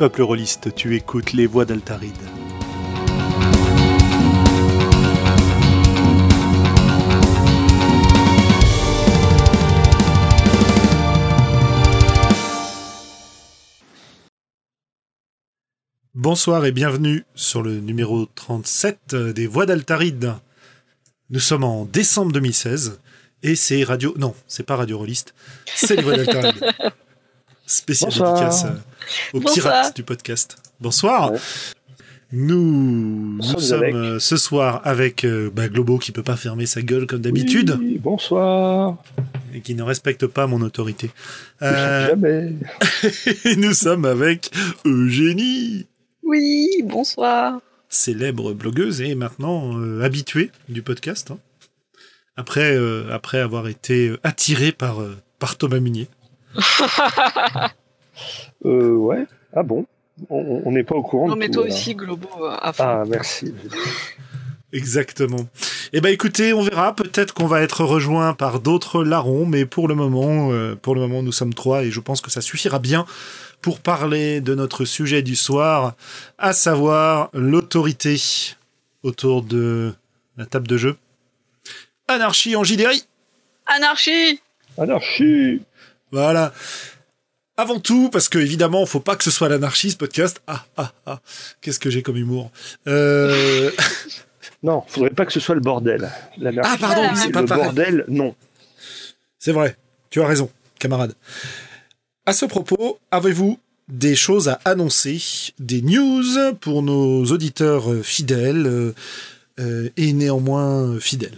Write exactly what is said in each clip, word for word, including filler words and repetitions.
Peuple rôliste, tu écoutes les voix d'Altaride. Bonsoir et bienvenue sur le numéro trente-sept des voix d'Altaride. Nous sommes en décembre deux mille seize et c'est Radio... Non, c'est pas Radio Rôliste, c'est les voix d'Altaride. Spécial Bonsoir. dédicace aux Bonsoir. pirates du podcast. Bonsoir. Ouais. Nous, nous Sommes sommes avec. euh, ce soir avec euh, bah, Globo qui peut pas fermer sa gueule comme d'habitude Oui, bonsoir. et qui ne respecte pas mon autorité. Euh, Jamais. et nous sommes avec Eugénie, Oui, bonsoir. célèbre blogueuse et maintenant euh, habituée du podcast. hein. Après, euh, après avoir été attirée par, euh, par Thomas Munier. Euh, ouais. Ah bon. On on n'est pas au courant. Non, de mais tout, toi alors. aussi, Globo, euh, à fond. Ah, merci. Exactement. Eh ben écoutez, on verra. Peut-être qu'on va être rejoint par d'autres larrons, mais pour le moment, euh, pour le moment, nous sommes trois et je pense que ça suffira bien pour parler de notre sujet du soir, à savoir l'autorité autour de la table de jeu. Anarchie en J D R I. Anarchie. Anarchie. Voilà. Avant tout, parce que évidemment, faut pas que ce soit l'anarchie ce podcast. Ah ah ah. Qu'est-ce que j'ai comme humour. Euh... Non, faudrait pas que ce soit le bordel. L'anarchie, Ah, pardon, c'est le pas pareil. bordel, non. C'est vrai, tu as raison, camarade. À ce propos, avez-vous des choses à annoncer, des news pour nos auditeurs euh, fidèles euh, euh, et néanmoins fidèles?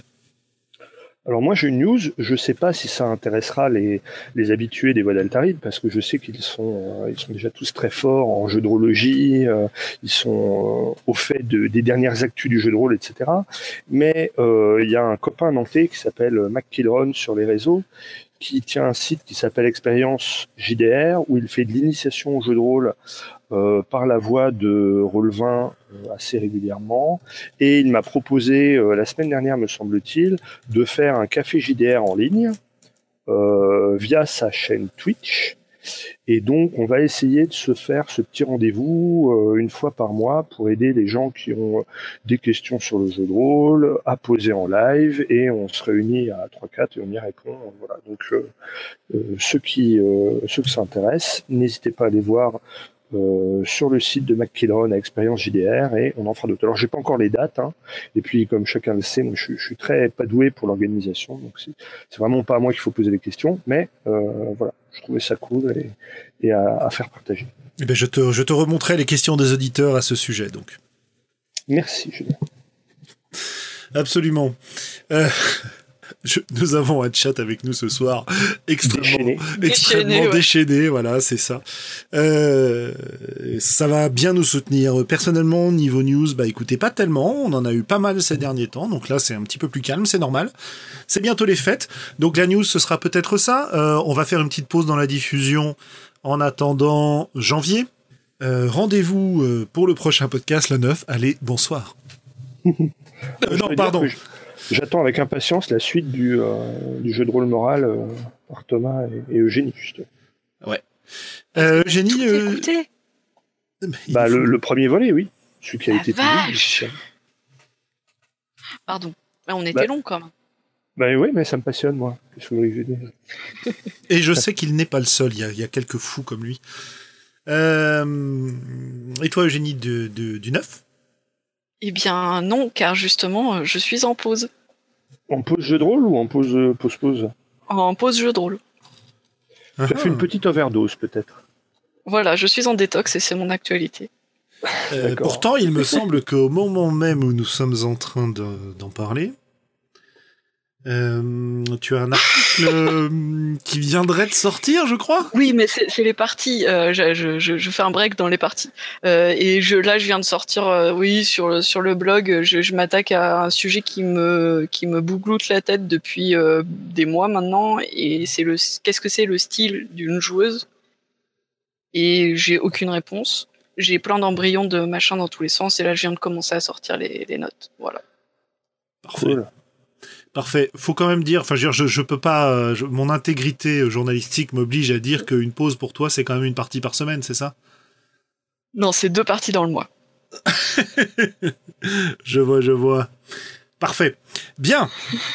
Alors moi j'ai une news, je sais pas si ça intéressera les, les habitués des voix d'Altaride, parce que je sais qu'ils sont, euh, ils sont déjà tous très forts en jeu de rôlologie, euh, ils sont euh, au fait de, des dernières actus du jeu de rôle, et cetera. Mais euh, il y a un copain nantais qui s'appelle Mac Killron sur les réseaux, qui tient un site qui s'appelle Expérience J D R, où il fait de l'initiation au jeu de rôle euh, par la voie de Roll vingt euh, assez régulièrement. Et il m'a proposé, euh, la semaine dernière me semble-t-il, de faire un café J D R en ligne euh, via sa chaîne Twitch. Et donc, on va essayer de se faire ce petit rendez-vous euh, une fois par mois pour aider les gens qui ont euh, des questions sur le jeu de rôle à poser en live, et on se réunit à trois quatre et on y répond. Voilà. Donc, euh, euh, ceux qui euh, ceux que ça intéresse, n'hésitez pas à aller voir euh, sur le site de McKillron à Expérience J D R, et on en fera d'autres. Alors, j'ai pas encore les dates, hein, et puis comme chacun le sait, moi, je, je suis très pas doué pour l'organisation, donc c'est, c'est vraiment pas à moi qu'il faut poser les questions, mais euh, voilà, je trouvais ça cool et, et à, à faire partager. Eh ben, je te, je te remonterai les questions des auditeurs à ce sujet, donc. Merci, Julien. Absolument. Euh, je- nous avons un chat avec nous ce soir extrêmement Déchaîné. extrêmement Déchaîné, ouais. déchaîné, voilà, c'est ça. Euh, ça va bien nous soutenir. Personnellement, niveau news, bah écoutez, pas tellement. On en a eu pas mal ces derniers temps, donc là c'est un petit peu plus calme, c'est normal. C'est bientôt les fêtes, donc la news ce sera peut-être ça. Euh, on va faire une petite pause dans la diffusion en attendant janvier. Euh, rendez-vous euh, pour le prochain podcast, le neuf. Allez, bonsoir. Euh, Je veux non, dire pardon. que je- J'attends avec impatience la suite du, euh, du jeu de rôle moral euh, par Thomas et, et Eugénie, justement. Euh, Eugénie, Tout euh, écouté. il Bah, faut- le, le premier volet, oui. Celui qui a La été vache. publié. Pardon. Mais on était Bah. long quand même. Bah oui, mais ça me passionne, moi. Qu'est-ce que vous voulez que je dise ? Et je sais qu'il n'est pas le seul, il y a, il y a quelques fous comme lui. Euh, et toi, Eugénie, de, de- du neuf? Eh bien, non, car justement, euh, je suis en pause. En pause jeu de rôle ou en pause euh, pause pause ? En pause jeu de rôle. Tu as fait une petite overdose, peut-être. Voilà, je suis en détox et c'est mon actualité. Euh, D'accord. pourtant, il me semble qu'au moment même où nous sommes en train de- d'en parler, euh, tu as un article euh, qui viendrait de sortir, je crois. Oui, mais c'est c'est les parties. euh, je, je, je, je fais un break dans les parties. Euh, et je, là, je viens de sortir, euh, oui, sur le, sur le blog, je, je m'attaque à un sujet qui me, qui me bougloute la tête depuis euh, des mois maintenant. Et c'est le, qu'est-ce que c'est le style d'une joueuse? Et j'ai aucune réponse. J'ai plein d'embryons de machin dans tous les sens. Et là, je viens de commencer à sortir les, les notes. Voilà. Parfait. Cool. Parfait. Faut quand même dire, enfin, je, veux dire, je, je peux pas, euh, je- mon intégrité journalistique m'oblige à dire qu'une pause pour toi, c'est quand même une partie par semaine, c'est ça? Non, c'est deux parties dans le mois. Je vois, je vois. Parfait. Bien.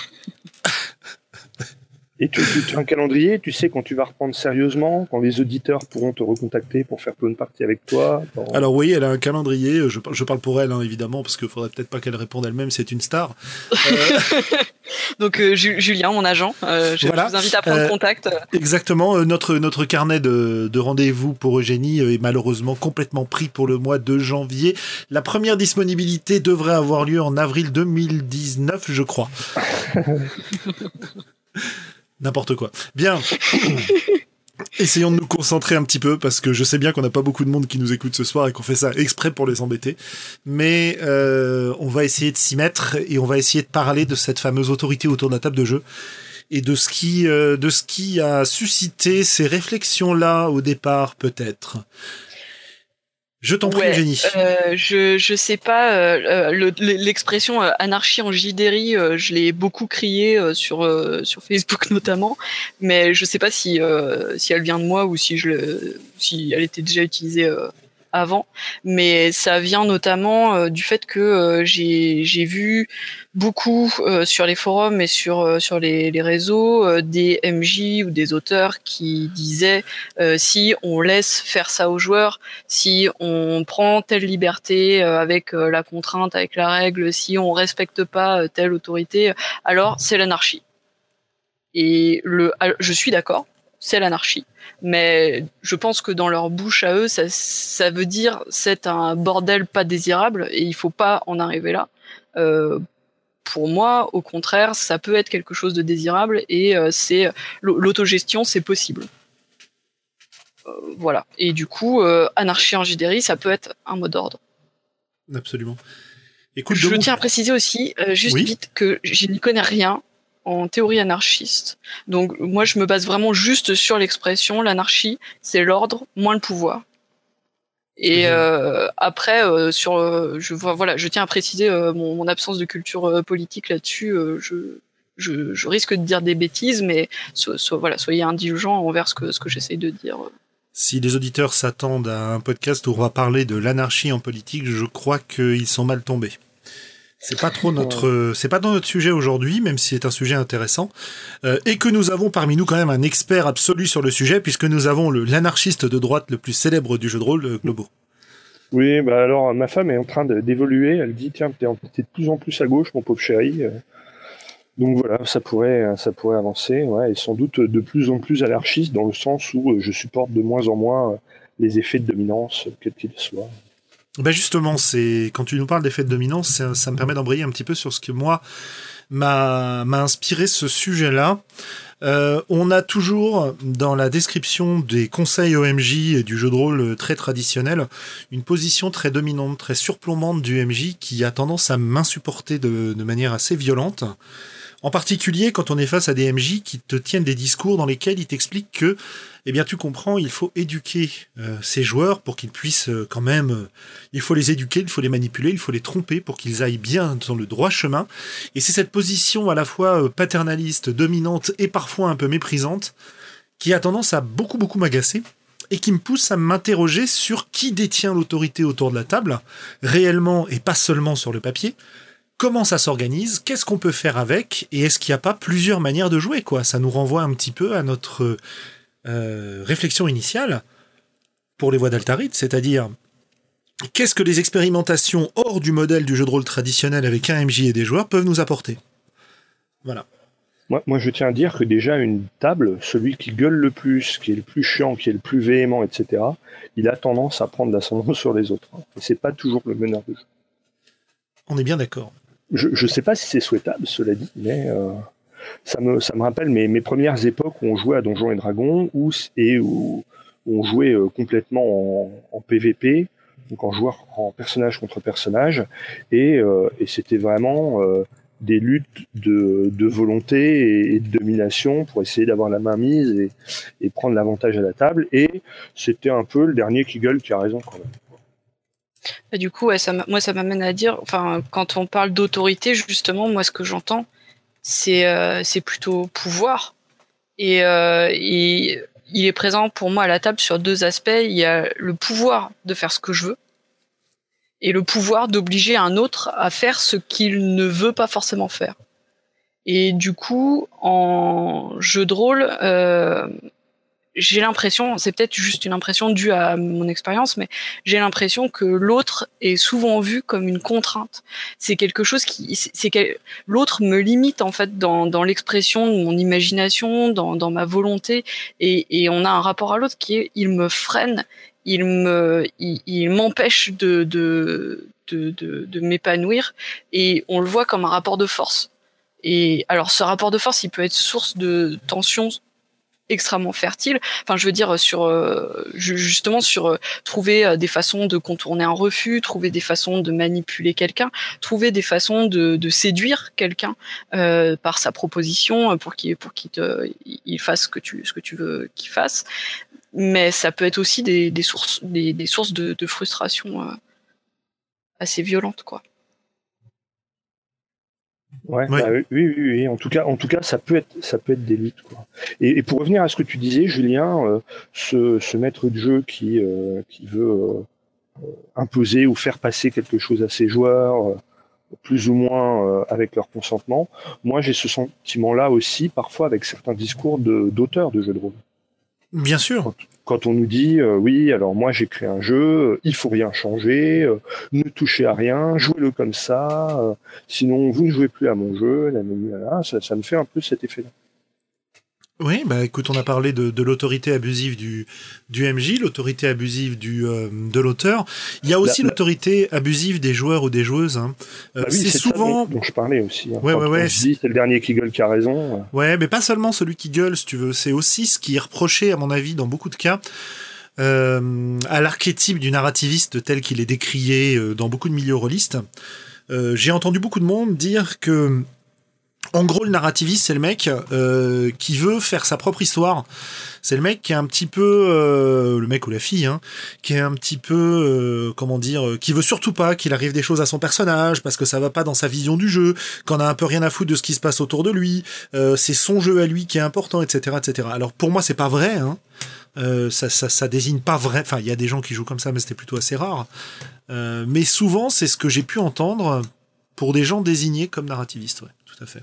Et tu, tu, tu as un calendrier, tu sais quand tu vas reprendre sérieusement, quand les auditeurs pourront te recontacter pour faire plein de parties avec toi. Dans... Alors oui, elle a un calendrier, je, je parle pour elle hein, évidemment, parce qu'il faudrait peut-être pas qu'elle réponde elle-même, c'est une star. Euh... Donc euh, Julien, mon agent, euh, je, voilà. je vous invite à prendre euh, contact. Exactement, euh, notre, notre carnet de, de rendez-vous pour Eugénie est malheureusement complètement pris pour le mois de janvier. La première disponibilité devrait avoir lieu en avril deux mille dix-neuf, je crois. N'importe quoi. Bien. Essayons de nous concentrer un petit peu parce que je sais bien qu'on n'a pas beaucoup de monde qui nous écoute ce soir et qu'on fait ça exprès pour les embêter. Mais euh, on va essayer de s'y mettre et on va essayer de parler de cette fameuse autorité autour de la table de jeu et de ce qui, euh, de ce qui a suscité ces réflexions-là au départ, peut-être. Je t'en prie, ouais, Eugénie. Euh, je je sais pas. Euh, le, l'expression euh, anarchie en jidérie, euh, je l'ai beaucoup crié euh, sur euh, sur Facebook notamment, mais je sais pas si euh, si elle vient de moi ou si je le, si elle était déjà utilisée euh, avant. Mais ça vient notamment euh, du fait que euh, j'ai j'ai vu beaucoup euh, sur les forums et sur euh, sur les, les réseaux euh, des M J ou des auteurs qui disaient euh, si on laisse faire ça aux joueurs, si on prend telle liberté euh, avec euh, la contrainte, avec la règle, si on respecte pas euh, telle autorité, alors c'est l'anarchie. Et le, je suis d'accord, c'est l'anarchie. Mais je pense que dans leur bouche à eux, ça, ça veut dire c'est un bordel pas désirable et il faut pas en arriver là. Euh, Pour moi, au contraire, ça peut être quelque chose de désirable et euh, c'est l'autogestion, c'est possible. Euh, voilà. Et du coup, euh, anarchie en jidérie, ça peut être un mot d'ordre. Absolument. Écoute, je donc... tiens à préciser aussi, euh, juste oui. vite, que je n'y connais rien en théorie anarchiste. Donc moi, je me base vraiment juste sur l'expression l'anarchie, c'est l'ordre moins le pouvoir. Et euh, après, euh, sur, euh, je vois, voilà, je tiens à préciser euh, mon, mon absence de culture euh, politique là-dessus. Euh, je, je, je risque de dire des bêtises, mais so, so, voilà, soyez indulgents envers ce que ce que j'essaye de dire. Si les auditeurs s'attendent à un podcast où on va parler de l'anarchie en politique, je crois qu'ils sont mal tombés. C'est pas trop notre, c'est pas dans notre sujet aujourd'hui, même si c'est un sujet intéressant, euh, et que nous avons parmi nous quand même un expert absolu sur le sujet, puisque nous avons le, l'anarchiste de droite le plus célèbre du jeu de rôle, Globo. Oui, bah alors ma femme est en train de, d'évoluer. Elle dit tiens, t'es, t'es de plus en plus à gauche, mon pauvre chéri. Donc voilà, ça pourrait, ça pourrait avancer, ouais, et sans doute de plus en plus anarchiste dans le sens où je supporte de moins en moins les effets de dominance, quels qu'ils soient. Ben justement, c'est quand tu nous parles d'effet de dominance, ça, ça me permet d'embrayer un petit peu sur ce que moi m'a, m'a inspiré ce sujet-là. Euh, on a toujours dans la description des conseils O M J et du jeu de rôle très traditionnel une position très dominante, très surplombante du M J qui a tendance à m'insupporter de, de manière assez violente. En particulier quand on est face à des M J qui te tiennent des discours dans lesquels ils t'expliquent que, eh bien tu comprends, il faut éduquer euh, ces joueurs pour qu'ils puissent euh, quand même, euh, il faut les éduquer, il faut les manipuler, il faut les tromper pour qu'ils aillent bien dans le droit chemin. Et c'est cette position à la fois euh, paternaliste, dominante et parfois un peu méprisante qui a tendance à beaucoup beaucoup m'agacer et qui me pousse à m'interroger sur qui détient l'autorité autour de la table, réellement et pas seulement sur le papier. Comment ça s'organise? Qu'est-ce qu'on peut faire avec? Et est-ce qu'il n'y a pas plusieurs manières de jouer, quoi? Ça nous renvoie un petit peu à notre euh, réflexion initiale pour les voix d'Altaride, c'est-à-dire qu'est-ce que les expérimentations hors du modèle du jeu de rôle traditionnel avec un M J et des joueurs peuvent nous apporter? Voilà. Moi, moi, je tiens à dire que déjà, une table, celui qui gueule le plus, qui est le plus chiant, qui est le plus véhément, et cetera, il a tendance à prendre l'ascendant sur les autres. Et c'est pas toujours le meneur de jeu. On est bien d'accord. Je ne sais pas si c'est souhaitable, cela dit, mais euh, ça, me, ça me rappelle mes, mes premières époques où on jouait à Donjons et Dragons où, et où, où on jouait euh, complètement en, en P V P, donc en joueur en personnage contre personnage, et, euh, et c'était vraiment euh, des luttes de, de volonté et, et de domination pour essayer d'avoir la main mise et, et prendre l'avantage à la table, et c'était un peu le dernier qui gueule qui a raison quand même. Et du coup, ouais, ça, moi, ça m'amène à dire, enfin, quand on parle d'autorité, justement, moi, ce que j'entends, c'est, euh, c'est plutôt pouvoir. Et, euh, et il est présent pour moi à la table sur deux aspects. Il y a le pouvoir de faire ce que je veux et le pouvoir d'obliger un autre à faire ce qu'il ne veut pas forcément faire. Et du coup, en jeu de rôle, euh, j'ai l'impression, c'est peut-être juste une impression due à mon expérience, mais j'ai l'impression que l'autre est souvent vu comme une contrainte. C'est quelque chose qui, c'est que l'autre me limite en fait dans, dans l'expression de mon imagination, dans, dans ma volonté, et, et on a un rapport à l'autre qui est, il me freine, il me, il, il m'empêche de, de, de, de, de m'épanouir, et on le voit comme un rapport de force. Et alors, ce rapport de force, il peut être source de tensions extrêmement fertile. Enfin, je veux dire sur euh, justement sur euh, trouver euh, des façons de contourner un refus, trouver des façons de manipuler quelqu'un, trouver des façons de, de séduire quelqu'un euh, par sa proposition pour qu'il pour qu'il te il fasse ce que tu ce que tu veux qu'il fasse. Mais ça peut être aussi des, des sources des, des sources de, de frustration euh, assez violentes, quoi. Ouais, ouais. Bah, oui, oui, oui. En tout cas, en tout cas, ça peut être, ça peut être des mythes, quoi. Et, et pour revenir à ce que tu disais, Julien, euh, ce, ce maître de jeu qui, euh, qui veut euh, imposer ou faire passer quelque chose à ses joueurs, euh, plus ou moins euh, avec leur consentement. Moi, j'ai ce sentiment-là aussi, parfois avec certains discours de, d'auteurs de jeux de rôle. Bien sûr. Quand, quand on nous dit euh, oui, alors moi j'ai créé un jeu, euh, il faut rien changer, euh, ne touchez à rien, jouez-le comme ça, euh, sinon vous ne jouez plus à mon jeu, là, là, là, ça, ça me fait un peu cet effet-là. Oui, bah écoute, on a parlé de, de l'autorité abusive du, du M J, l'autorité abusive du, euh, de l'auteur. Il y a aussi la, l'autorité la... abusive des joueurs ou des joueuses. Hein. Euh, bah oui, c'est, c'est souvent ça dont, dont je parlais aussi. Hein. Ouais, Quand ouais, ouais. Je dis, c'est le dernier qui gueule qui a raison. Ouais, mais pas seulement celui qui gueule, si tu veux. C'est aussi ce qui est reproché, à mon avis, dans beaucoup de cas, euh, à l'archétype du narrativiste tel qu'il est décrié euh, dans beaucoup de milieux rôlistes. Euh, j'ai entendu beaucoup de monde dire que en gros, le narrativiste, c'est le mec euh, qui veut faire sa propre histoire. C'est le mec qui est un petit peu, euh, le mec ou la fille, hein, qui est un petit peu, euh, comment dire, qui veut surtout pas qu'il arrive des choses à son personnage parce que ça va pas dans sa vision du jeu, qu'on a un peu rien à foutre de ce qui se passe autour de lui. Euh, c'est son jeu à lui qui est important, et cetera, et cetera. Alors pour moi, c'est pas vrai. Hein. Euh, ça, ça, ça désigne pas vrai. Enfin, il y a des gens qui jouent comme ça, mais c'était plutôt assez rare. Euh, mais souvent, c'est ce que j'ai pu entendre pour des gens désignés comme narrativistes. Ouais, tout à fait.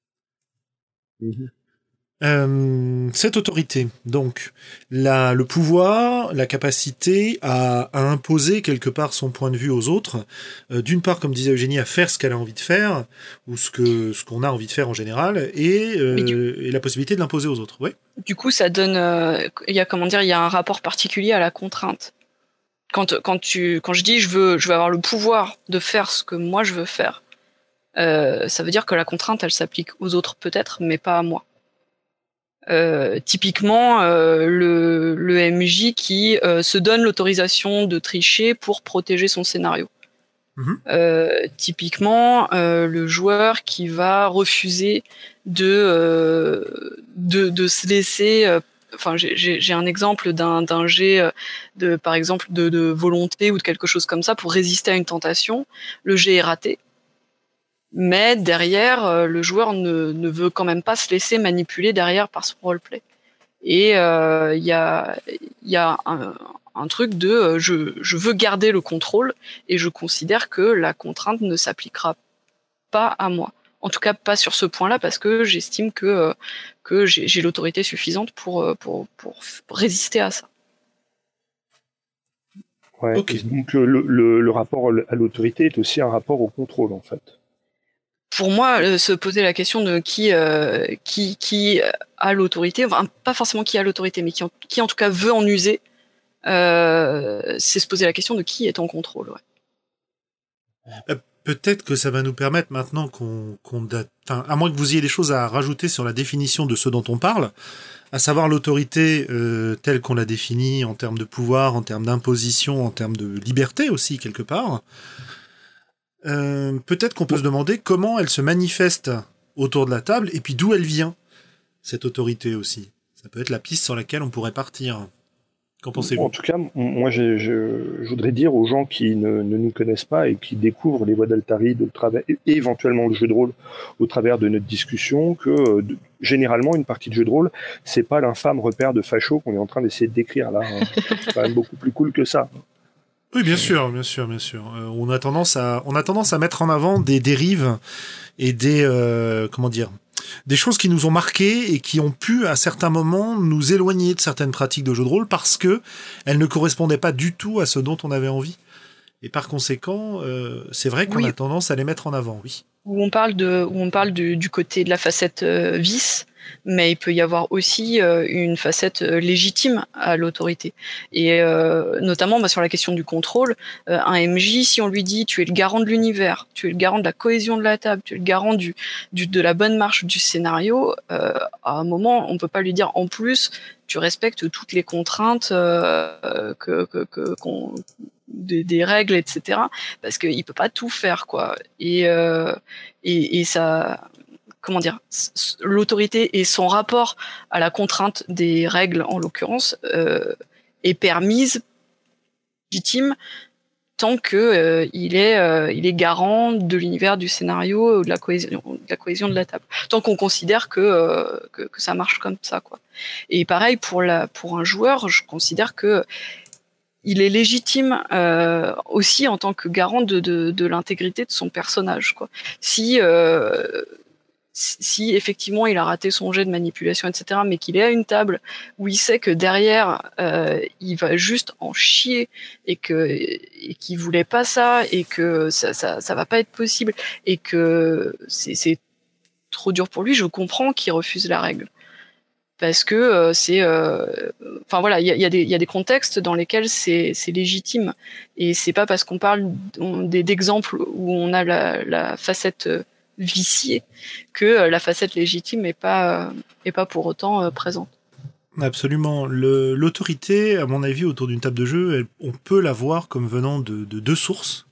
Mmh. Euh, cette autorité, donc la, le pouvoir, la capacité à, à imposer quelque part son point de vue aux autres, euh, d'une part, comme disait Eugénie, à faire ce qu'elle a envie de faire, ou ce, que, ce qu'on a envie de faire en général, et, euh, du... et la possibilité de l'imposer aux autres. Oui. Du coup, ça donne, euh, il y a comment dire, il y a un rapport particulier à la contrainte. Quand, quand, tu, quand je dis je veux, je veux avoir le pouvoir de faire ce que moi je veux faire, Euh, ça veut dire que la contrainte, elle s'applique aux autres peut-être, mais pas à moi. Euh, typiquement, euh, le, le M J qui euh, se donne l'autorisation de tricher pour protéger son scénario. Mmh. Euh, typiquement, euh, le joueur qui va refuser de euh, de, de se laisser. Euh, Enfin, j'ai, j'ai un exemple d'un, d'un jet de, par exemple, de, de volonté ou de quelque chose comme ça pour résister à une tentation. Le jet est raté. Mais derrière, euh, le joueur ne, ne veut quand même pas se laisser manipuler derrière par son roleplay. Et il euh, y a, y a un, un truc de euh, je, je veux garder le contrôle et je considère que la contrainte ne s'appliquera pas à moi. En tout cas, pas sur ce point-là, parce que j'estime que, euh, que j'ai, j'ai l'autorité suffisante pour, pour, pour résister à ça. Ouais, okay. Donc le, le, le rapport à l'autorité est aussi un rapport au contrôle, en fait. Pour moi, euh, se poser la question de qui euh, qui qui a l'autorité, enfin pas forcément qui a l'autorité, mais qui en, qui en tout cas veut en user, euh, c'est se poser la question de qui est en contrôle. Ouais. Euh, peut-être que ça va nous permettre maintenant qu'on, qu'on date, enfin, à moins que vous ayez des choses à rajouter sur la définition de ce dont on parle, à savoir l'autorité euh, telle qu'on l'a définie en termes de pouvoir, en termes d'imposition, en termes de liberté aussi quelque part. Euh, peut-être qu'on peut se demander comment elle se manifeste autour de la table et puis d'où elle vient, cette autorité aussi. Ça peut être la piste sur laquelle on pourrait partir. Qu'en pensez-vous ? En tout cas, moi, je, je, je voudrais dire aux gens qui ne, ne nous connaissent pas et qui découvrent les voix d'Altaride au travers, et éventuellement le jeu de rôle au travers de notre discussion, que euh, de, généralement, une partie de jeu de rôle, c'est pas l'infâme repère de facho qu'on est en train d'essayer de décrire là. Hein. C'est quand même beaucoup plus cool que ça. Oui, bien sûr, bien sûr, bien sûr. Euh, on a tendance à, on a tendance à mettre en avant des dérives et des, euh, comment dire, des choses qui nous ont marquées et qui ont pu, à certains moments, nous éloigner de certaines pratiques de jeu de rôle parce que elles ne correspondaient pas du tout à ce dont on avait envie. Et par conséquent, euh, c'est vrai qu'on Oui. a tendance à les mettre en avant, oui. Où on parle de, où on parle du, du côté de la facette euh, vice, mais il peut y avoir aussi euh, une facette euh, légitime à l'autorité. Et euh, notamment bah, sur la question du contrôle, euh, un M J, si on lui dit tu es le garant de l'univers, tu es le garant de la cohésion de la table, tu es le garant du, du de la bonne marche du scénario, euh, à un moment on peut pas lui dire en plus tu respectes toutes les contraintes euh, que, que, que qu'on Des, des règles, et cetera. Parce qu'il peut pas tout faire, quoi. Et, euh, et, et ça, comment dire, l'autorité et son rapport à la contrainte des règles, en l'occurrence, euh, est permise, légitime, tant que euh, il est, euh, il est garant de l'univers du scénario, de la cohésion, de la cohésion de la table. Tant qu'on considère que, euh, que que ça marche comme ça, quoi. Et pareil pour la, pour un joueur, je considère que il est légitime euh, aussi en tant que garant de, de, de l'intégrité de son personnage, quoi. Si, euh, si effectivement il a raté son jet de manipulation, et cetera, mais qu'il est à une table où il sait que derrière euh, il va juste en chier et que et qu'il voulait pas ça et que ça ça ça va pas être possible et que c'est c'est trop dur pour lui, je comprends qu'il refuse la règle. Parce que euh, c'est, euh, enfin voilà, il y a, y a des, il y a des contextes dans lesquels c'est, c'est légitime, et c'est pas parce qu'on parle d'exemples où on a la, la facette viciée que la facette légitime est pas, est pas pour autant euh, présente. Absolument. Le, l'autorité, à mon avis, autour d'une table de jeu, elle, on peut la voir comme venant de, de deux sources.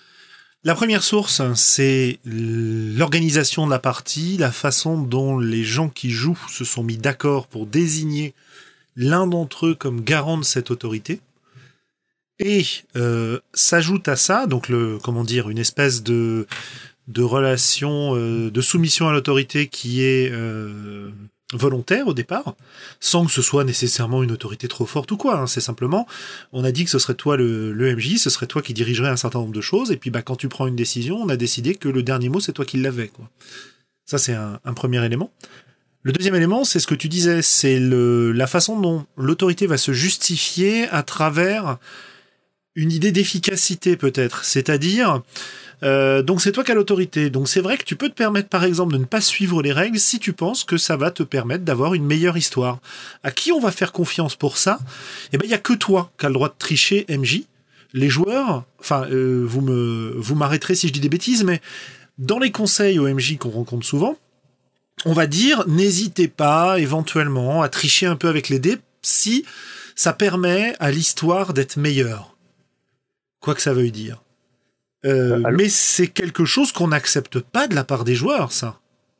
La première source, c'est l'organisation de la partie, la façon dont les gens qui jouent se sont mis d'accord pour désigner l'un d'entre eux comme garant de cette autorité. Et euh, s'ajoute à ça, donc le, comment dire, une espèce de de relation euh, de soumission à l'autorité qui est euh, volontaire au départ, sans que ce soit nécessairement une autorité trop forte ou quoi. Hein. C'est simplement, on a dit que ce serait toi le, le M J, ce serait toi qui dirigerais un certain nombre de choses, et puis bah quand tu prends une décision, on a décidé que le dernier mot c'est toi qui l'avais, quoi. Ça c'est un, un premier élément. Le deuxième élément, c'est ce que tu disais, c'est le, la façon dont l'autorité va se justifier à travers une idée d'efficacité peut-être, c'est-à-dire Euh, donc c'est toi qui as l'autorité. Donc c'est vrai que tu peux te permettre par exemple de ne pas suivre les règles si tu penses que ça va te permettre d'avoir une meilleure histoire. À qui on va faire confiance pour ça ? Eh ben il y a que toi qui as le droit de tricher, M J. Les joueurs, enfin euh, vous me vous m'arrêterez si je dis des bêtises, mais dans les conseils au M J qu'on rencontre souvent, on va dire n'hésitez pas éventuellement à tricher un peu avec les dés si ça permet à l'histoire d'être meilleure. Quoi que ça veuille dire. Euh, alors, mais c'est quelque chose qu'on n'accepte pas de la part des joueurs, ça.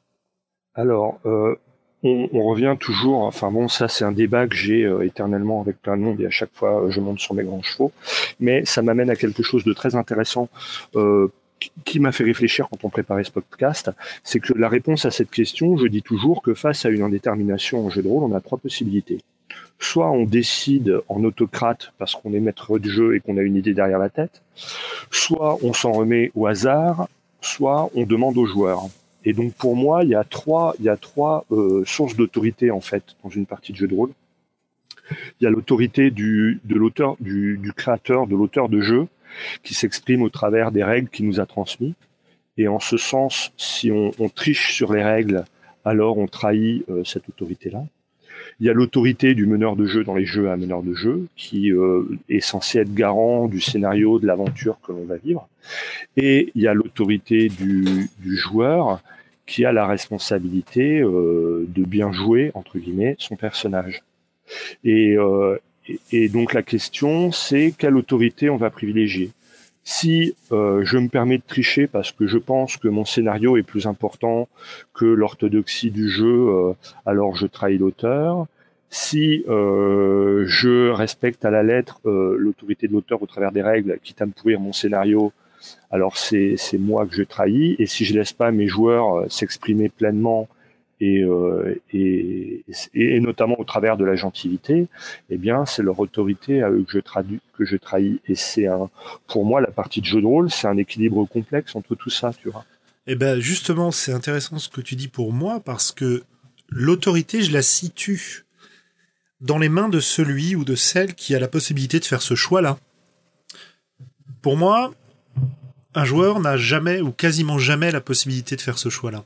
Alors, euh, on, on revient toujours, enfin bon, ça c'est un débat que j'ai euh, éternellement avec plein de monde et à chaque fois euh, je monte sur mes grands chevaux, mais ça m'amène à quelque chose de très intéressant euh, qui, qui m'a fait réfléchir quand on préparait ce podcast, c'est que la réponse à cette question, je dis toujours que face à une indétermination en jeu de rôle, on a trois possibilités. Soit on décide en autocrate parce qu'on est maître du jeu et qu'on a une idée derrière la tête, soit on s'en remet au hasard, soit on demande aux joueurs. Et donc pour moi, il y a trois, il y a trois euh, sources d'autorité en fait dans une partie de jeu de rôle. Il y a l'autorité du, de l'auteur, du, du créateur, de l'auteur de jeu, qui s'exprime au travers des règles qu'il nous a transmises. Et en ce sens, si on, on triche sur les règles, alors on trahit euh, cette autorité-là. Il y a l'autorité du meneur de jeu dans les jeux à meneur de jeu, qui euh, est censé être garant du scénario, de l'aventure que l'on va vivre. Et il y a l'autorité du, du joueur, qui a la responsabilité euh, de bien jouer, entre guillemets, son personnage. Et, euh, et, et donc la question, c'est quelle autorité on va privilégier. Si euh, je me permets de tricher parce que je pense que mon scénario est plus important que l'orthodoxie du jeu, euh, alors je trahis l'auteur. si euh, je respecte à la lettre euh, l'autorité de l'auteur au travers des règles, quitte à me pourrir mon scénario, alors c'est c'est moi que je trahis. Et si je laisse pas mes joueurs euh, s'exprimer pleinement et, euh, et, et notamment au travers de la gentilité, eh bien c'est leur autorité à eux que je traduis, que je trahis. Et c'est un, pour moi, la partie de jeu de rôle, c'est un équilibre complexe entre tout ça, tu vois. Eh ben justement, c'est intéressant ce que tu dis pour moi, parce que l'autorité, je la situe dans les mains de celui ou de celle qui a la possibilité de faire ce choix-là. Pour moi, un joueur n'a jamais ou quasiment jamais la possibilité de faire ce choix-là.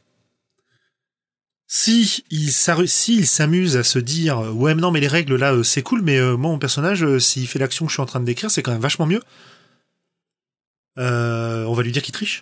Si il, si il s'amuse à se dire « Ouais, mais non, mais les règles, là, c'est cool, mais euh, moi, mon personnage, euh, s'il fait l'action que je suis en train de décrire, c'est quand même vachement mieux. Euh, » on va lui dire qu'il triche.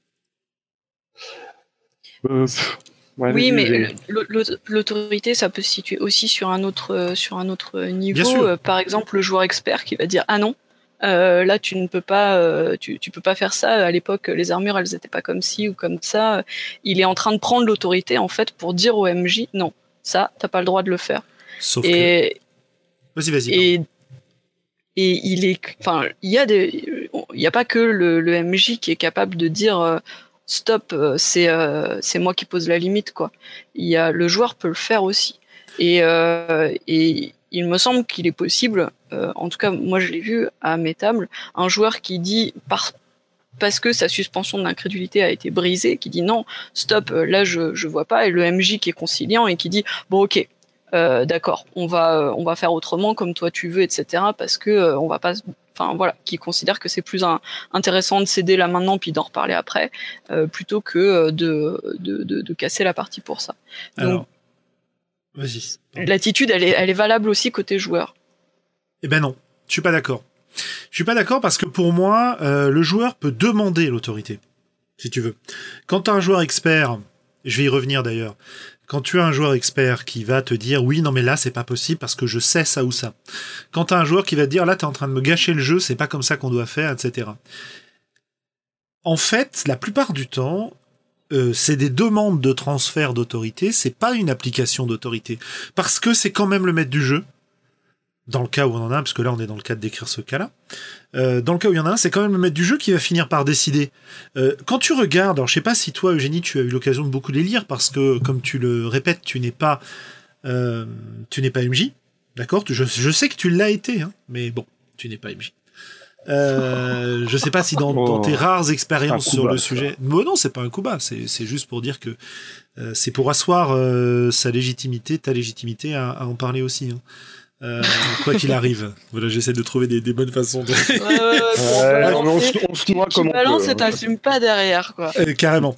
Euh, ouais, oui, mais j'ai... l'autorité, ça peut se situer aussi sur un autre, sur un autre niveau. Euh, par exemple, le joueur expert qui va dire « Ah non, Euh, là, tu ne peux pas, euh, tu, tu peux pas faire ça. À l'époque, les armures, elles étaient pas comme ci ou comme ça. Il est en train de prendre l'autorité, en fait, pour dire au M J, non, ça, t'as pas le droit de le faire. Sauf et, que... Vas-y, vas-y. Et, et il est, enfin, il y a des, il y a pas que le, le M J qui est capable de dire, euh, stop, c'est, euh, c'est moi qui pose la limite, quoi. Il y a, le joueur peut le faire aussi. Et, euh, et il me semble qu'il est possible, euh, en tout cas moi je l'ai vu à mes tables, un joueur qui dit par, parce que sa suspension d'incrédulité a été brisée, qui dit non, stop, là je je vois pas, et le M J qui est conciliant et qui dit bon ok, euh, d'accord, on va on va faire autrement comme toi tu veux, et cetera. Parce que euh, on va pas, enfin voilà, qui considère que c'est plus un, intéressant de céder là maintenant puis d'en reparler après, euh, plutôt que de de, de de casser la partie pour ça. Donc, alors vas-y. L'attitude, elle est, elle est valable aussi côté joueur. Eh ben non, je suis pas d'accord. Je suis pas d'accord parce que pour moi, euh, le joueur peut demander l'autorité, si tu veux. Quand tu as un joueur expert, je vais y revenir d'ailleurs, quand tu as un joueur expert qui va te dire « Oui, non mais là, c'est pas possible parce que je sais ça ou ça ». Quand tu as un joueur qui va te dire « Là, t'es en train de me gâcher le jeu, c'est pas comme ça qu'on doit faire, et cetera » En fait, la plupart du temps... Euh, c'est des demandes de transfert d'autorité, c'est pas une application d'autorité. Parce que c'est quand même le maître du jeu, dans le cas où on en a, parce que là on est dans le cas de décrire ce cas-là, euh, dans le cas où il y en a un, c'est quand même le maître du jeu qui va finir par décider. Euh, quand tu regardes, alors je sais pas si toi Eugénie tu as eu l'occasion de beaucoup les lire, parce que comme tu le répètes, tu n'es pas euh, tu n'es pas M J, d'accord, je, je sais que tu l'as été, hein, mais bon, tu n'es pas M J. Euh, je sais pas si dans, dans tes rares expériences sur le sujet, mais non, c'est pas un coup bas, c'est c'est juste pour dire que euh, c'est pour asseoir euh, sa légitimité, ta légitimité à, à en parler aussi. Hein. Euh, quoi qu'il arrive, voilà, j'essaie de trouver des, des bonnes façons. De... Ouais, ouais, ouais, ouais, on, on, se, on se noie comme on peut. Tu balances et t'assumes pas derrière, quoi. Euh, carrément.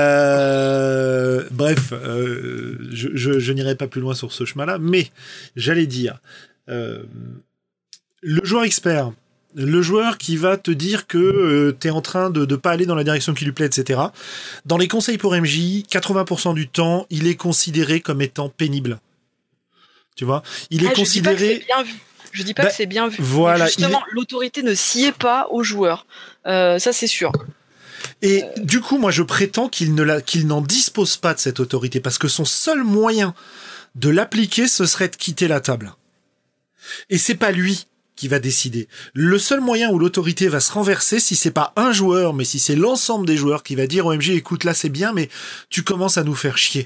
Euh, bref, euh, je, je, je n'irai pas plus loin sur ce chemin-là, mais j'allais dire, euh, le joueur expert. Le joueur qui va te dire que euh, t'es en train de ne pas aller dans la direction qui lui plaît, et cetera. Dans les conseils pour M J, quatre-vingts pour cent du temps, il est considéré comme étant pénible. Tu vois, il est ah, considéré. Je dis pas que c'est bien vu. Je dis pas bah, que c'est bien vu. Voilà. Mais justement, est... l'autorité ne sied pas aux joueurs. Euh, ça, c'est sûr. Et euh... du coup, moi, je prétends qu'il ne la... qu'il n'en dispose pas de cette autorité parce que son seul moyen de l'appliquer, ce serait de quitter la table. Et c'est pas lui qui va décider. Le seul moyen où l'autorité va se renverser, si c'est pas un joueur, mais si c'est l'ensemble des joueurs qui va dire au M J, écoute, là c'est bien, mais tu commences à nous faire chier.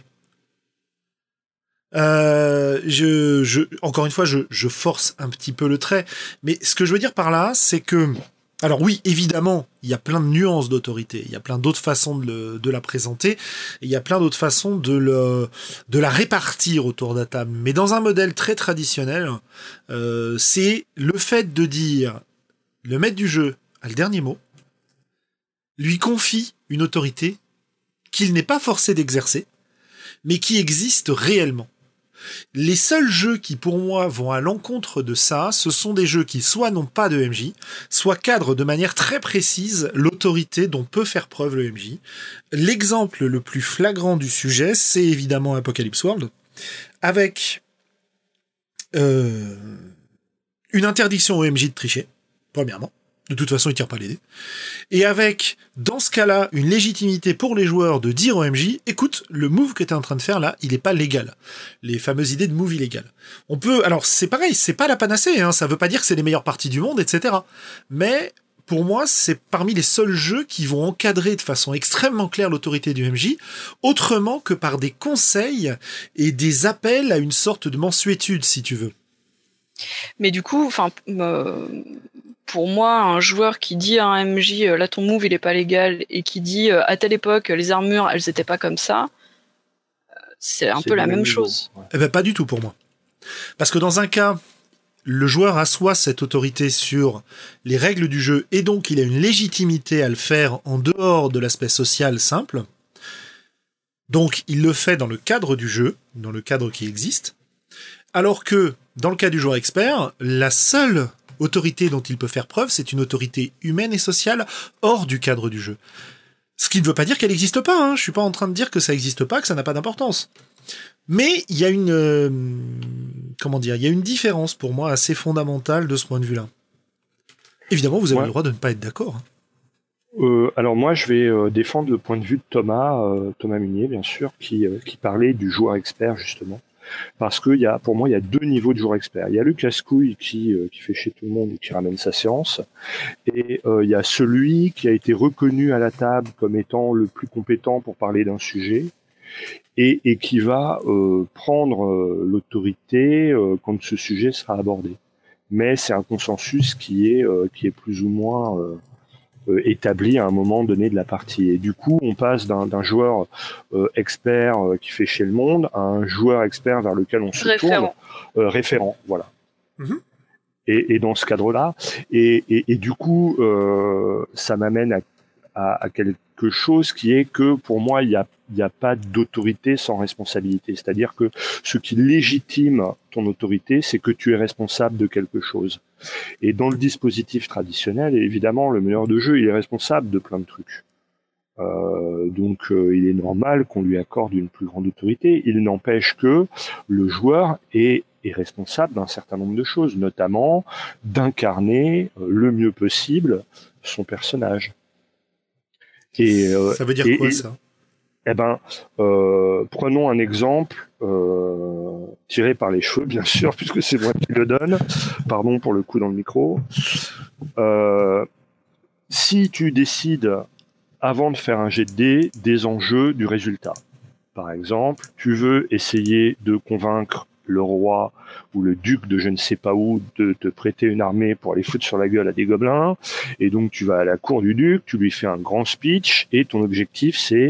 Euh, je, je, encore une fois, je, je force un petit peu le trait, mais ce que je veux dire par là, c'est que, alors oui, évidemment, il y a plein de nuances d'autorité, il y a plein d'autres façons de, le, de la présenter, et il y a plein d'autres façons de, le, de la répartir autour de la table. Mais dans un modèle très traditionnel, euh, c'est le fait de dire, le maître du jeu a le dernier mot, lui confie une autorité qu'il n'est pas forcé d'exercer, mais qui existe réellement. Les seuls jeux qui, pour moi, vont à l'encontre de ça, ce sont des jeux qui soit n'ont pas de M J, soit cadrent de manière très précise l'autorité dont peut faire preuve le M J. L'exemple le plus flagrant du sujet, c'est évidemment Apocalypse World, avec euh, une interdiction au M J de tricher, premièrement. De toute façon, ils tirent pas les dés. Et avec, dans ce cas-là, une légitimité pour les joueurs de dire au M J, écoute, le move que tu es en train de faire là, il est pas légal. Les fameuses idées de move illégal. On peut, alors c'est pareil, c'est pas la panacée, hein, ça veut pas dire que c'est les meilleures parties du monde, et cetera. Mais, pour moi, c'est parmi les seuls jeux qui vont encadrer de façon extrêmement claire l'autorité du M J, autrement que par des conseils et des appels à une sorte de mansuétude, si tu veux. Mais du coup, enfin, euh, pour moi, un joueur qui dit à un M J, euh, là ton move il est pas légal, et qui dit euh, à telle époque les armures elles étaient pas comme ça, euh, c'est un C'est peu la même niveau. chose. Ouais. Eh ben, pas du tout pour moi. Parce que dans un cas, le joueur assoit cette autorité sur les règles du jeu, et donc il a une légitimité à le faire en dehors de l'aspect social simple. Donc il le fait dans le cadre du jeu, dans le cadre qui existe. Alors que, dans le cas du joueur expert, la seule autorité dont il peut faire preuve, c'est une autorité humaine et sociale hors du cadre du jeu. Ce qui ne veut pas dire qu'elle n'existe pas, hein. Je suis pas en train de dire que ça n'existe pas, que ça n'a pas d'importance. Mais il y a une... Euh, comment dire, il y a une différence pour moi assez fondamentale de ce point de vue-là. Évidemment, vous avez Ouais. le droit de ne pas être d'accord. Hein. Euh, alors moi, je vais euh, défendre le point de vue de Thomas, euh, Thomas Munier, bien sûr, qui, euh, qui parlait du joueur expert, justement. Parce que il y a, pour moi, il y a deux niveaux de joueurs experts. Il y a le casse-couille qui, euh, qui fait chier tout le monde et qui ramène sa séance. Et euh, il y a celui qui a été reconnu à la table comme étant le plus compétent pour parler d'un sujet et, et qui va euh, prendre euh, l'autorité euh, quand ce sujet sera abordé. Mais c'est un consensus qui est, euh, qui est plus ou moins... Euh, Euh, établi à un moment donné de la partie. Et du coup, on passe d'un, d'un joueur euh, expert euh, qui fait chier le monde à un joueur expert vers lequel on se Référent. tourne, euh, référent, voilà. Mhm. Et, et dans ce cadre-là, et, et, et du coup, euh, ça m'amène à, à, à quelque chose qui est que pour moi, il y a il n'y a pas d'autorité sans responsabilité. C'est-à-dire que ce qui légitime ton autorité, c'est que tu es responsable de quelque chose. Et dans le dispositif traditionnel, évidemment, le meneur de jeu, il est responsable de plein de trucs. Euh, donc, euh, il est normal qu'on lui accorde une plus grande autorité. Il n'empêche que le joueur est, est responsable d'un certain nombre de choses, notamment d'incarner euh, le mieux possible son personnage. Et, euh, ça veut dire et, quoi, et, ça? Eh ben, euh, prenons un exemple euh, tiré par les cheveux, bien sûr, puisque c'est moi qui le donne. Pardon pour le coup dans le micro. Euh, si tu décides, avant de faire un jet de dés, des enjeux du résultat. Par exemple, tu veux essayer de convaincre le roi ou le duc de je ne sais pas où de te prêter une armée pour aller foutre sur la gueule à des gobelins. Et donc, tu vas à la cour du duc, tu lui fais un grand speech et ton objectif, c'est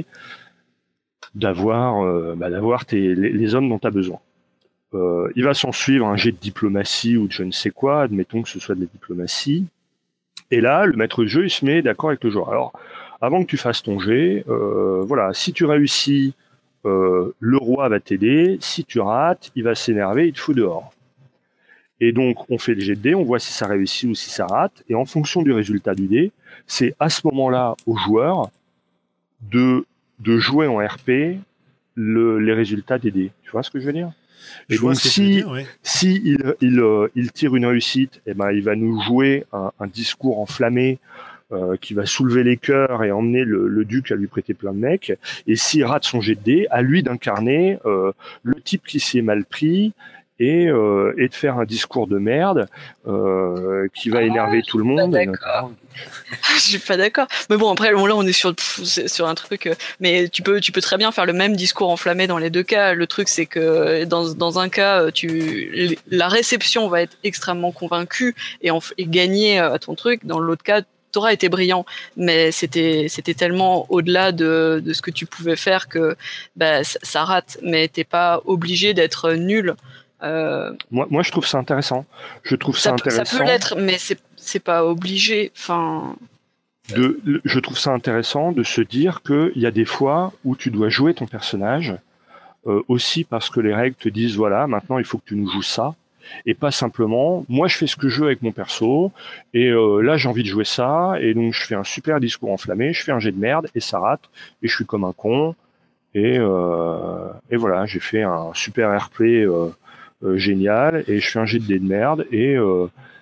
d'avoir euh, bah, d'avoir tes, les, les hommes dont tu as besoin. Euh, il va s'en suivre un jet de diplomatie ou de je ne sais quoi, admettons que ce soit de la diplomatie. Et là, le maître de jeu, il se met d'accord avec le joueur. Alors, avant que tu fasses ton jet, euh, voilà, si tu réussis, euh, le roi va t'aider. Si tu rates, il va s'énerver, il te fout dehors. Et donc, on fait le jet de dés, on voit si ça réussit ou si ça rate. Et en fonction du résultat du dé, c'est à ce moment-là au joueur de de jouer en R P le, les résultats des dés. Tu vois ce que je veux dire? Et Je vois donc, ce que tu veux si, dire, ouais. si il, il, euh, il tire une réussite, eh ben, il va nous jouer un, un discours enflammé euh, qui va soulever les cœurs et emmener le, le duc à lui prêter plein de mecs. Et s'il rate son jet de dés, à lui d'incarner euh, le type qui s'est mal pris et, euh, et de faire un discours de merde euh, qui va Ah, énerver tout le monde. pas et d'accord. notamment- Je suis pas d'accord. Mais bon, après, là, on est sur, pff, c'est sur un truc. euh, Mais tu peux, tu peux très bien faire le même discours enflammé dans les deux cas. Le truc, c'est que dans, dans un cas, tu, la réception va être extrêmement convaincue et, en, et gagner à ton truc. Dans l'autre cas, t'auras été brillant, mais c'était, c'était tellement au-delà de, de ce que tu pouvais faire que bah, ça, ça rate. Mais t'es pas obligé d'être nul. Euh, Moi, moi, je trouve ça intéressant. Je trouve ça, ça, peut- ça intéressant. peut l'être, mais c'est, c'est pas obligé. Enfin. De, je trouve ça intéressant de se dire qu'il y a des fois où tu dois jouer ton personnage, euh, aussi parce que les règles te disent voilà, maintenant il faut que tu nous joues ça, et pas simplement moi je fais ce que je veux avec mon perso, et euh, là j'ai envie de jouer ça, et donc je fais un super discours enflammé, je fais un jet de merde, et ça rate, et je suis comme un con, et, euh, et voilà, j'ai fait un super airplay euh, euh, génial, et je fais un jet de dés de merde, et, euh,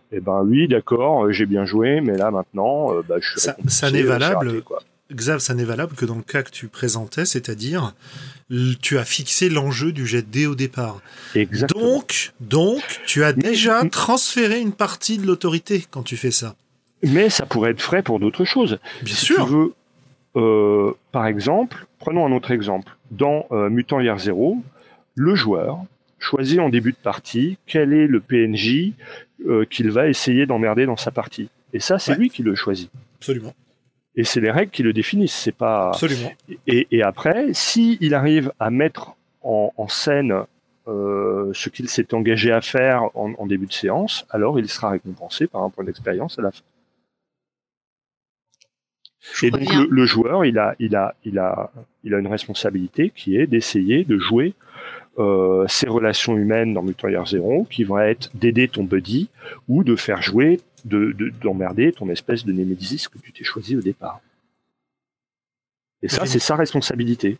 Eh ben oui, d'accord, j'ai bien joué, mais là maintenant, euh, bah, je suis ça, ça n'est valable. Raté, quoi. Xav, ça n'est valable que dans le cas que tu présentais, c'est-à-dire tu as fixé l'enjeu du jet de dés au départ. Exactement. Donc, donc, tu as déjà mmh. transféré une partie de l'autorité quand tu fais ça. Mais ça pourrait être vrai pour d'autres choses. Bien si sûr. Tu veux, euh, par exemple, prenons un autre exemple. Dans euh, Mutant Year Zero, le joueur choisit en début de partie quel est le P N J euh, qu'il va essayer d'emmerder dans sa partie. Et ça, c'est ouais. lui qui le choisit. Absolument. Et c'est les règles qui le définissent. C'est pas. Absolument. Et, et après, si il arrive à mettre en, en scène euh, ce qu'il s'est engagé à faire en, en début de séance, alors il sera récompensé par un point d'expérience à la fin. Je et donc le, le joueur, il a, il a, il a, il a une responsabilité qui est d'essayer de jouer euh, ses relations humaines dans Mutant Year Zero, qui vont être d'aider ton buddy ou de faire jouer. De, de, d'emmerder ton espèce de némésis que tu t'es choisi au départ. Et ça, c'est sa responsabilité.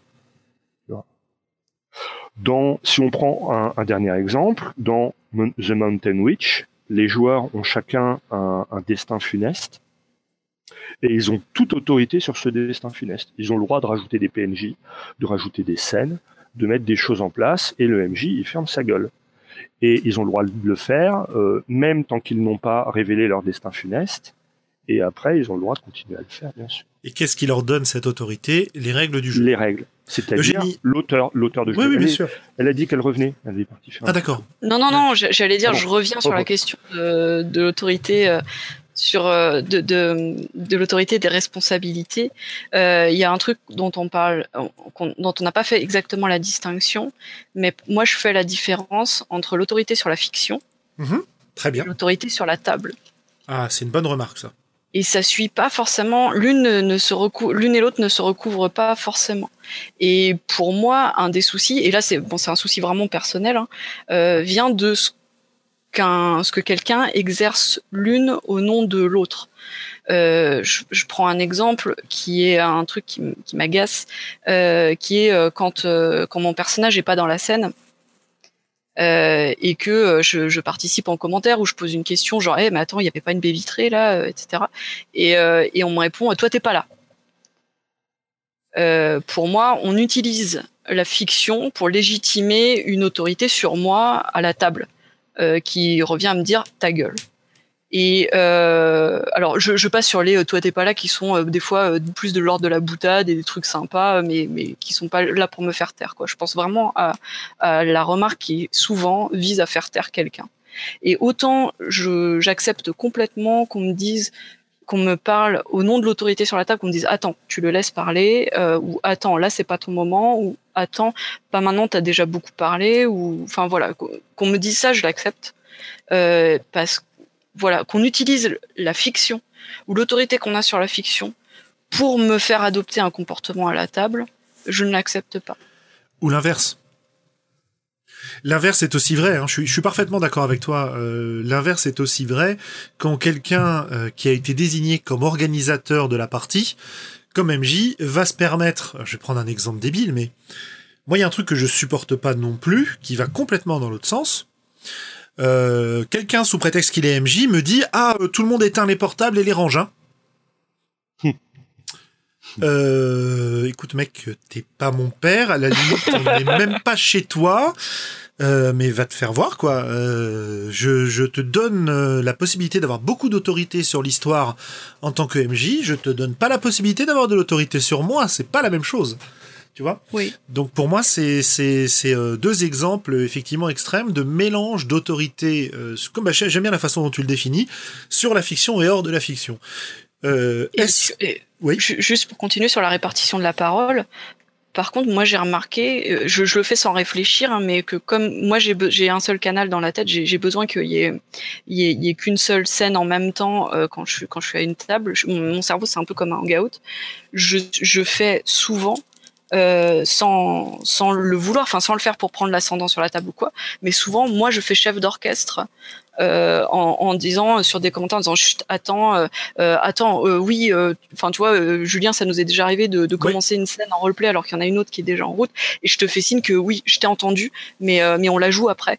Dans, si on prend un, un dernier exemple, dans The Mountain Witch, les joueurs ont chacun un, un destin funeste et ils ont toute autorité sur ce destin funeste. Ils ont le droit de rajouter des P N J, de rajouter des scènes, de mettre des choses en place et le M J, il ferme sa gueule. Et ils ont le droit de le faire, euh, même tant qu'ils n'ont pas révélé leur destin funeste. Et après, ils ont le droit de continuer à le faire, bien sûr. Et qu'est-ce qui leur donne cette autorité? Les règles du jeu. Les règles. C'est-à-dire Eugénie... l'auteur, l'auteur de jeu. Oui, oui, bien elle, sûr. Elle a dit qu'elle revenait. Elle est partie faire ah, d'accord. Non, non, non, j'allais dire, ah bon. je reviens sur oh, la oh. question de, de l'autorité, euh, sur, euh, de, de, de l'autorité des responsabilités. Il euh, y a un truc dont on parle, dont on n'a pas fait exactement la distinction, mais moi, je fais la différence entre l'autorité sur la fiction mmh, très bien. et l'autorité sur la table. Ah, c'est une bonne remarque, ça. Et ça suit pas forcément, l'une ne se recou- l'une et l'autre ne se recouvrent pas forcément. Et pour moi, un des soucis, et là c'est bon, c'est un souci vraiment personnel, hein, euh, vient de ce qu'un, ce que quelqu'un exerce l'une au nom de l'autre. Euh, je, je prends un exemple qui est un truc qui, qui m'agace, euh, qui est euh, quand euh, quand mon personnage est pas dans la scène. Euh, et que euh, je, je participe en commentaire où je pose une question genre hey, mais attends, il y avait pas une baie vitrée là, euh, et cetera. Et, euh, et on me répond toi t'es pas là. Euh, pour moi, on utilise la fiction pour légitimer une autorité sur moi à la table, euh, qui revient à me dire ta gueule. Et euh, alors je, je passe sur les euh, toi t'es pas là qui sont euh, des fois euh, plus de l'ordre de la boutade et des trucs sympas, mais mais qui sont pas là pour me faire taire quoi. Je pense vraiment à, à la remarque qui souvent vise à faire taire quelqu'un. Et autant je j'accepte complètement qu'on me dise, qu'on me parle au nom de l'autorité sur la table, qu'on me dise attends tu le laisses parler, euh, ou attends là c'est pas ton moment, ou attends pas maintenant t'as déjà beaucoup parlé, ou enfin voilà, qu'on me dise ça je l'accepte, euh, parce que voilà, qu'on utilise la fiction ou l'autorité qu'on a sur la fiction pour me faire adopter un comportement à la table, je ne l'accepte pas. Ou l'inverse. L'inverse est aussi vrai, hein. je, suis, je suis parfaitement d'accord avec toi. Euh, l'inverse est aussi vrai quand quelqu'un euh, qui a été désigné comme organisateur de la partie, comme M J, va se permettre, je vais prendre un exemple débile, mais moi il y a un truc que je supporte pas non plus, qui va complètement dans l'autre sens. Euh, quelqu'un sous prétexte qu'il est M J me dit ah euh, tout le monde éteint les portables et les range hein. euh, écoute mec t'es pas mon père, à la limite on n'est même pas chez toi, euh, mais va te faire voir quoi. euh, je, je te donne euh, la possibilité d'avoir beaucoup d'autorité sur l'histoire en tant que M J, je te donne pas la possibilité d'avoir de l'autorité sur moi, c'est pas la même chose. Tu vois ? Oui. Donc pour moi, c'est c'est c'est euh, deux exemples effectivement extrêmes de mélange d'autorité. Euh, comme bah, j'aime bien la façon dont tu le définis, sur la fiction et hors de la fiction. Euh, et, est-ce... et, oui. Juste pour continuer sur la répartition de la parole. Par contre, moi j'ai remarqué, je, je le fais sans réfléchir, hein, mais que comme moi j'ai be- j'ai un seul canal dans la tête, j'ai, j'ai besoin qu'il y ait il y ait, il y ait qu'une seule scène en même temps euh, quand je suis quand je suis à une table. Je, mon, mon cerveau c'est un peu comme un hangout. Je je fais souvent Euh, sans sans le vouloir, enfin sans le faire pour prendre l'ascendant sur la table ou quoi, mais souvent moi je fais chef d'orchestre euh, en, en disant sur des commentaires en disant chut attends euh, euh, attends euh, oui enfin euh, tu vois euh, Julien ça nous est déjà arrivé de, de commencer oui. une scène en roleplay alors qu'il y en a une autre qui est déjà en route et je te fais signe que oui je t'ai entendu mais euh, mais on la joue après.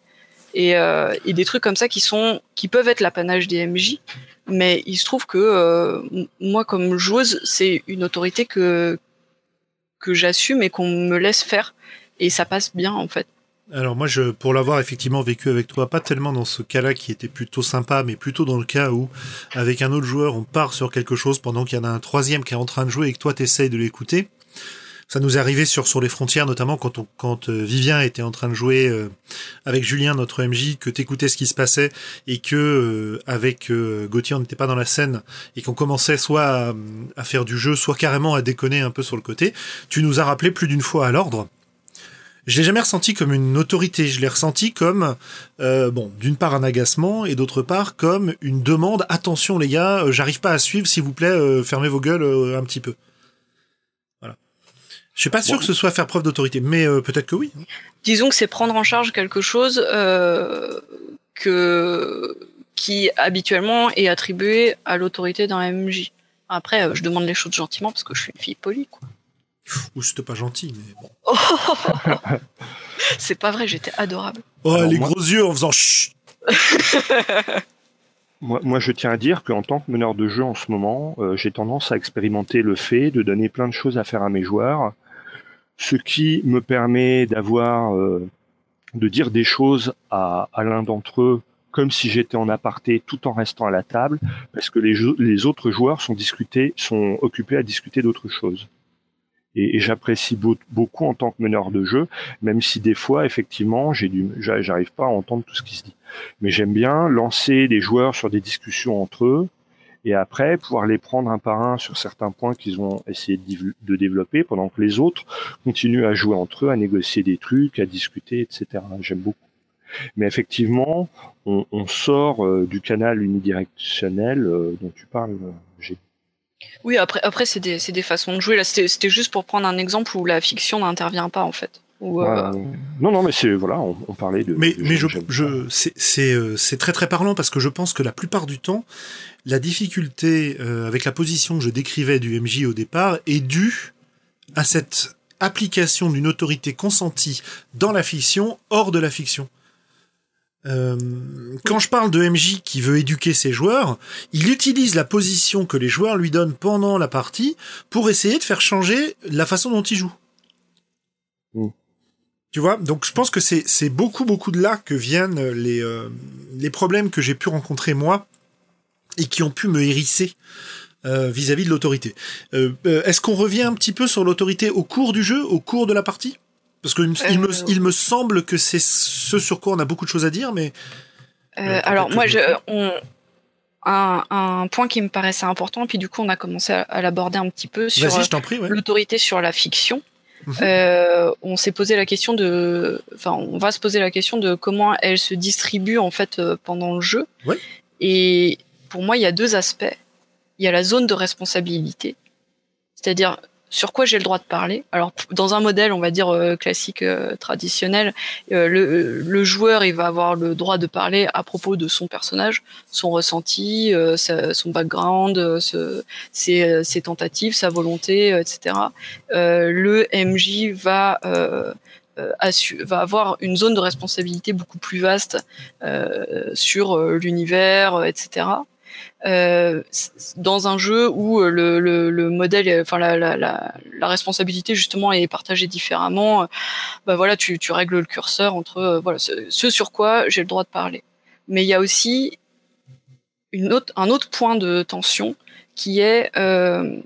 et, euh, et des trucs comme ça qui sont qui peuvent être l'apanage des M J, mais il se trouve que euh, moi comme joueuse c'est une autorité que que j'assume et qu'on me laisse faire et ça passe bien en fait. Alors moi, je, pour l'avoir effectivement vécu avec toi, pas tellement dans ce cas-là qui était plutôt sympa, mais plutôt dans le cas où, avec un autre joueur, on part sur quelque chose pendant qu'il y en a un troisième qui est en train de jouer et que toi t'essayes de l'écouter. Ça nous est arrivé sur sur les frontières, notamment quand on, quand euh, Vivien était en train de jouer euh, avec Julien, notre M J, que t'écoutais ce qui se passait et que euh, avec euh, Gauthier on n'était pas dans la scène et qu'on commençait soit à, à faire du jeu, soit carrément à déconner un peu sur le côté. Tu nous as rappelé plus d'une fois à l'ordre. Je l'ai jamais ressenti comme une autorité, je l'ai ressenti comme, euh, bon, d'une part un agacement et d'autre part comme une demande, attention les gars, euh, j'arrive pas à suivre, s'il vous plaît, euh, fermez vos gueules euh, un petit peu. Voilà. Je suis pas sûr bon. que ce soit faire preuve d'autorité, mais euh, peut-être que oui. Disons que c'est prendre en charge quelque chose euh, que qui habituellement est attribué à l'autorité d'un M J. Après, euh, je demande les choses gentiment parce que je suis une fille polie, quoi. Ou c'était pas gentil, mais bon. Oh c'est pas vrai, j'étais adorable. Oh, Alors les moi... gros yeux en faisant chut. moi, moi, je tiens à dire qu'en tant que meneur de jeu en ce moment, euh, j'ai tendance à expérimenter le fait de donner plein de choses à faire à mes joueurs, ce qui me permet d'avoir, euh, de dire des choses à, à l'un d'entre eux comme si j'étais en aparté tout en restant à la table, parce que les, jeux, les autres joueurs sont, discutés, sont occupés à discuter d'autres choses. Et, et j'apprécie beau, beaucoup en tant que meneur de jeu, même si des fois, effectivement, j'ai du, j'arrive pas à entendre tout ce qui se dit. Mais j'aime bien lancer les joueurs sur des discussions entre eux, et après pouvoir les prendre un par un sur certains points qu'ils ont essayé de, de développer, pendant que les autres continuent à jouer entre eux, à négocier des trucs, à discuter, et cetera. J'aime beaucoup. Mais effectivement, on, on sort euh, du canal unidirectionnel euh, dont tu parles, euh, j'ai Oui, après, après c'est des, c'est des façons de jouer. Là, c'était, c'était juste pour prendre un exemple où la fiction n'intervient pas, en fait. Où, euh... euh, non, non, mais c'est voilà, on, on parlait de. Mais, de mais je, je, c'est, c'est, euh, c'est très très parlant parce que je pense que la plupart du temps, la difficulté euh, avec la position que je décrivais du M J au départ est due à cette application d'une autorité consentie dans la fiction, hors de la fiction. Euh, quand je parle de M J qui veut éduquer ses joueurs, il utilise la position que les joueurs lui donnent pendant la partie pour essayer de faire changer la façon dont il joue. Mmh. Tu vois, donc je pense que c'est c'est beaucoup beaucoup de là que viennent les euh, les problèmes que j'ai pu rencontrer moi et qui ont pu me hérisser euh, vis-à-vis de l'autorité. Euh, euh, est-ce qu'on revient un petit peu sur l'autorité au cours du jeu, au cours de la partie ? Parce que euh... il, me, il me semble que c'est ce sur quoi on a beaucoup de choses à dire, mais... Euh, alors, moi, je, on, un, un point qui me paraissait important, puis du coup, on a commencé à, à l'aborder un petit peu sur je t'en prie, ouais. l'autorité sur la fiction. Mmh. Euh, on s'est posé la question de... Enfin, on va se poser la question de comment elle se distribue, en fait, pendant le jeu. Ouais. Et pour moi, il y a deux aspects. Il y a la zone de responsabilité, c'est-à-dire... sur quoi j'ai le droit de parler. Alors, dans un modèle, on va dire euh, classique, euh, traditionnel, euh, le, le joueur, il va avoir le droit de parler à propos de son personnage, son ressenti, euh, sa, son background, euh, ce, ses, ses tentatives, sa volonté, euh, et cetera. Euh, le M J va euh, euh, assu- va avoir une zone de responsabilité beaucoup plus vaste euh, sur euh, l'univers, euh, et cetera. Euh, dans un jeu où le, le, le modèle, enfin la, la, la, la responsabilité justement est partagée différemment, bah voilà, tu, tu règles le curseur entre euh, voilà ce, ce sur quoi j'ai le droit de parler. Mais il y a aussi une autre, un autre point de tension qui est euh,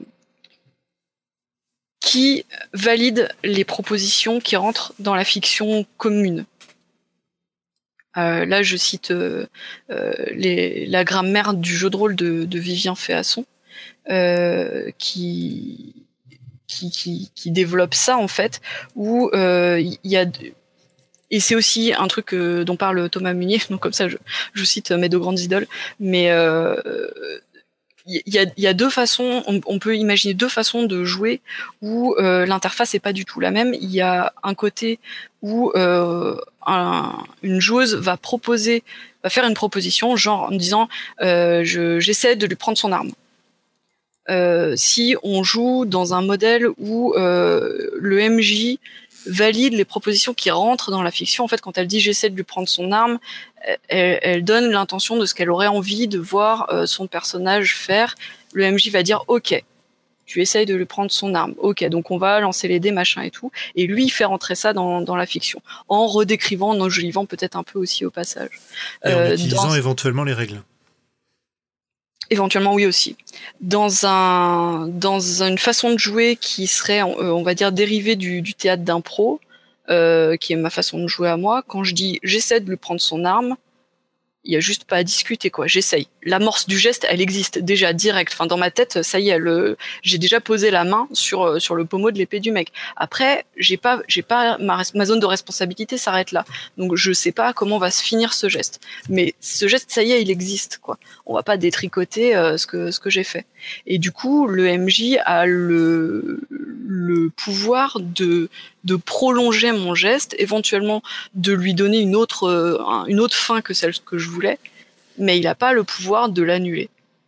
qui valide les propositions qui rentrent dans la fiction commune. Euh, là, je cite euh, euh, les, la grammaire du jeu de rôle de, de Vivien Féasson, euh, qui, qui, qui, qui développe ça en fait, où il euh, y a et c'est aussi un truc euh, dont parle Thomas Munier, donc comme ça je, je cite mes deux grandes idoles, mais euh, il y a, y a deux façons, on, on peut imaginer deux façons de jouer où euh, l'interface est pas du tout la même. Il y a un côté où euh, un, une joueuse va proposer, va faire une proposition, genre en disant euh, je, j'essaie de lui prendre son arme. Euh, si on joue dans un modèle où euh, le M J valide les propositions qui rentrent dans la fiction. En fait, quand elle dit j'essaie de lui prendre son arme, elle, elle donne l'intention de ce qu'elle aurait envie de voir euh, son personnage faire. Le M J va dire ok, tu essayes de lui prendre son arme, ok, donc on va lancer les dés, machin et tout, et lui il fait rentrer ça dans, dans la fiction, en redécrivant, en enjolivant peut-être un peu aussi au passage. Et en euh, utilisant dans... éventuellement les règles. Éventuellement, oui aussi. Dans un, dans une façon de jouer qui serait, on va dire, dérivée du, du théâtre d'impro, euh, qui est ma façon de jouer à moi, quand je dis j'essaie de lui prendre son arme, il y a juste pas à discuter, quoi. J'essaye. L'amorce du geste, elle existe déjà direct. Enfin, dans ma tête, ça y est, le... j'ai déjà posé la main sur sur le pommeau de l'épée du mec. Après, j'ai pas, j'ai pas ma, ma zone de responsabilité s'arrête là. Donc, je sais pas comment va se finir ce geste. Mais ce geste, ça y est, il existe, quoi. On va pas détricoter euh, ce que ce que j'ai fait. Et du coup, le M J a le le pouvoir de de prolonger mon geste, éventuellement de lui donner une autre euh, une autre fin que celle que je voulais, mais il n'a pas le pouvoir de l'annuler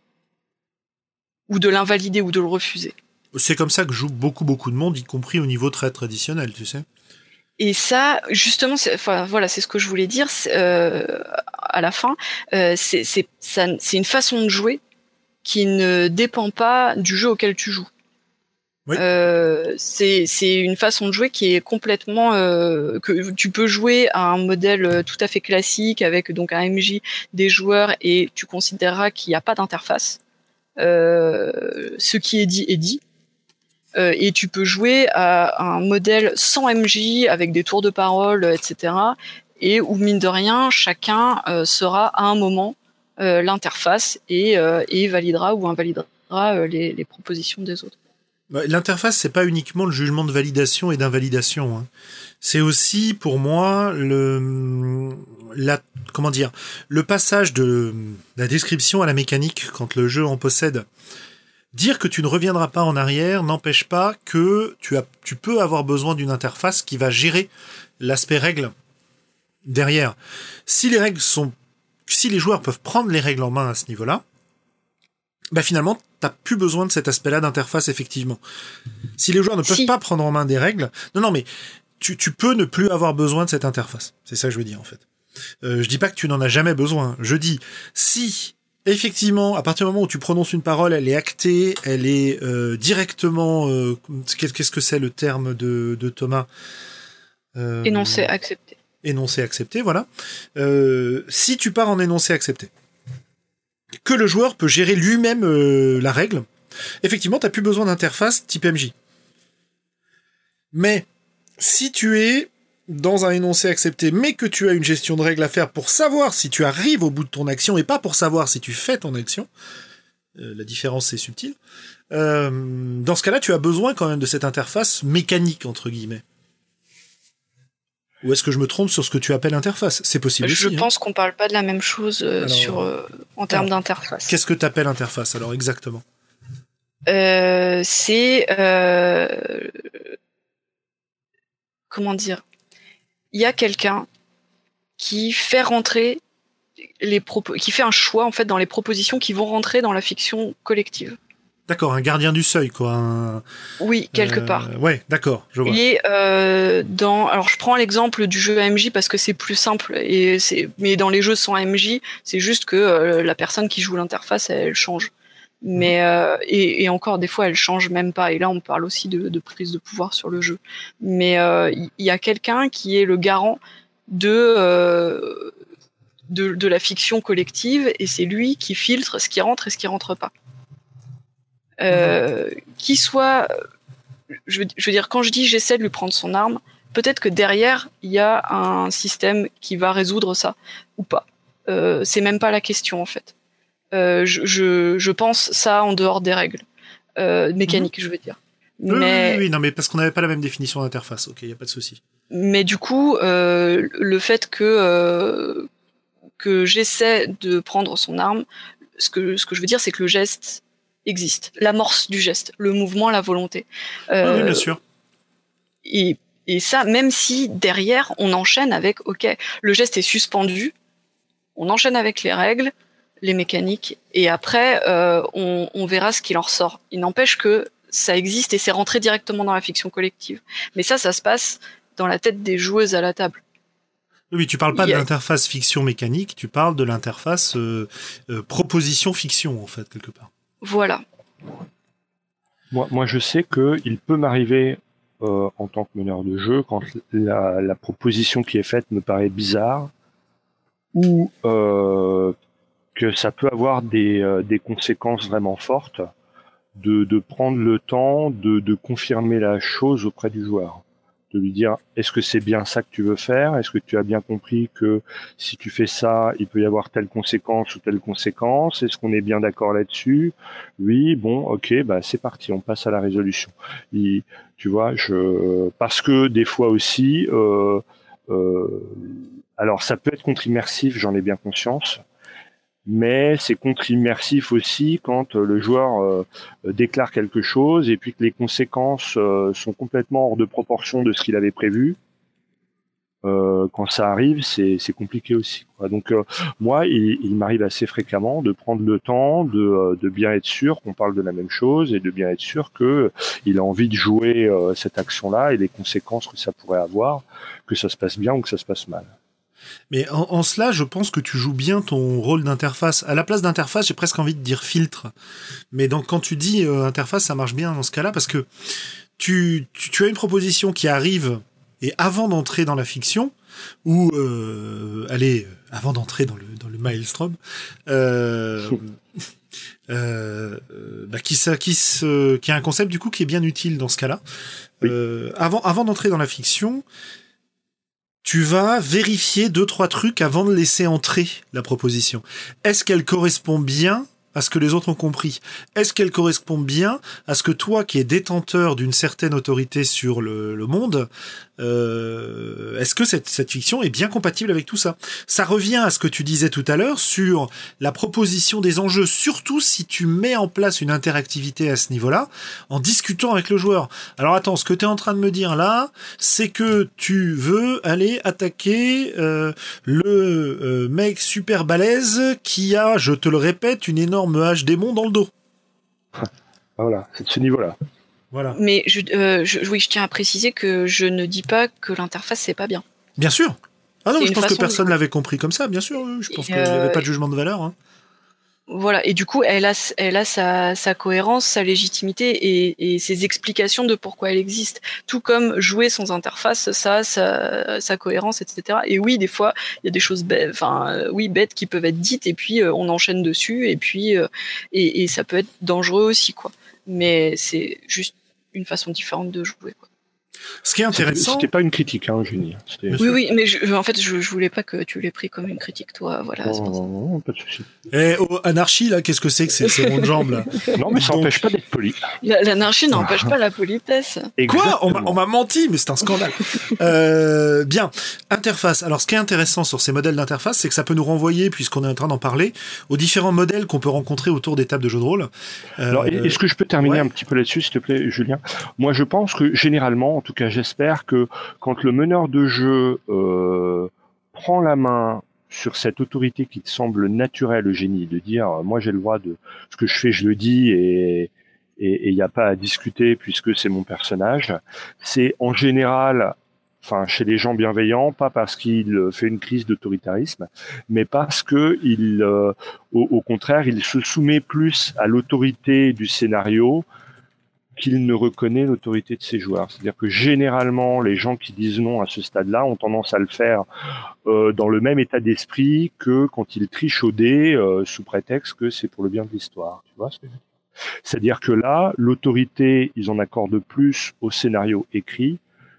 ou de l'invalider ou de le refuser. C'est comme ça que joue beaucoup beaucoup de monde, y compris au niveau très traditionnel, tu sais. Et ça, justement, c'est, enfin, voilà, c'est ce que je voulais dire euh, à la fin. Euh, c'est, c'est, ça, c'est une façon de jouer qui ne dépend pas du jeu auquel tu joues. Oui. Euh, c'est, c'est une façon de jouer qui est complètement euh, que tu peux jouer à un modèle tout à fait classique avec donc un M J, des joueurs, et tu considéreras qu'il n'y a pas d'interface. Euh, ce qui est dit est dit. Euh, et tu peux jouer à un modèle sans M J avec des tours de parole, et cetera. Et où mine de rien, chacun euh, sera à un moment euh, l'interface et, euh, et validera ou invalidera euh, les, les propositions des autres. L'interface, c'est pas uniquement le jugement de validation et d'invalidation. Hein. C'est aussi, pour moi, le, la, comment dire, le passage de la description à la mécanique quand le jeu en possède. Dire que tu ne reviendras pas en arrière n'empêche pas que tu as, tu peux avoir besoin d'une interface qui va gérer l'aspect règles derrière. Si les règles sont, si les joueurs peuvent prendre les règles en main à ce niveau-là, bah finalement, t'as plus besoin de cet aspect-là d'interface, effectivement. Si les joueurs ne peuvent si. pas prendre en main des règles, non, non, mais tu, tu peux ne plus avoir besoin de cette interface. C'est ça que je veux dire, en fait. Euh, je dis pas que tu n'en as jamais besoin. Je dis, si, effectivement, à partir du moment où tu prononces une parole, elle est actée, elle est euh, directement, euh, qu'est-ce que c'est le terme de, de Thomas? euh, Énoncé accepté. Énoncé accepté, voilà. Euh, si tu pars en énoncé accepté, que le joueur peut gérer lui-même euh, la règle, effectivement, tu n'as plus besoin d'interface type M J. Mais si tu es dans un énoncé accepté, mais que tu as une gestion de règles à faire pour savoir si tu arrives au bout de ton action et pas pour savoir si tu fais ton action, euh, la différence c'est subtil, euh, dans ce cas-là, tu as besoin quand même de cette interface mécanique, entre guillemets. Ou est-ce que je me trompe sur ce que tu appelles interface? C'est possible je aussi. Je pense hein. qu'on parle pas de la même chose euh, alors, sur, euh, en termes alors, d'interface. Qu'est-ce que tu appelles interface, alors, exactement? euh, C'est... Euh... Comment dire? Il y a quelqu'un qui fait rentrer les propos... qui fait un choix, en fait, dans les propositions qui vont rentrer dans la fiction collective. D'accord, un gardien du seuil, quoi. Un... Oui, quelque euh, part. Ouais, d'accord, je vois. Et euh, dans, alors je prends l'exemple du jeu M J parce que c'est plus simple. Et c'est, mais dans les jeux sans M J, c'est juste que euh, la personne qui joue l'interface, elle, elle change. Mais euh, et, et encore des fois, elle change même pas. Et là, on parle aussi de, de prise de pouvoir sur le jeu. Mais il euh, y, y a quelqu'un qui est le garant de euh, de, de la fiction collective, et c'est lui qui filtre ce qui rentre et ce qui rentre pas. Euh, mmh. Qui soit, je veux, je veux dire, quand je dis j'essaie de lui prendre son arme, peut-être que derrière il y a un système qui va résoudre ça ou pas. Euh, c'est même pas la question en fait. Euh, je, je, je pense ça en dehors des règles euh, mécaniques, mmh. je veux dire. Oui, mais oui, oui, non, mais parce qu'on n'avait pas la même définition d'interface. Ok, il y a pas de souci. Mais du coup, euh, le fait que euh, que j'essaie de prendre son arme, ce que ce que je veux dire, c'est que le geste existe, l'amorce du geste, le mouvement, la volonté. Euh, oui, oui, bien sûr. Et, et ça, même si derrière, on enchaîne avec, ok, le geste est suspendu, on enchaîne avec les règles, les mécaniques, et après, euh, on, on verra ce qu'il en ressort. Il n'empêche que ça existe et c'est rentré directement dans la fiction collective. Mais ça, ça se passe dans la tête des joueuses à la table. Oui, tu parles pas Il y a... de l'interface fiction mécanique, tu parles de l'interface euh, euh, proposition fiction, en fait, quelque part. Voilà. Moi, moi je sais qu'il peut m'arriver, euh, en tant que meneur de jeu, quand la, la proposition qui est faite me paraît bizarre, ou euh, que ça peut avoir des, euh, des conséquences vraiment fortes, de, de prendre le temps de, de confirmer la chose auprès du joueur. De lui dire, est-ce que c'est bien ça que tu veux faire? Est-ce que tu as bien compris que si tu fais ça, il peut y avoir telle conséquence ou telle conséquence? Est-ce qu'on est bien d'accord là-dessus? Oui, bon, ok, bah c'est parti, on passe à la résolution. Et, tu vois, je parce que des fois aussi, euh, euh, alors ça peut être contre-immersif, j'en ai bien conscience. Mais c'est contre-immersif aussi quand le joueur euh, déclare quelque chose et puis que les conséquences euh, sont complètement hors de proportion de ce qu'il avait prévu. Euh, quand ça arrive, c'est, c'est compliqué aussi, quoi. Donc euh, moi, il, il m'arrive assez fréquemment de prendre le temps de, de bien être sûr qu'on parle de la même chose et de bien être sûr que il a envie de jouer euh, cette action-là et les conséquences que ça pourrait avoir, que ça se passe bien ou que ça se passe mal. Mais en, en cela, je pense que tu joues bien ton rôle d'interface. À la place d'interface, j'ai presque envie de dire filtre. Mais donc, quand tu dis euh, interface, ça marche bien dans ce cas-là parce que tu, tu, tu as une proposition qui arrive et avant d'entrer dans la fiction, ou euh, allez, avant d'entrer dans le, dans le maelstrom, euh, euh, bah, qui, ça, qui, se, qui a un concept du coup qui est bien utile dans ce cas-là. Oui. Euh, avant, avant d'entrer dans la fiction, tu vas vérifier deux, trois trucs avant de laisser entrer la proposition. Est-ce qu'elle correspond bien à ce que les autres ont compris? Est-ce qu'elle correspond bien à ce que toi, qui es détenteur d'une certaine autorité sur le, le monde, euh, est-ce que cette, cette fiction est bien compatible avec tout ça? Ça revient à ce que tu disais tout à l'heure sur la proposition des enjeux, surtout si tu mets en place une interactivité à ce niveau-là, en discutant avec le joueur. Alors attends, ce que tu es en train de me dire là, c'est que tu veux aller attaquer euh, le euh, mec super balèze qui a, je te le répète, une énorme hache démon dans le dos. Voilà, c'est de ce niveau-là. Voilà. Mais je, euh, je, oui, je tiens à préciser que je ne dis pas que l'interface c'est pas bien. Bien sûr. Ah non, C'est je une pense que façon personne de- l'avait compris comme ça, bien sûr. Je pense Et, qu'il n'y euh, avait pas de jugement de valeur. Hein. Voilà, et du coup, elle a, elle a sa, sa cohérence, sa légitimité et, et ses explications de pourquoi elle existe. Tout comme jouer sans interface, ça a sa, sa cohérence, et cetera. Et oui, des fois, il y a des choses bêtes, enfin, euh, oui, bêtes qui peuvent être dites et puis euh, on enchaîne dessus et puis euh, et, et ça peut être dangereux aussi, quoi. Mais c'est juste une façon différente de jouer, quoi. Ce qui est intéressant. C'était pas une critique, hein, Génie. C'était... Bien Oui, sûr. oui, mais je, en fait, je, je voulais pas que tu l'aies pris comme une critique, toi. Voilà. c'est Non, pour ça. non, non, pas de souci. Eh, oh, anarchie, là, qu'est-ce que c'est que ces, ces rondes jambes, là? Non, mais ça Donc- n'empêche pas d'être poli. La- L'anarchie n'empêche pas la politesse. Quoi? On m'a, Exactement. on m'a menti, mais c'est un scandale. euh, bien. Interface. Alors, ce qui est intéressant sur ces modèles d'interface, c'est que ça peut nous renvoyer, puisqu'on est en train d'en parler, aux différents modèles qu'on peut rencontrer autour des tables de jeux de rôle. Euh, Alors, est-ce que je peux terminer ouais. un petit peu là-dessus, s'il te plaît, Julien? Moi, je pense que généralement, en tout cas, j'espère que quand le meneur de jeu euh, prend la main sur cette autorité qui te semble naturelle, le génie, de dire, euh, moi, j'ai le droit de ce que je fais, je le dis, et et il n'y a pas à discuter puisque c'est mon personnage. C'est en général, enfin, chez les gens bienveillants, pas parce qu'il fait une crise d'autoritarisme, mais parce que il, euh, au, au contraire, il se soumet plus à l'autorité du scénario qu'il ne reconnaît l'autorité de ses joueurs. C'est-à-dire que généralement, les gens qui disent non à ce stade-là ont tendance à le faire euh, dans le même état d'esprit que quand ils trichent au dé euh, sous prétexte que c'est pour le bien de l'histoire. Tu vois ce que je veux dire ? C'est-à-dire que là, l'autorité, ils en accordent plus au scénario écrit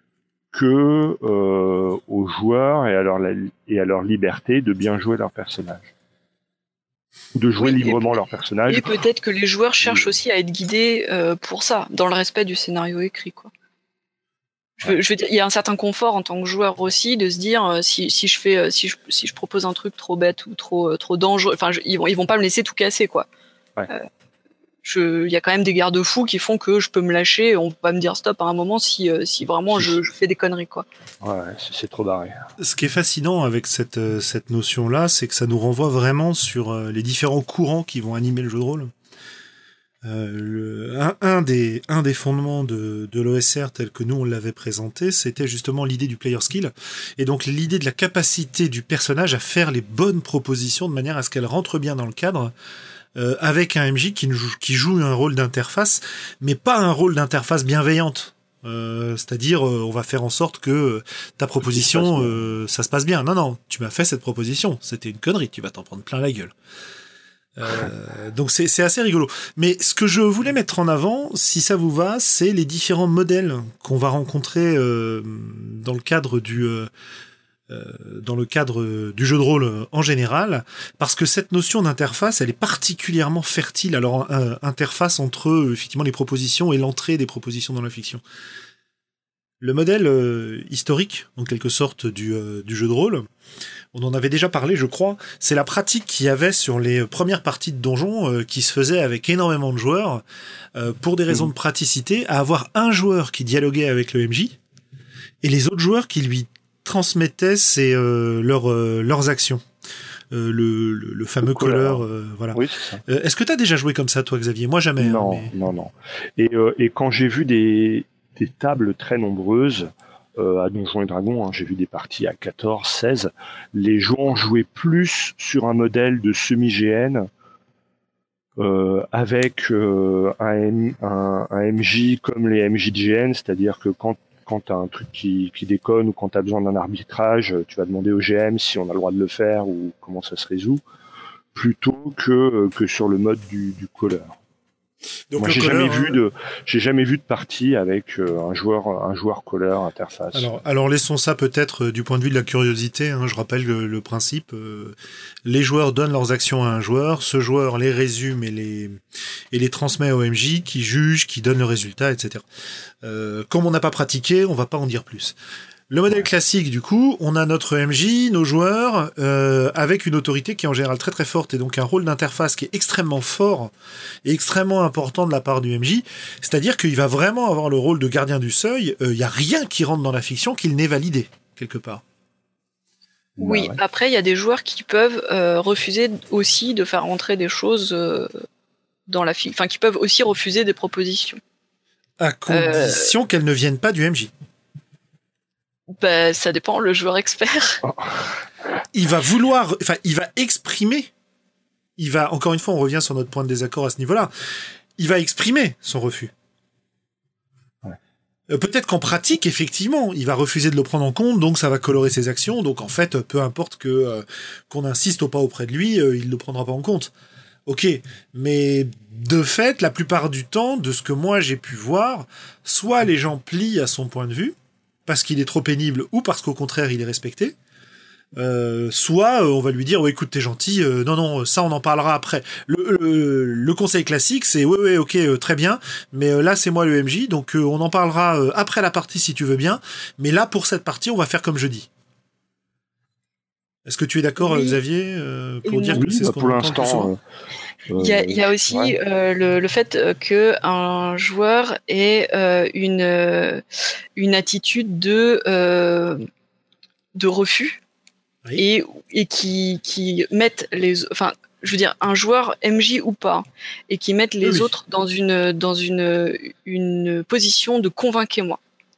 que euh, aux joueurs et à, leur, et à leur liberté de bien jouer leur personnage. De jouer Oui, librement et, leur personnage. Et peut-être que les joueurs cherchent aussi à être guidés euh, pour ça, dans le respect du scénario écrit, quoi. Je veux, je veux dire, il y a un certain confort en tant que joueur aussi de se dire euh, si, si je fais, euh, si je, si je propose un truc trop bête ou trop, euh, trop dangereux, enfin, je, ils vont, ils vont pas me laisser tout casser, quoi. Ouais. Euh, je, il y a quand même des garde-fous qui font que je peux me lâcher, et on va me dire stop à un moment si, euh, si vraiment je, je fais des conneries, quoi. Ouais, c'est, c'est trop barré. Ce qui est fascinant avec cette, euh, cette notion-là, c'est que ça nous renvoie vraiment sur euh, les différents courants qui vont animer le jeu de rôle. Euh, le, un, un, des, un des fondements de, de l'O S R tel que nous on l'avait présenté, c'était justement l'idée du player skill, et donc l'idée de la capacité du personnage à faire les bonnes propositions de manière à ce qu'elles rentrent bien dans le cadre, euh, avec un M J qui, joue, qui joue un rôle d'interface, mais pas un rôle d'interface bienveillante. Euh, c'est-à-dire, euh, on va faire en sorte que euh, ta proposition, euh, ça se passe bien. Non, non, tu m'as fait cette proposition, c'était une connerie, tu vas t'en prendre plein la gueule. Euh, donc c'est, c'est assez rigolo. Mais ce que je voulais mettre en avant, si ça vous va, c'est les différents modèles qu'on va rencontrer euh, dans le cadre du euh, euh, dans le cadre du jeu de rôle en général, parce que cette notion d'interface, elle est particulièrement fertile. Alors euh, interface entre euh, effectivement les propositions et l'entrée des propositions dans la fiction. Le modèle euh, historique, en quelque sorte, du, euh, du jeu de rôle, on en avait déjà parlé, je crois, c'est la pratique qu'il y avait sur les premières parties de donjons euh, qui se faisait avec énormément de joueurs, euh, pour des raisons mmh. de praticité, à avoir un joueur qui dialoguait avec le M J et les autres joueurs qui lui transmettaient ses, euh, leurs, euh, leurs actions. Euh, le, le, le fameux colleur, euh, voilà. Oui, c'est ça. Euh, est-ce que tu as déjà joué comme ça, toi, Xavier ? Moi, jamais. Non, hein, mais... non, non. Et, euh, et quand j'ai vu des, des tables très nombreuses, Euh, à Donjons et Dragons, hein, j'ai vu des parties à quatorze, seize, les joueurs jouaient plus sur un modèle de semi-G N euh, avec euh, un, M, un, un M J comme les M J de G N, c'est-à-dire que quand, quand tu as un truc qui, qui déconne ou quand tu as besoin d'un arbitrage, tu vas demander au G M si on a le droit de le faire ou comment ça se résout, plutôt que, que sur le mode du, du caller. Donc moi, j'ai jamais vu de, j'ai jamais vu de partie avec euh, un joueur, un joueur caller interface. Alors, alors laissons ça peut-être euh, du point de vue de la curiosité. Hein, je rappelle le, le principe. Euh, les joueurs donnent leurs actions à un joueur. Ce joueur les résume et les et les transmet au M J, qui juge, qui donne le résultat, et cetera. Euh, comme on n'a pas pratiqué, on va pas en dire plus. Le modèle classique, du coup, on a notre M J, nos joueurs, euh, avec une autorité qui est en général très très forte et donc un rôle d'interface qui est extrêmement fort et extrêmement important de la part du M J. C'est-à-dire qu'il va vraiment avoir le rôle de gardien du seuil. Il euh, n'y a rien qui rentre dans la fiction qu'il n'ait validé, quelque part. Oui, bah ouais. Après, il y a des joueurs qui peuvent euh, refuser aussi de faire rentrer des choses euh, dans la fiction. Enfin, qui peuvent aussi refuser des propositions. À condition euh... qu'elles ne viennent pas du M J. Ben, ça dépend, le joueur expert. Oh. Il va vouloir, enfin, il va exprimer. Il va, encore une fois, on revient sur notre point de désaccord à ce niveau-là. Il va exprimer son refus. Ouais. Euh, peut-être qu'en pratique, effectivement, il va refuser de le prendre en compte, donc ça va colorer ses actions. Donc en fait, peu importe que euh, qu'on insiste ou pas auprès de lui, euh, il le prendra pas en compte. Ok, mais de fait, la plupart du temps, de ce que moi j'ai pu voir, soit les gens plient à son point de vue, parce qu'il est trop pénible ou parce qu'au contraire il est respecté, euh, soit euh, on va lui dire oh, écoute t'es gentil, euh, non non ça on en parlera après. Le, le, le conseil classique c'est ouais ouais ok euh, très bien, mais euh, là c'est moi le M J donc euh, on en parlera euh, après la partie si tu veux bien, mais là pour cette partie on va faire comme je dis. Est-ce que tu es d'accord oui. Xavier euh, pour oui. dire que oui, c'est bah ce qu'on pour entend l'instant euh, il y a, il y a aussi ouais. euh, le, le fait que un joueur ait euh, une euh, une attitude de euh, de refus oui. et et qui qui mette les enfin je veux dire un joueur M J ou pas et qui mette les oui. autres dans une dans une une position de convainquez-moi.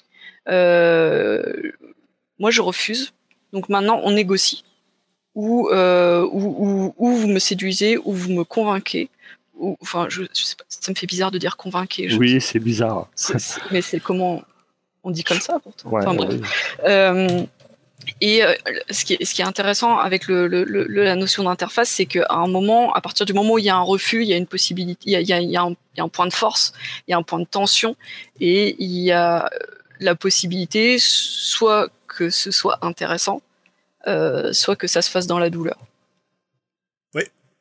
Euh, moi je refuse. Donc maintenant on négocie. Ou, euh, ou, ou, ou vous me séduisez, ou vous me convainquez. Ou, enfin, je, je sais pas, ça me fait bizarre de dire convainquez. Je oui, c'est bizarre. C'est, c'est, mais c'est comment on dit comme ça, pourtant. Ouais, enfin, bref. Oui. Euh, et euh, ce, qui est, ce qui est intéressant avec le, le, le, la notion d'interface, c'est qu'à un moment, à partir du moment où il y a un refus, il y a une possibilité, il y a, il y a, il y a, un, il y a un point de force, il y a un point de tension, et il y a la possibilité soit que ce soit intéressant, Euh, soit que ça se fasse dans la douleur. Oui.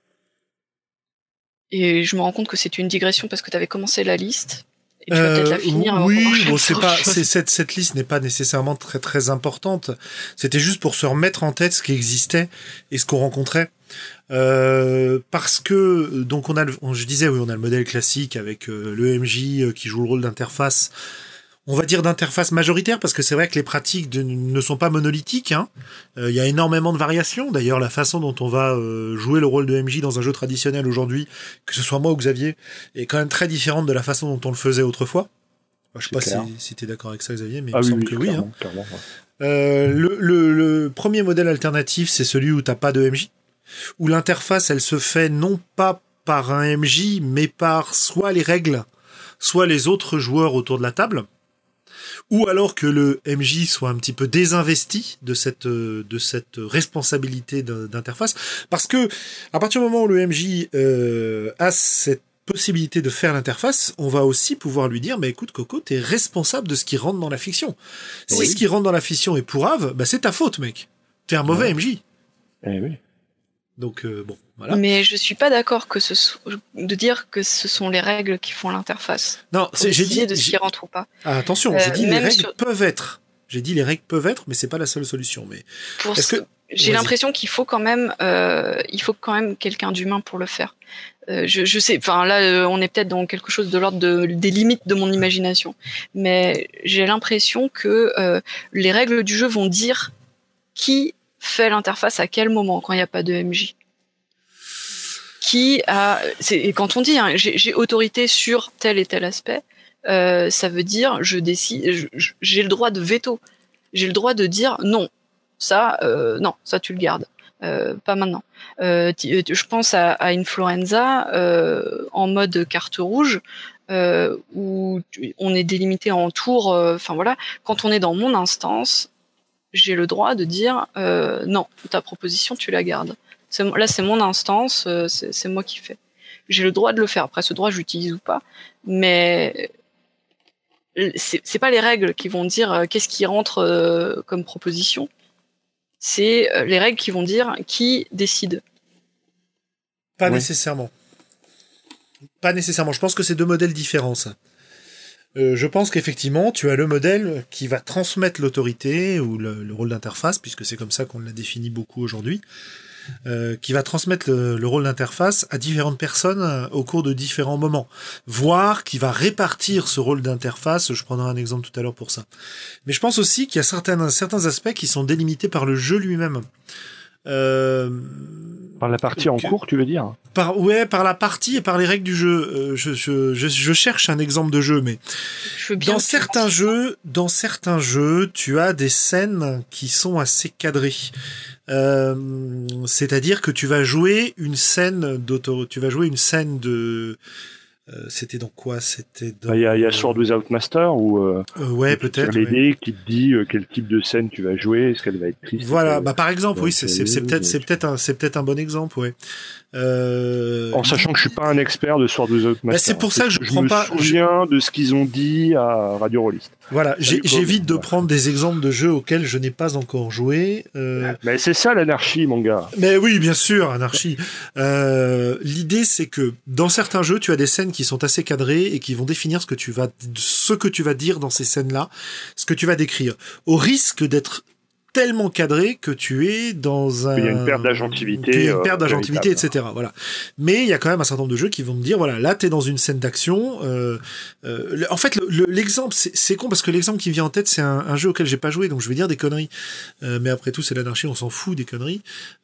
Et je me rends compte que c'est une digression parce que tu avais commencé la liste. Et tu vas euh, peut-être la finir. Oui, bon, c'est pas, c'est, cette, cette liste n'est pas nécessairement très très importante. C'était juste pour se remettre en tête ce qui existait et ce qu'on rencontrait. Euh, parce que donc on a, le, je disais oui, on a le modèle classique avec euh, le M J euh, qui joue le rôle d'interface. on va dire d'interface majoritaire, parce que c'est vrai que les pratiques de, ne sont pas monolithiques. Hein. Euh, y a énormément de variations. D'ailleurs, la façon dont on va euh, jouer le rôle de M J dans un jeu traditionnel aujourd'hui, que ce soit moi ou Xavier, est quand même très différente de la façon dont on le faisait autrefois. Enfin, je sais C'est pas clair. si, si tu es d'accord avec ça, Xavier, mais Ah il me oui, semble oui, que oui. clairement, Hein. clairement, ouais. Euh, le, le, le premier modèle alternatif, c'est celui où t'as pas de M J, où l'interface, elle se fait non pas par un M J, mais par soit les règles, soit les autres joueurs autour de la table, ou alors que le M J soit un petit peu désinvesti de cette de cette responsabilité d'interface, parce que à partir du moment où le M J euh, a cette possibilité de faire l'interface, on va aussi pouvoir lui dire, bah écoute Coco, t'es responsable de ce qui rentre dans la fiction. Si Oui. ce qui rentre dans la fiction est pourrave, bah c'est ta faute, mec. T'es un mauvais Ouais. M J. Eh oui. Donc euh, bon, voilà. Mais je suis pas d'accord que ce so- de dire que ce sont les règles qui font l'interface. Non, Pour c'est- j'ai décider dit. de ce j'ai- qui rentre ou pas. Ah, attention, Euh, j'ai dit les même règles sur- peuvent être. J'ai dit les règles peuvent être, mais c'est pas la seule solution. Mais Pour Est-ce ce- que- j'ai Vas-y. l'impression qu'il faut quand même, euh, il faut quand même quelqu'un d'humain pour le faire. Euh, je, je sais, enfin là, euh, on est peut-être dans quelque chose de l'ordre de, des limites de mon imagination, mais j'ai l'impression que euh, les règles du jeu vont dire qui fait l'interface à quel moment quand il n'y a pas de M J. Qui a, c'est, et quand on dit hein, j'ai, j'ai autorité sur tel et tel aspect, euh, ça veut dire je décide, je- je- j'ai le droit de veto, j'ai le droit de dire non, ça, euh, non, ça tu le gardes, euh, pas maintenant. Euh, ti- je pense à, à Influenza euh, en mode carte rouge. Euh, où tu- on est délimité en tours, enfin voilà. Quand on est dans mon instance, j'ai le droit de dire euh, non, ta proposition tu la gardes. C'est, là c'est mon instance, euh, c'est, c'est moi qui fais. J'ai le droit de le faire. Après ce droit je l'utilise ou pas, mais c'est, c'est pas les règles qui vont dire euh, qu'est-ce qui rentre euh, comme proposition. C'est euh, les règles qui vont dire qui décide. Pas Oui. nécessairement. Pas nécessairement. Je pense que c'est deux modèles différents, ça. Euh, je pense qu'effectivement, tu as le modèle qui va transmettre l'autorité ou le, le rôle d'interface, puisque c'est comme ça qu'on l'a défini beaucoup aujourd'hui, euh, qui va transmettre le, le rôle d'interface à différentes personnes euh, au cours de différents moments, voire qui va répartir ce rôle d'interface. Je prendrai un exemple tout à l'heure pour ça. Mais je pense aussi qu'il y a certains, certains aspects qui sont délimités par le jeu lui-même. Euh, Par la partie en que- cours, tu veux dire? par, ouais, par la partie et par les règles du jeu. Euh, je, je, je, je cherche un exemple de jeu, mais Je veux bien dans que tu certains m'en- jeux, dans certains jeux, tu as des scènes qui sont assez cadrées. Euh, c'est-à-dire que tu vas jouer une scène d'auto, tu vas jouer une scène de, euh, c'était dans quoi? C'était dans. Bah, Il y a, il y a Sword Without Master où euh, Euh, ouais, tu peut-être. tires les ouais. dés qui te dit euh, quel type de scène tu vas jouer, est-ce qu'elle va être triste. Voilà, est-ce qu'elle- bah par exemple, oui, Ouais, c'est c'est- c'est c'est peut-être c'est donc- peut-être un c'est peut-être un bon exemple, ouais. Euh, En sachant que je suis pas un expert de Sword Without Master. Bah, c'est pour ça que je prends me pas- souviens de ce qu'ils ont dit à Radio Rollist. Voilà, j'ai- Salut, Paul. j'évite de Ouais. prendre des exemples de jeux auxquels je n'ai pas encore joué. Euh, Mais c'est ça l'anarchie, mon gars. Mais oui, bien sûr, anarchie. Euh, L'idée, c'est que dans certains jeux, tu as des scènes qui sont assez cadrées et qui vont définir ce que tu vas, ce que tu vas dire dans ces scènes-là, ce que tu vas décrire, au risque d'être tellement cadré que tu es dans un... Il y a une perte d'agentivité, qu'il y a une euh, perte d'agentivité, et véritable. cetera. Voilà. Mais il y a quand même un certain nombre de jeux qui vont te dire, voilà, là, t'es dans une scène d'action. Euh, euh, le- en fait, le- le- l'exemple, c'est c'est con parce que l'exemple qui me vient en tête, c'est un, un jeu auquel j'ai pas joué, donc je vais dire des conneries. Euh, mais après tout, c'est l'anarchie, on s'en fout des conneries.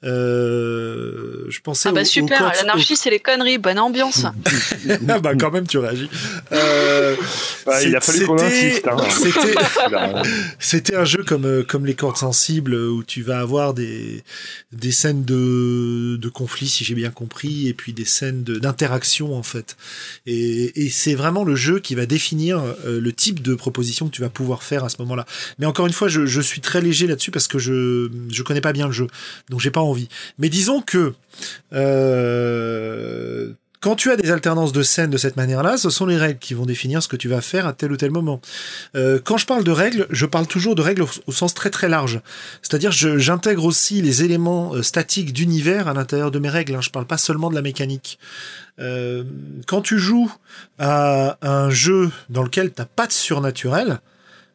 Euh, je pensais Ah bah au- au super, Court- l'anarchie c'est les conneries, bonne ambiance. Ah bah quand même tu réagis. Euh, Ouais, il a fallu qu'on c'était- insiste. Hein. C'était Là, c'était un jeu comme euh, comme les cordes sensibles où tu vas avoir des des scènes de de conflit si j'ai bien compris et puis des scènes de- d'interaction en fait. Et et c'est vraiment le jeu qui va définir euh, le type de proposition que tu vas pouvoir faire à ce moment-là. Mais encore une fois, je je suis très léger là-dessus parce que je je connais pas bien le jeu. Donc j'ai pas envie. Mais disons que euh, quand tu as des alternances de scènes de cette manière-là, ce sont les règles qui vont définir ce que tu vas faire à tel ou tel moment. Euh, quand je parle de règles, je parle toujours de règles au, au sens très très large. C'est-à-dire, je- j'intègre aussi les éléments euh, statiques d'univers à l'intérieur de mes règles. Hein. Je parle pas seulement de la mécanique. Euh, quand tu joues à un jeu dans lequel t'as pas de surnaturel,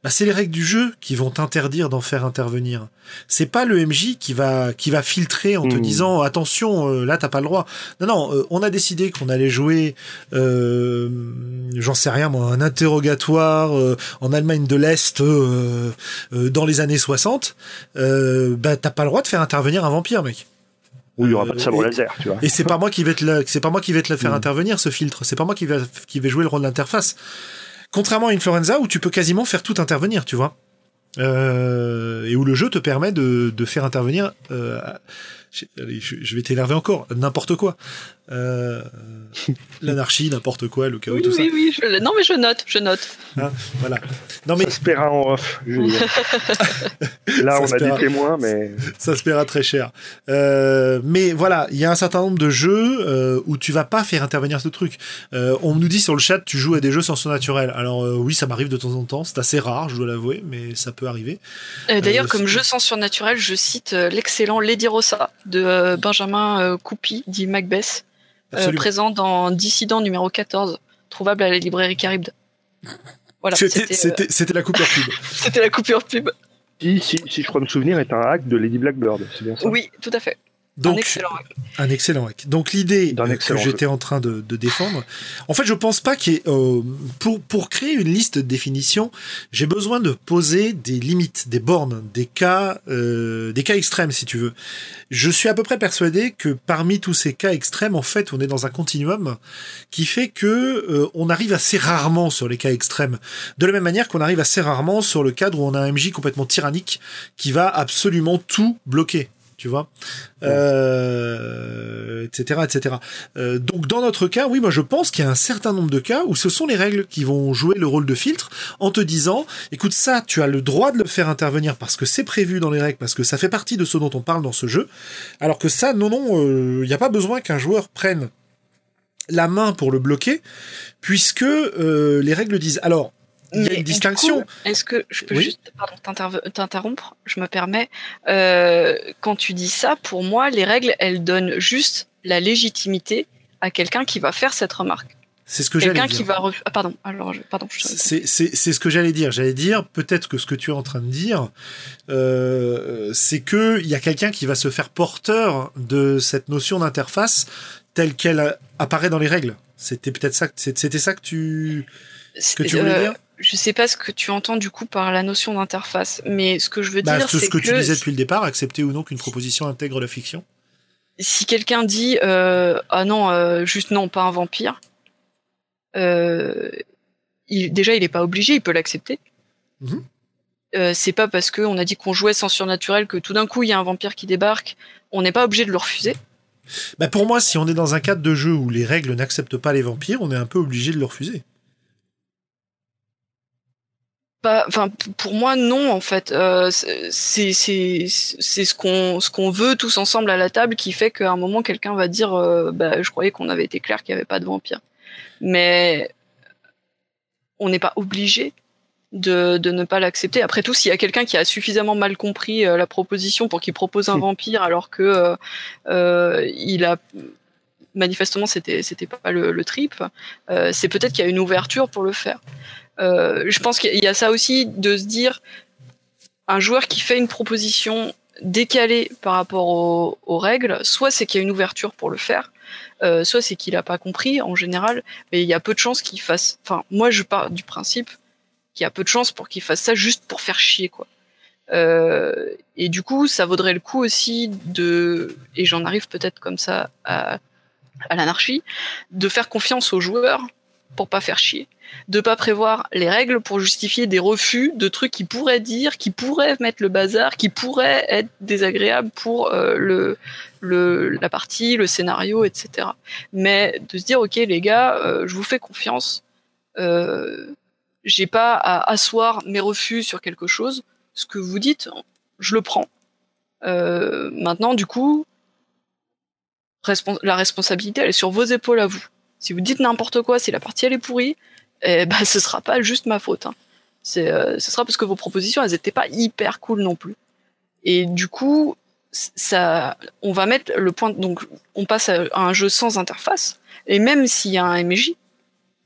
bah, c'est les règles du jeu qui vont t'interdire d'en faire intervenir. C'est pas le M J qui va qui va filtrer en te Mmh. disant attention, euh, là t'as pas le droit. Non non, euh, on a décidé qu'on allait jouer, euh, j'en sais rien moi, un interrogatoire euh, en Allemagne de l'Est euh, euh, dans les années soixante. Euh, bah t'as pas le droit de faire intervenir un vampire, mec. Où il y aura pas de sabre et- laser, tu vois. Et c'est pas moi qui vais te le, c'est pas moi qui vais te le faire Mm. intervenir, ce filtre. C'est pas moi qui va, qui vais jouer le rôle d'interface. Contrairement à Influenza où tu peux quasiment faire tout intervenir, tu vois. Euh, et où le jeu te permet de, de faire intervenir, euh, je, allez, je, je vais t'énerver encore, n'importe quoi. Euh, l'anarchie, n'importe quoi, le chaos, Oui, tout oui, oui. Je... Non, mais je note, je note. ça. Hein, voilà. Non mais Ça se paiera en off, Julien. Là, Ça on se a paiera. des témoins, mais ça se paiera très cher. Euh, mais voilà, il y a un certain nombre de jeux euh, où tu vas pas faire intervenir ce truc. Euh, on nous dit sur le chat, tu joues à des jeux sans son naturel. Alors euh, oui, ça m'arrive de temps en temps. C'est assez rare, je dois l'avouer, mais ça peut arriver. Euh, D'ailleurs, Euh, comme c'est- jeu sans surnaturel, je cite euh, l'excellent Lady Rossa de euh, Benjamin euh, Coupy, dit Macbeth, euh, Absolument. présent dans Dissident numéro quatorze, trouvable à la librairie Caribde. Voilà, C'était, c'était euh, c'était, c'était la coupure pub. c'était la coupure pub. si, si, si je crois me souvenir, est un hack de Lady Blackbird, c'est bien ça. Oui, tout à fait. Un Donc, excellent hack. un excellent hack. Donc l'idée D'un euh, que excellent j'étais en train de, de défendre, en fait, je pense pas qu'il y ait, euh, pour pour créer une liste de définitions, j'ai besoin de poser des limites, des bornes, des cas, euh, des cas extrêmes, si tu veux. Je suis à peu près persuadé que parmi tous ces cas extrêmes, en fait, on est dans un continuum qui fait que euh, on arrive assez rarement sur les cas extrêmes. De la même manière qu'on arrive assez rarement sur le cadre où on a un M J complètement tyrannique qui va absolument tout bloquer. Tu vois, euh, et cetera, et cetera. Euh, donc dans notre cas, oui, moi je pense qu'il y a un certain nombre de cas où ce sont les règles qui vont jouer le rôle de filtre en te disant, écoute, ça, tu as le droit de le faire intervenir parce que c'est prévu dans les règles, parce que ça fait partie de ce dont on parle dans ce jeu, alors que ça, non, non, il euh, n'y a pas besoin qu'un joueur prenne la main pour le bloquer, puisque euh, les règles disent. Alors, il y a Mais une distinction. du coup, est-ce que je peux Oui. juste pardon, t'interve- t'interrompre? Je me permets. Euh, quand tu dis ça, pour moi, les règles, elles donnent juste la légitimité à quelqu'un qui va faire cette remarque. C'est ce que j'allais Quelqu'un dire. qui va. Ref... Ah, pardon. Alors, je... pardon. Je... C'est, c'est, c'est ce que j'allais dire. J'allais dire, peut-être que ce que tu es en train de dire, euh, c'est que il y a quelqu'un qui va se faire porteur de cette notion d'interface telle qu'elle apparaît dans les règles. C'était peut-être ça. C'était ça que tu que tu voulais Euh, dire. Je sais pas ce que tu entends du coup par la notion d'interface, mais ce que je veux Bah, dire, c'est c'est ce que, que tu disais depuis le départ, accepter ou non qu'une proposition intègre la fiction. si quelqu'un dit euh, ah non, euh, juste non, pas un vampire, euh, il, déjà il est pas obligé, il peut l'accepter. Mhm. Euh, c'est pas parce qu'on a dit qu'on jouait sans surnaturel que tout d'un coup il y a un vampire qui débarque, on n'est pas obligé de le refuser. Bah, pour moi, si on est dans un cadre de jeu où les règles n'acceptent pas les vampires, on est un peu obligé de le refuser. Pas, enfin, p- pour moi, non, en fait. Euh, c'est c'est c'est c'est ce qu'on ce qu'on veut tous ensemble à la table qui fait qu'à un moment quelqu'un va dire euh, bah je croyais qu'on avait été clair qu'il y avait pas de vampire. Mais on n'est pas obligé de de ne pas l'accepter. Après tout, s'il y a quelqu'un qui a suffisamment mal compris euh, la proposition pour qu'il propose un vampire alors que euh, euh, il a manifestement c'était c'était pas le, le trip, euh, c'est peut-être qu'il y a une ouverture pour le faire. Euh, je pense qu'il y a ça aussi de se dire un joueur qui fait une proposition décalée par rapport aux, aux règles, soit c'est qu'il y a une ouverture pour le faire, euh, soit c'est qu'il a pas compris en général, mais il y a peu de chances qu'il fasse. Enfin, moi je pars du principe qu'il y a peu de chances pour qu'il fasse ça juste pour faire chier quoi. Euh, et du coup, ça vaudrait le coup aussi de, et j'en arrive peut-être comme ça à, à l'anarchie, de faire confiance aux joueurs pour pas faire chier, de pas prévoir les règles pour justifier des refus de trucs qui pourraient dire, qui pourraient mettre le bazar, qui pourraient être désagréables pour euh, le, le la partie, le scénario, et cetera. Mais de se dire ok les gars, euh, je vous fais confiance, euh, j'ai pas à asseoir mes refus sur quelque chose, ce que vous dites, je le prends. Euh, maintenant du coup, respons- la responsabilité elle est sur vos épaules à vous. Si vous dites n'importe quoi, si la partie elle est pourrie, eh ben ce sera pas juste ma faute. Hein. C'est, euh, ce sera parce que vos propositions elles étaient pas hyper cool non plus. Et du coup, ça, on va mettre le point. Donc, on passe à un jeu sans interface. Et même s'il y a un M J, Mhm.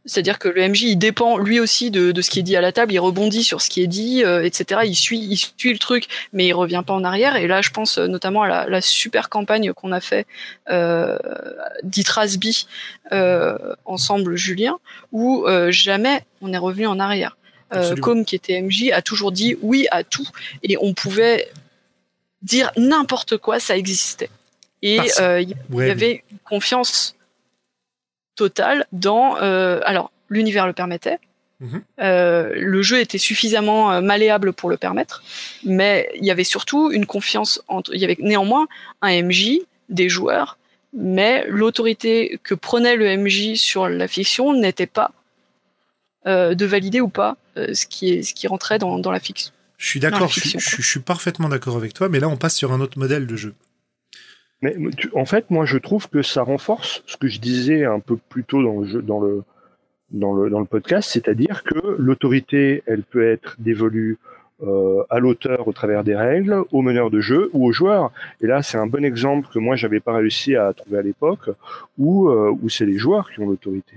C'est-à-dire que le M J, il dépend lui aussi de, de ce qui est dit à la table, il rebondit sur ce qui est dit, euh, et cetera. Il suit, il suit le truc, mais il revient pas en arrière. Et là, je pense notamment à la, la super campagne qu'on a fait euh, d'Itrasby euh, ensemble, Julien, où euh, jamais on est revenu en arrière. Euh, Com, qui était M J, a toujours dit oui à tout, et on pouvait dire n'importe quoi, ça existait. Et il euh, y, ouais, y avait mais... une confiance totale dans... Euh, alors, l'univers le permettait, mm-hmm. euh, le jeu était suffisamment malléable pour le permettre, mais il y avait surtout une confiance entre... Il y avait néanmoins un M J, des joueurs, mais l'autorité que prenait le M J sur la fiction n'était pas euh, de valider ou pas euh, ce, qui est, ce qui rentrait dans, dans la fiction. Je suis d'accord, je, je, je suis parfaitement d'accord avec toi, mais là on passe sur un autre modèle de jeu. Mais tu, en fait, moi, je trouve que ça renforce ce que je disais un peu plus tôt dans le jeu, dans le, dans le, dans le podcast, c'est-à-dire que l'autorité, elle peut être dévolue euh, à l'auteur au travers des règles, au meneur de jeu ou au joueur. Et là, c'est un bon exemple que moi, j'avais pas réussi à trouver à l'époque, où, euh, où c'est les joueurs qui ont l'autorité.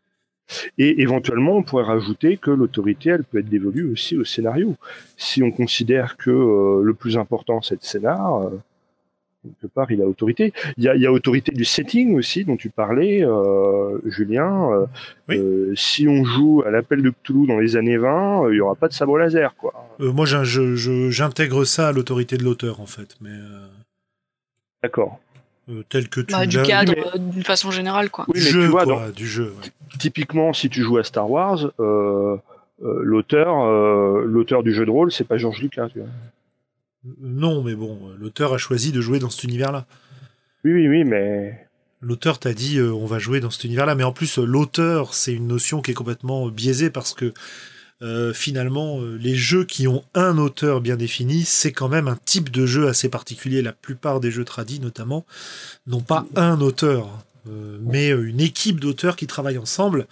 Et éventuellement, on pourrait rajouter que l'autorité, elle peut être dévolue aussi au scénario. Si on considère que euh, le plus important, c'est le scénar. Euh, quelque part, il a autorité. Il y a, il y a autorité du setting aussi, dont tu parlais, euh, Julien. Euh, oui. euh, si on joue à l'appel de Cthulhu dans les années vingt, euh, il n'y aura pas de sabre laser, quoi. Euh, moi, je, je, je, j'intègre ça à l'autorité de l'auteur, en fait. Mais euh... D'accord. Euh, tel que tu bah, du cadre, mais... d'une façon générale, quoi. Oui, du mais jeu, tu vois, quoi, dans... du jeu. Ouais. Typiquement, si tu joues à Star Wars, euh, euh, l'auteur, euh, l'auteur du jeu de rôle, c'est pas George Lucas, tu vois. Non, mais bon, l'auteur a choisi de jouer dans cet univers-là. Oui, oui, oui, mais... L'auteur t'a dit euh, on va jouer dans cet univers-là, mais en plus, euh, l'auteur, c'est une notion qui est complètement euh, biaisée parce que euh, finalement, euh, les jeux qui ont un auteur bien défini, c'est quand même un type de jeu assez particulier. La plupart des jeux tradis, notamment, n'ont pas un auteur. Euh, mais une équipe d'auteurs qui travaillent ensemble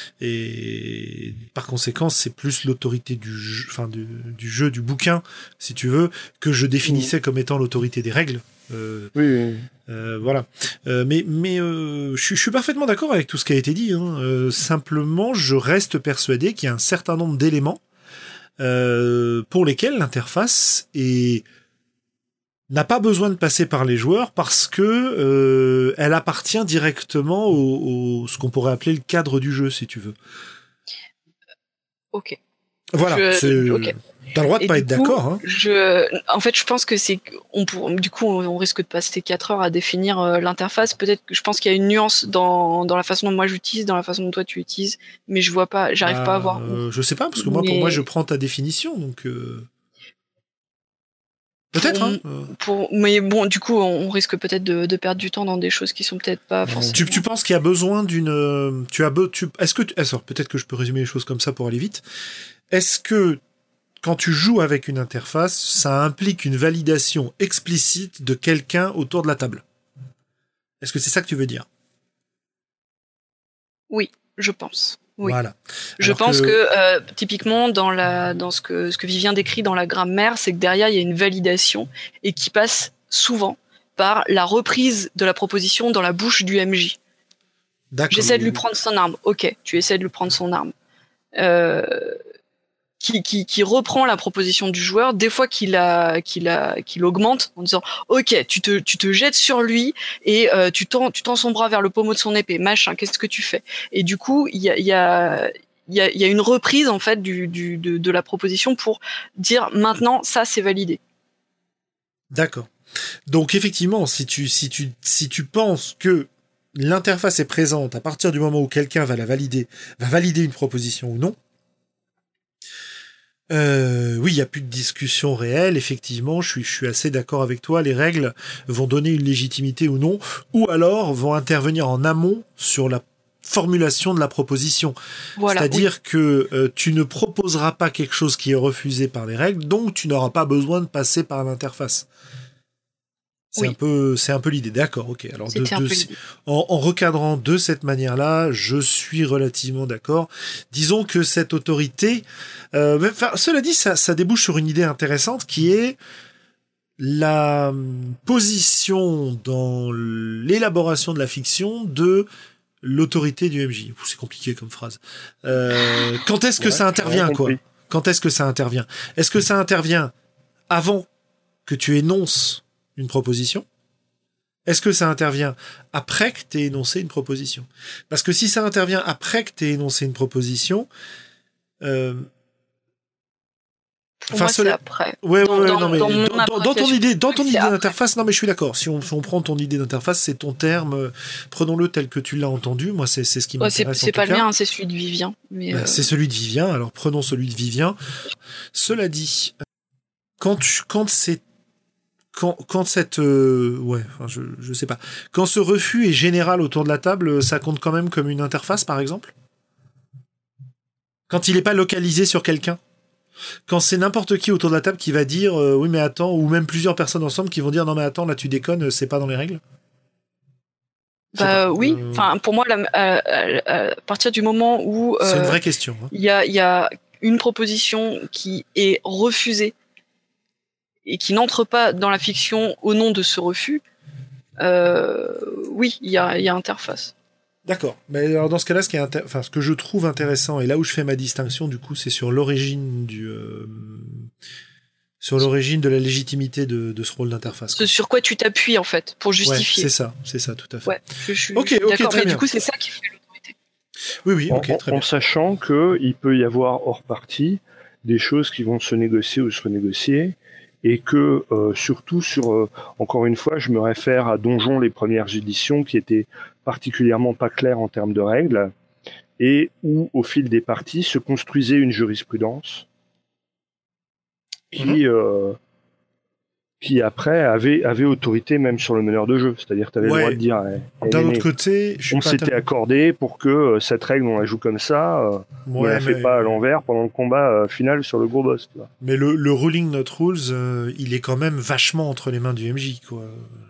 et par conséquent c'est plus l'autorité du jeu, enfin du, du jeu du bouquin si tu veux que je définissais mmh. comme étant l'autorité des règles. Euh, oui, oui. Euh, voilà. Euh, mais mais euh, je, je suis parfaitement d'accord avec tout ce qui a été dit. Hein. Euh, simplement, je reste persuadé qu'il y a un certain nombre d'éléments euh, pour lesquels l'interface est n'a pas besoin de passer par les joueurs parce que euh, elle appartient directement au, au ce qu'on pourrait appeler le cadre du jeu, si tu veux. Ok. Voilà. Je... C'est... Okay. T'as le droit de Et pas être coup, d'accord. Hein. Je... En fait, je pense que c'est, on pour... du coup, on risque de passer quatre heures à définir euh, l'interface. Peut-être que je pense qu'il y a une nuance dans dans la façon dont moi j'utilise, dans la façon dont toi tu utilises, mais je vois pas, j'arrive bah, pas à voir. Euh, je sais pas parce que moi, mais... pour moi, je prends ta définition, donc. Euh... Peut-être, pour, hein. Pour, mais bon, du coup, on risque peut-être de, de perdre du temps dans des choses qui sont peut-être pas forcément. Tu, tu penses qu'il y a besoin d'une, tu as be, tu, est-ce que, alors peut-être que je peux résumer les choses comme ça pour aller vite. Est-ce que quand tu joues avec une interface, ça implique une validation explicite de quelqu'un autour de la table? Est-ce que c'est ça que tu veux dire? Oui, je pense. Oui. Voilà. Je Alors pense que, que euh, typiquement dans la dans ce que ce que Vivien décrit dans la grammaire, c'est que derrière il y a une validation et qui passe souvent par la reprise de la proposition dans la bouche du M J. D'accord. J'essaie de lui prendre son arme. Ok, tu essaies de lui prendre son arme. Euh, qui, qui, qui reprend la proposition du joueur, des fois qu'il la, qu'il la, qu'il augmente en disant ok, tu te, tu te jettes sur lui et euh, tu tends, tu tends son bras vers le pommeau de son épée, machin, qu'est-ce que tu fais? Et du coup, il y a, il y a, il y a, il y a une reprise en fait du, du, de, de la proposition pour dire maintenant ça c'est validé. D'accord. Donc effectivement, si tu, si tu, si tu penses que l'interface est présente à partir du moment où quelqu'un va la valider, va valider une proposition ou non. Euh, oui, il n'y a plus de discussion réelle, effectivement, je suis, je suis assez d'accord avec toi, les règles vont donner une légitimité ou non, ou alors vont intervenir en amont sur la formulation de la proposition. Voilà, c'est-à-dire oui. que euh, tu ne proposeras pas quelque chose qui est refusé par les règles, donc tu n'auras pas besoin de passer par l'interface. C'est oui. un peu, c'est un peu l'idée. D'accord, ok. Alors, de, de, en, en recadrant de cette manière-là, je suis relativement d'accord. Disons que cette autorité, euh, enfin, cela dit, ça, ça débouche sur une idée intéressante qui est la position dans l'élaboration de la fiction de l'autorité du M J. C'est compliqué comme phrase. Euh, quand est-ce que Ouais, ça intervient, quoi? Quand est-ce que ça intervient? Est-ce que ça intervient avant que tu énonces une proposition? Est-ce que ça intervient après que tu aies énoncé une proposition? Parce que si ça intervient après que tu aies énoncé une proposition, euh, Pour enfin, moi, cela... c'est après. Ouais, dans, ouais, dans, non, mais dans, dans, dans, dans ton idée, dans ton idée après. d'interface, non, mais je suis d'accord. Si on, si on prend ton idée d'interface, c'est ton terme. Euh, prenons-le tel que tu l'as entendu. Moi, c'est, c'est ce qui Ouais, m'intéresse. c'est, c'est en pas tout le cas. mien, c'est celui de Vivien. Mais Bah, euh... C'est celui de Vivien. Alors, prenons celui de Vivien. Cela dit, quand tu, quand c'est Quand, quand cette euh, ouais, enfin je je sais pas. Quand ce refus est général autour de la table, ça compte quand même comme une interface, par exemple. Quand il n'est pas localisé sur quelqu'un. Quand c'est n'importe qui autour de la table qui va dire euh, oui mais attends, ou même plusieurs personnes ensemble qui vont dire non mais attends là tu déconnes, c'est pas dans les règles. Bah oui. Euh... Enfin pour moi, la, à, à, à partir du moment où c'est euh, une vraie question. Il y a il y a une proposition qui est refusée et qui n'entre pas dans la fiction au nom de ce refus, euh, oui, il y a, il y a interface. D'accord. Mais alors dans ce cas-là, ce, qui est intér... enfin, ce que je trouve intéressant, et là où je fais ma distinction, du coup, c'est sur l'origine du... Euh... sur l'origine de la légitimité de, de ce rôle d'interface. Ce sur quoi tu t'appuies, en fait, pour justifier. Ouais, c'est ça, c'est ça, tout à fait. Ouais, je, je, ok, je suis ok, d'accord, très mais bien. du coup, c'est ça qui fait l'autorité. Oui, oui, ok, en, très en, bien. En sachant qu'il peut y avoir hors partie des choses qui vont se négocier ou se renégocier, et que, euh, surtout, sur, euh, encore une fois, je me réfère à Donjon, les premières éditions, qui étaient particulièrement pas claires en termes de règles, et où, au fil des parties, se construisait une jurisprudence qui, mm-hmm. euh, qui après, avait, avait autorité même sur le meneur de jeu. C'est-à-dire que tu avais ouais. le droit de dire... Eh, D'un eh, autre côté... on s'était tellement... accordé pour que euh, cette règle, on la joue comme ça, euh, ouais, on la mais... fait pas à l'envers pendant le combat euh, final sur le gros boss. Tu vois. Mais le, le ruling not rules, euh, il est quand même vachement entre les mains du M J, quoi.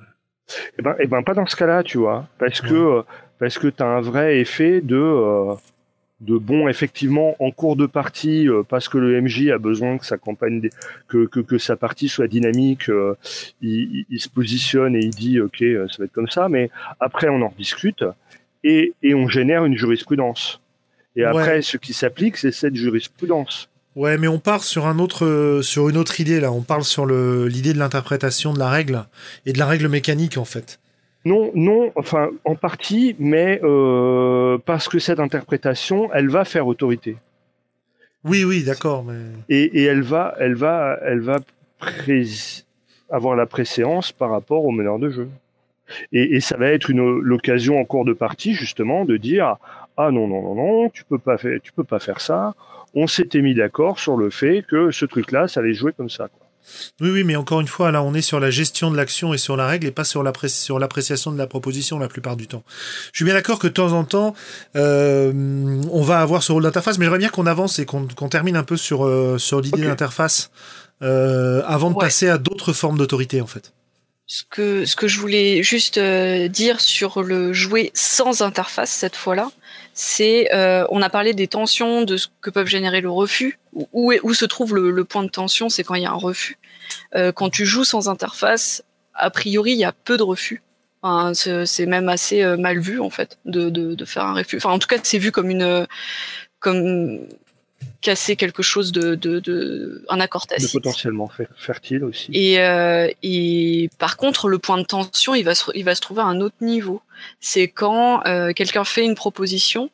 Eh ben, eh ben pas dans ce cas-là, tu vois, parce ouais. que euh, parce que t'as un vrai effet de euh, de bon, effectivement, en cours de partie, euh, parce que le M J a besoin que sa campagne, dé... que, que que sa partie soit dynamique, euh, il, il se positionne et il dit ok, ça va être comme ça, mais après on en rediscute et et on génère une jurisprudence. Et ouais. après, ce qui s'applique, c'est cette jurisprudence. Ouais, mais on part sur un autre, euh, sur une autre idée là. On parle sur le l'idée de l'interprétation de la règle et de la règle mécanique en fait. Non, non, enfin en partie, mais euh, parce que cette interprétation, elle va faire autorité. Oui, oui, d'accord, mais et, et elle va, elle va, elle va pré... avoir la préséance par rapport au meneur de jeu. Et, et ça va être une l'occasion en cours de partie justement de dire ah non non non non, tu peux pas faire, tu peux pas faire ça. On s'était mis d'accord sur le fait que ce truc-là, ça allait jouer comme ça, quoi. Oui, oui, mais encore une fois, là, on est sur la gestion de l'action et sur la règle et pas sur, l'appré- sur l'appréciation de la proposition la plupart du temps. Je suis bien d'accord que de temps en temps, euh, on va avoir ce rôle d'interface, mais j'aimerais bien qu'on avance et qu'on, qu'on termine un peu sur, euh, sur l'idée okay. d'interface euh, avant de ouais. passer à d'autres formes d'autorité, en fait. Ce que, ce que je voulais juste euh, dire sur le jouer sans interface cette fois-là, c'est euh, on a parlé des tensions, de ce que peuvent générer le refus. Où, est, où se trouve le, le point de tension, c'est quand il y a un refus. Euh, quand tu joues sans interface, a priori, il y a peu de refus. Enfin, c'est, c'est même assez euh, mal vu en fait de, de, de faire un refus. Enfin, en tout cas, c'est vu comme une comme casser quelque chose de, de, de un accord tacite. De potentiellement fertile aussi. Et, euh, et par contre, le point de tension, il va se, il va se trouver à un autre niveau. C'est quand euh, quelqu'un fait une proposition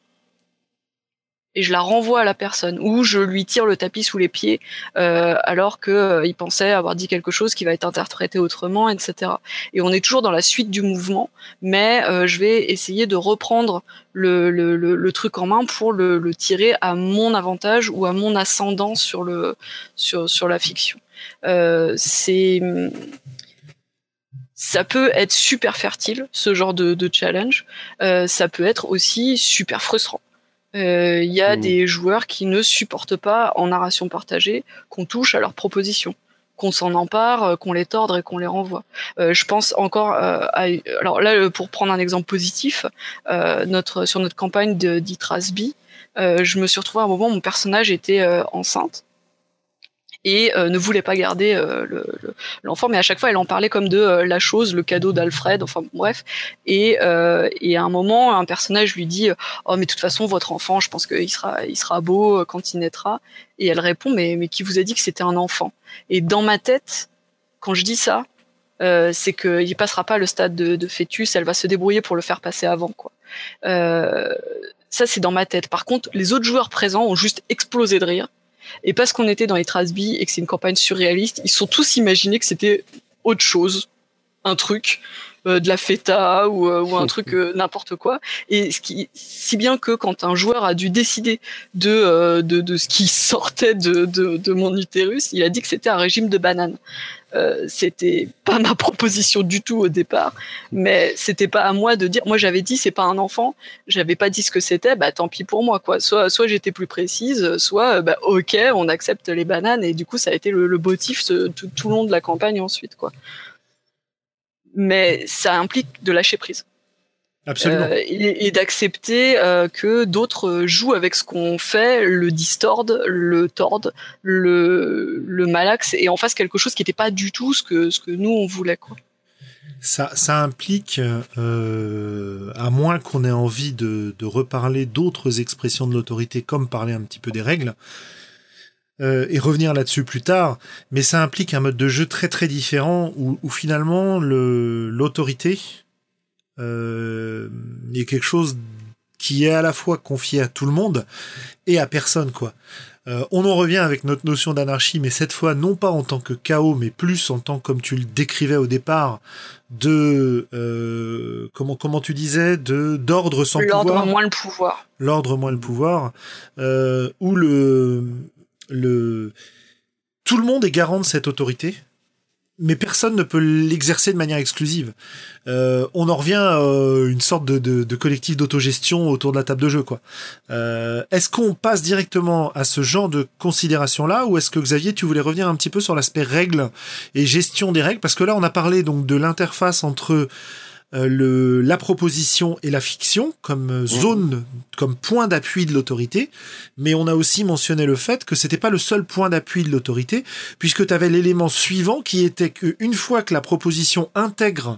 et je la renvoie à la personne, ou je lui tire le tapis sous les pieds euh, alors que euh, il pensait avoir dit quelque chose qui va être interprété autrement, et cetera. Et on est toujours dans la suite du mouvement, mais euh, je vais essayer de reprendre le, le, le, le truc en main pour le, le tirer à mon avantage ou à mon ascendant sur le sur sur la fiction. Euh, c'est ça peut être super fertile, ce genre de, de challenge. Euh, ça peut être aussi super frustrant. Il euh, y a mmh. des joueurs qui ne supportent pas, en narration partagée, qu'on touche à leurs propositions, qu'on s'en empare, qu'on les torde et qu'on les renvoie. Euh, je pense encore euh, à... Alors là, pour prendre un exemple positif, euh, notre, sur notre campagne de, d'Itrasby, euh, je me suis retrouvée à un moment où mon personnage était euh, enceinte. et euh, ne voulait pas garder euh, le, le, l'enfant, mais à chaque fois elle en parlait comme de euh, la chose, le cadeau d'Alfred, enfin bref, et, euh, et à un moment un personnage lui dit oh mais de toute façon votre enfant je pense qu'il sera, il sera beau quand il naîtra, et elle répond mais, mais qui vous a dit que c'était un enfant? Et dans ma tête quand je dis ça, euh, c'est qu'il passera pas le stade de, de fœtus, elle va se débrouiller pour le faire passer avant quoi. Euh, ça c'est dans ma tête. Par contre les autres joueurs présents ont juste explosé de rire. Et parce qu'on était dans les Trasby et que c'est une campagne surréaliste, ils sont tous imaginés que c'était autre chose, un truc, euh, de la feta ou, euh, ou un truc euh, n'importe quoi. Et ce qui, si bien que quand un joueur a dû décider de, euh, de, de ce qui sortait de, de, de mon utérus, il a dit que c'était un régime de bananes. Euh, c'était pas ma proposition du tout au départ, mais c'était pas à moi de dire. Moi, j'avais dit c'est pas un enfant. J'avais pas dit ce que c'était. Bah tant pis pour moi, quoi. Soit, soit j'étais plus précise, soit bah ok, on accepte les bananes. Et du coup, ça a été le, le motif ce, tout, tout le long de la campagne ensuite, quoi. Mais ça implique de lâcher prise. Absolument. Euh, et, et d'accepter euh, que d'autres jouent avec ce qu'on fait, le distordent, le tordent, le, le malaxent et en fassent quelque chose qui n'était pas du tout ce que, ce que nous on voulait, quoi. Ça, ça implique, euh, à moins qu'on ait envie de, de reparler d'autres expressions de l'autorité, comme parler un petit peu des règles, euh, et revenir là-dessus plus tard, mais ça implique un mode de jeu très très différent où, où finalement le, l'autorité Euh, il y a quelque chose qui est à la fois confié à tout le monde et à personne, quoi. Euh, on en revient avec notre notion d'anarchie, mais cette fois non pas en tant que chaos, mais plus en tant, comme tu le décrivais au départ, de euh, comment comment tu disais, de d'ordre sans L'ordre pouvoir. moins le pouvoir. L'ordre moins le pouvoir, euh, où le le tout le monde est garant de cette autorité. Mais personne ne peut l'exercer de manière exclusive. Euh, on en revient à euh, une sorte de, de, de collectif d'autogestion autour de la table de jeu, quoi. Euh, est-ce qu'on passe directement à ce genre de considération-là, ou est-ce que Xavier, tu voulais revenir un petit peu sur l'aspect règles et gestion des règles? Parce que là, on a parlé donc de l'interface entre euh, le, la proposition et la fiction comme zone, mmh. comme point d'appui de l'autorité, mais on a aussi mentionné le fait que c'était pas le seul point d'appui de l'autorité, puisque tu avais l'élément suivant qui était qu'une fois que la proposition intègre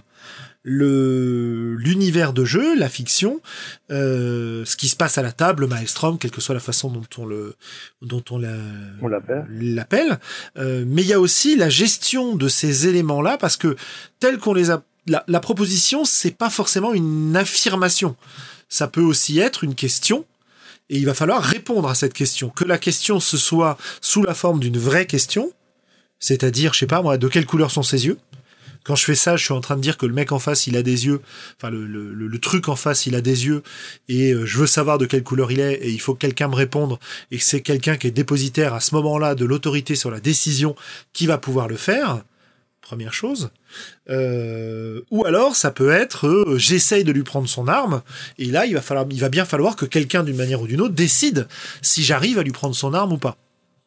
le l'univers de jeu, la fiction, euh, ce qui se passe à la table, le maelstrom, quelle que soit la façon dont on le dont on, la, on l'appelle, l'appelle. Euh, mais il y a aussi la gestion de ces éléments-là, parce que tel qu'on les a La, la proposition, c'est pas forcément une affirmation. Ça peut aussi être une question, et il va falloir répondre à cette question. Que la question se soit sous la forme d'une vraie question, c'est-à-dire, je sais pas moi, de quelle couleur sont ses yeux. Quand je fais ça, je suis en train de dire que le mec en face, il a des yeux, enfin le, le, le truc en face, il a des yeux, et je veux savoir de quelle couleur il est, et il faut que quelqu'un me réponde, et que c'est quelqu'un qui est dépositaire à ce moment-là de l'autorité sur la décision qui va pouvoir le faire. Première chose. Euh, ou alors ça peut être euh, j'essaye de lui prendre son arme, et là il va falloir, il va bien falloir que quelqu'un d'une manière ou d'une autre décide si j'arrive à lui prendre son arme ou pas.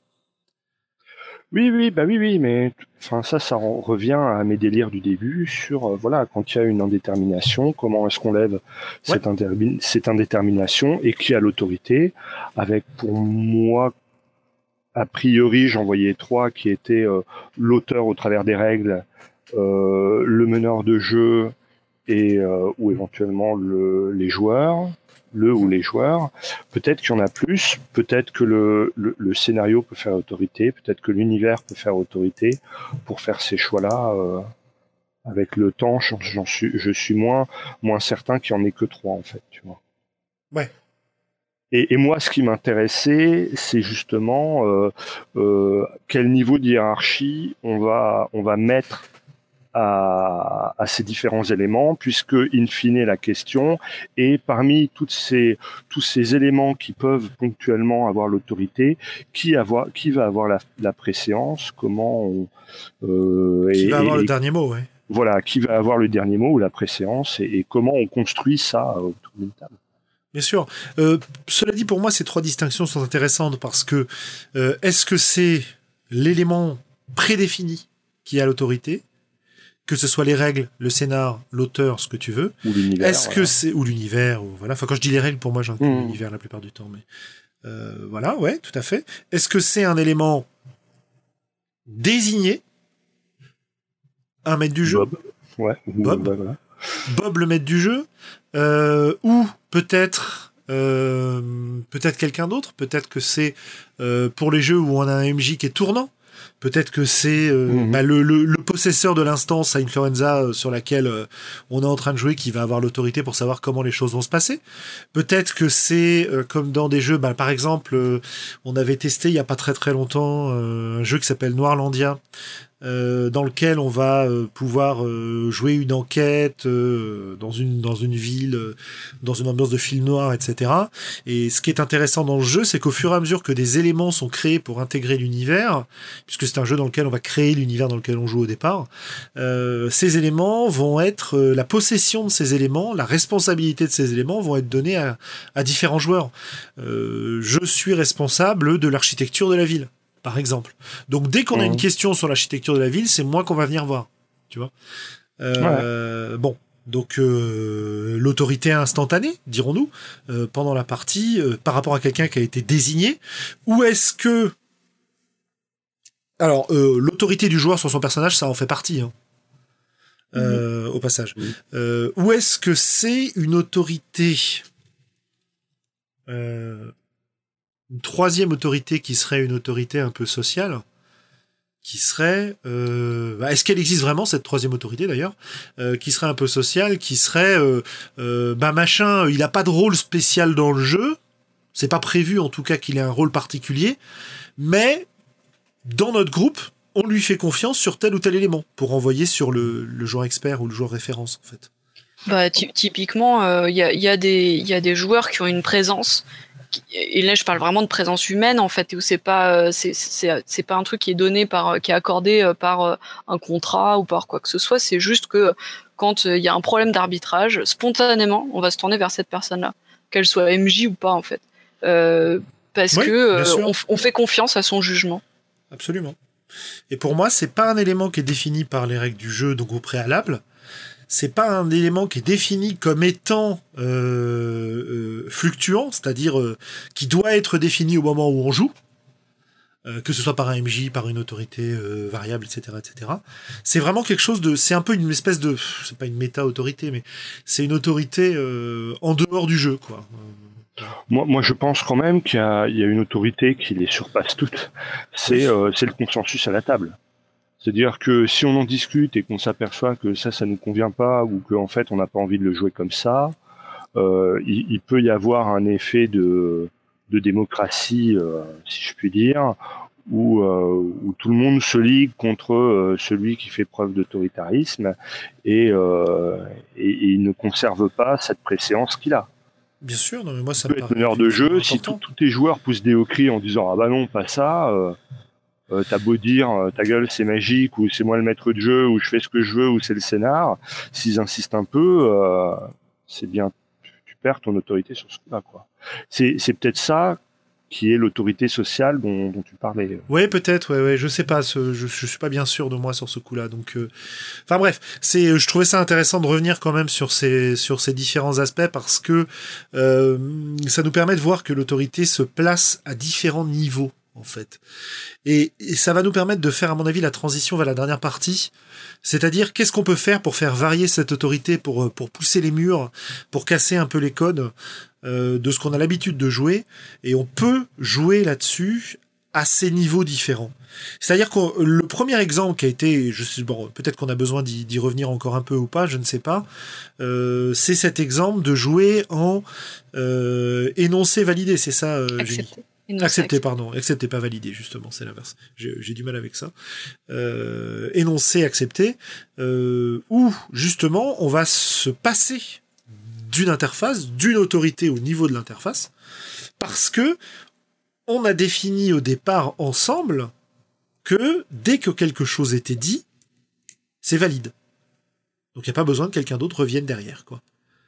Oui, oui, bah oui, oui, mais enfin ça, ça revient à mes délires du début sur euh, voilà, quand il y a une indétermination, comment est-ce qu'on lève ouais. cette, indé- cette indétermination, et qui a l'autorité, avec pour moi a priori j'en voyais trois qui étaient euh, l'auteur au travers des règles, euh, le meneur de jeu et euh, ou éventuellement le, les joueurs. le ou les joueurs, peut-être qu'il y en a plus, peut-être que le, le, le scénario peut faire autorité, peut-être que l'univers peut faire autorité pour faire ces choix-là. Euh, avec le temps, j'en suis, je suis moins, moins certain qu'il n'y en ait que trois, en fait, tu vois. Ouais. Et, et moi, ce qui m'intéressait, c'est justement euh, euh, quel niveau de hiérarchie on va, on va mettre À, à ces différents éléments, puisque in fine la question est parmi toutes ces, tous ces éléments qui peuvent ponctuellement avoir l'autorité, qui, avoir, qui va avoir la, la préséance, comment on, euh, qui et, va avoir et, le dernier mot, ouais. Voilà, qui va avoir le dernier mot ou la préséance, et, et comment on construit ça autour d'une table. Bien sûr. Euh, cela dit, pour moi, ces trois distinctions sont intéressantes parce que euh, est-ce que c'est l'élément prédéfini qui a l'autorité, que ce soit les règles, le scénar, l'auteur, ce que tu veux, ou l'univers, est-ce voilà. que c'est ou l'univers, ou voilà. Enfin, quand je dis les règles, pour moi, j'inclus mmh. l'univers la plupart du temps, mais euh, voilà, ouais, tout à fait. Est-ce que c'est un élément désigner un maître du jeu. Bob. Ouais. Bob. Bob, voilà. Bob, le maître du jeu, euh, ou peut-être euh, peut-être quelqu'un d'autre. Peut-être que c'est euh, pour les jeux où on a un M J qui est tournant. Peut-être que c'est euh, mmh. bah, le, le, le possesseur de l'instance à Influenza euh, sur laquelle euh, on est en train de jouer qui va avoir l'autorité pour savoir comment les choses vont se passer. Peut-être que c'est euh, comme dans des jeux, bah, par exemple, euh, on avait testé il y a pas très très longtemps euh, un jeu qui s'appelle Noirlandia. Euh, dans lequel on va euh, pouvoir euh, jouer une enquête euh, dans une dans une ville, euh, dans une ambiance de film noir, et cetera. Et ce qui est intéressant dans le jeu, c'est qu'au fur et à mesure que des éléments sont créés pour intégrer l'univers, puisque c'est un jeu dans lequel on va créer l'univers dans lequel on joue au départ, euh, ces éléments vont être euh, la possession de ces éléments, la responsabilité de ces éléments vont être donnés à, à différents joueurs. Euh, je suis responsable de l'architecture de la ville, par exemple. Donc dès qu'on a une question sur l'architecture de la ville, c'est moi qu'on va venir voir, tu vois. Euh, ouais. Bon, donc euh, l'autorité instantanée, dirons-nous, euh, pendant la partie, euh, par rapport à quelqu'un qui a été désigné, ou est-ce que... Alors, euh, l'autorité du joueur sur son personnage, ça en fait partie, hein. Euh, mmh. Au passage. Mmh. Euh, ou est-ce que c'est une autorité... Euh, une troisième autorité qui serait une autorité un peu sociale, qui serait... Euh, bah, est-ce qu'elle existe vraiment, cette troisième autorité, d'ailleurs, euh, qui serait un peu sociale, qui serait... Euh, euh, bah, machin, il n'a pas de rôle spécial dans le jeu, c'est pas prévu, en tout cas, qu'il ait un rôle particulier, mais, dans notre groupe, on lui fait confiance sur tel ou tel élément, pour envoyer sur le, le joueur expert ou le joueur référence, en fait. Bah, ty- typiquement, il euh, y, a, y, a y a des joueurs qui ont une présence... Et là, je parle vraiment de présence humaine, en fait, où c'est pas, c'est, c'est, c'est pas un truc qui est donné par, qui est accordé par un contrat ou par quoi que ce soit. C'est juste que quand il y a un problème d'arbitrage, spontanément, on va se tourner vers cette personne-là, qu'elle soit M J ou pas, en fait, euh, parce oui, que euh, on, on fait confiance à son jugement. Absolument. Et pour moi, c'est pas un élément qui est défini par les règles du jeu, donc au préalable. C'est pas un élément qui est défini comme étant euh, euh, fluctuant, c'est-à-dire euh, qui doit être défini au moment où on joue, euh, que ce soit par un M J, par une autorité euh, variable, et cetera, et cetera. C'est vraiment quelque chose de, c'est un peu une espèce de, c'est pas une méta-autorité, mais c'est une autorité euh, en dehors du jeu, quoi. Moi, moi, je pense quand même qu'il y a, il y a une autorité qui les surpasse toutes. C'est, euh, c'est le consensus à la table. C'est-à-dire que si on en discute et qu'on s'aperçoit que ça, ça nous convient pas ou qu'en fait on n'a pas envie de le jouer comme ça, euh, il, il peut y avoir un effet de, de démocratie, euh, si je puis dire, où, euh, où tout le monde se ligue contre euh, celui qui fait preuve d'autoritarisme et, euh, et, et il ne conserve pas cette préséance qu'il a. Bien sûr, non mais moi ça peut être meneur de jeu si tous tes joueurs poussent des hauts cris en disant ah bah non pas ça. Euh, Euh, t'as beau dire euh, ta gueule c'est magique ou c'est moi le maître de jeu ou je fais ce que je veux ou c'est le scénar, s'ils insistent un peu, euh, c'est bien tu, tu perds ton autorité sur ce coup-là quoi. C'est c'est peut-être ça qui est l'autorité sociale dont, dont tu parlais. Oui, peut-être, ouais, ouais, je sais pas, ce, je, je suis pas bien sûr de moi sur ce coup-là, donc, euh... enfin bref, c'est, je trouvais ça intéressant de revenir quand même sur ces, sur ces différents aspects parce que euh, ça nous permet de voir que l'autorité se place à différents niveaux. En fait. Et, et ça va nous permettre de faire, à mon avis, la transition vers la dernière partie. C'est-à-dire, qu'est-ce qu'on peut faire pour faire varier cette autorité, pour, pour pousser les murs, pour casser un peu les codes euh, de ce qu'on a l'habitude de jouer. Et on peut jouer là-dessus à ces niveaux différents. C'est-à-dire que le premier exemple qui a été, je sais, bon, peut-être qu'on a besoin d'y, d'y revenir encore un peu ou pas, je ne sais pas, euh, c'est cet exemple de jouer en euh, énoncé validé, c'est ça, euh, Julie ? Accepté, pardon. Accepté, pas validé, justement, c'est l'inverse. J'ai, j'ai du mal avec ça. Euh, énoncé, accepté, euh, où, justement, on va se passer d'une interface, d'une autorité au niveau de l'interface, parce que on a défini au départ ensemble que dès que quelque chose était dit, c'est valide. Donc il n'y a pas besoin que quelqu'un d'autre revienne derrière, quoi.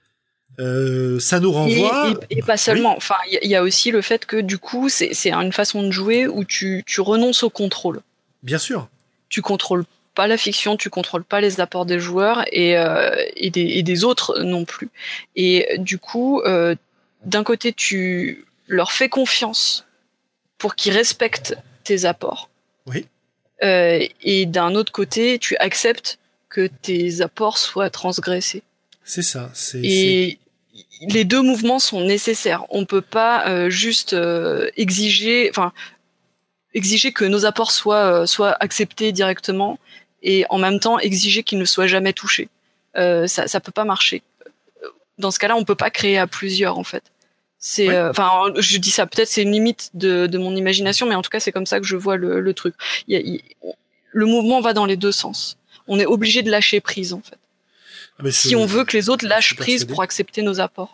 Euh, ça nous renvoie... Et, et, et pas seulement, oui. Enfin, il y, y a aussi le fait que du coup, c'est, c'est une façon de jouer où tu, tu renonces au contrôle. Bien sûr. Tu contrôles pas la fiction, tu contrôles pas les apports des joueurs et, euh, et, des, et des autres non plus. Et du coup, euh, d'un côté, tu leur fais confiance pour qu'ils respectent tes apports. Oui. Euh, et d'un autre côté, tu acceptes que tes apports soient transgressés. C'est ça. C'est, et c'est... les deux mouvements sont nécessaires. On peut pas euh, juste euh, exiger, enfin, exiger que nos apports soient, euh, soient acceptés directement et en même temps exiger qu'ils ne soient jamais touchés. Euh, ça, ça peut pas marcher. Dans ce cas-là, on peut pas créer à plusieurs, en fait. C'est, enfin, ouais. euh, je dis ça, peut-être c'est une limite de, de mon imagination, mais en tout cas, c'est comme ça que je vois le, le truc. Il y a, il, le mouvement va dans les deux sens. On est obligé de lâcher prise, en fait. Ah, si on veut que les autres lâchent prise pour accepter nos apports.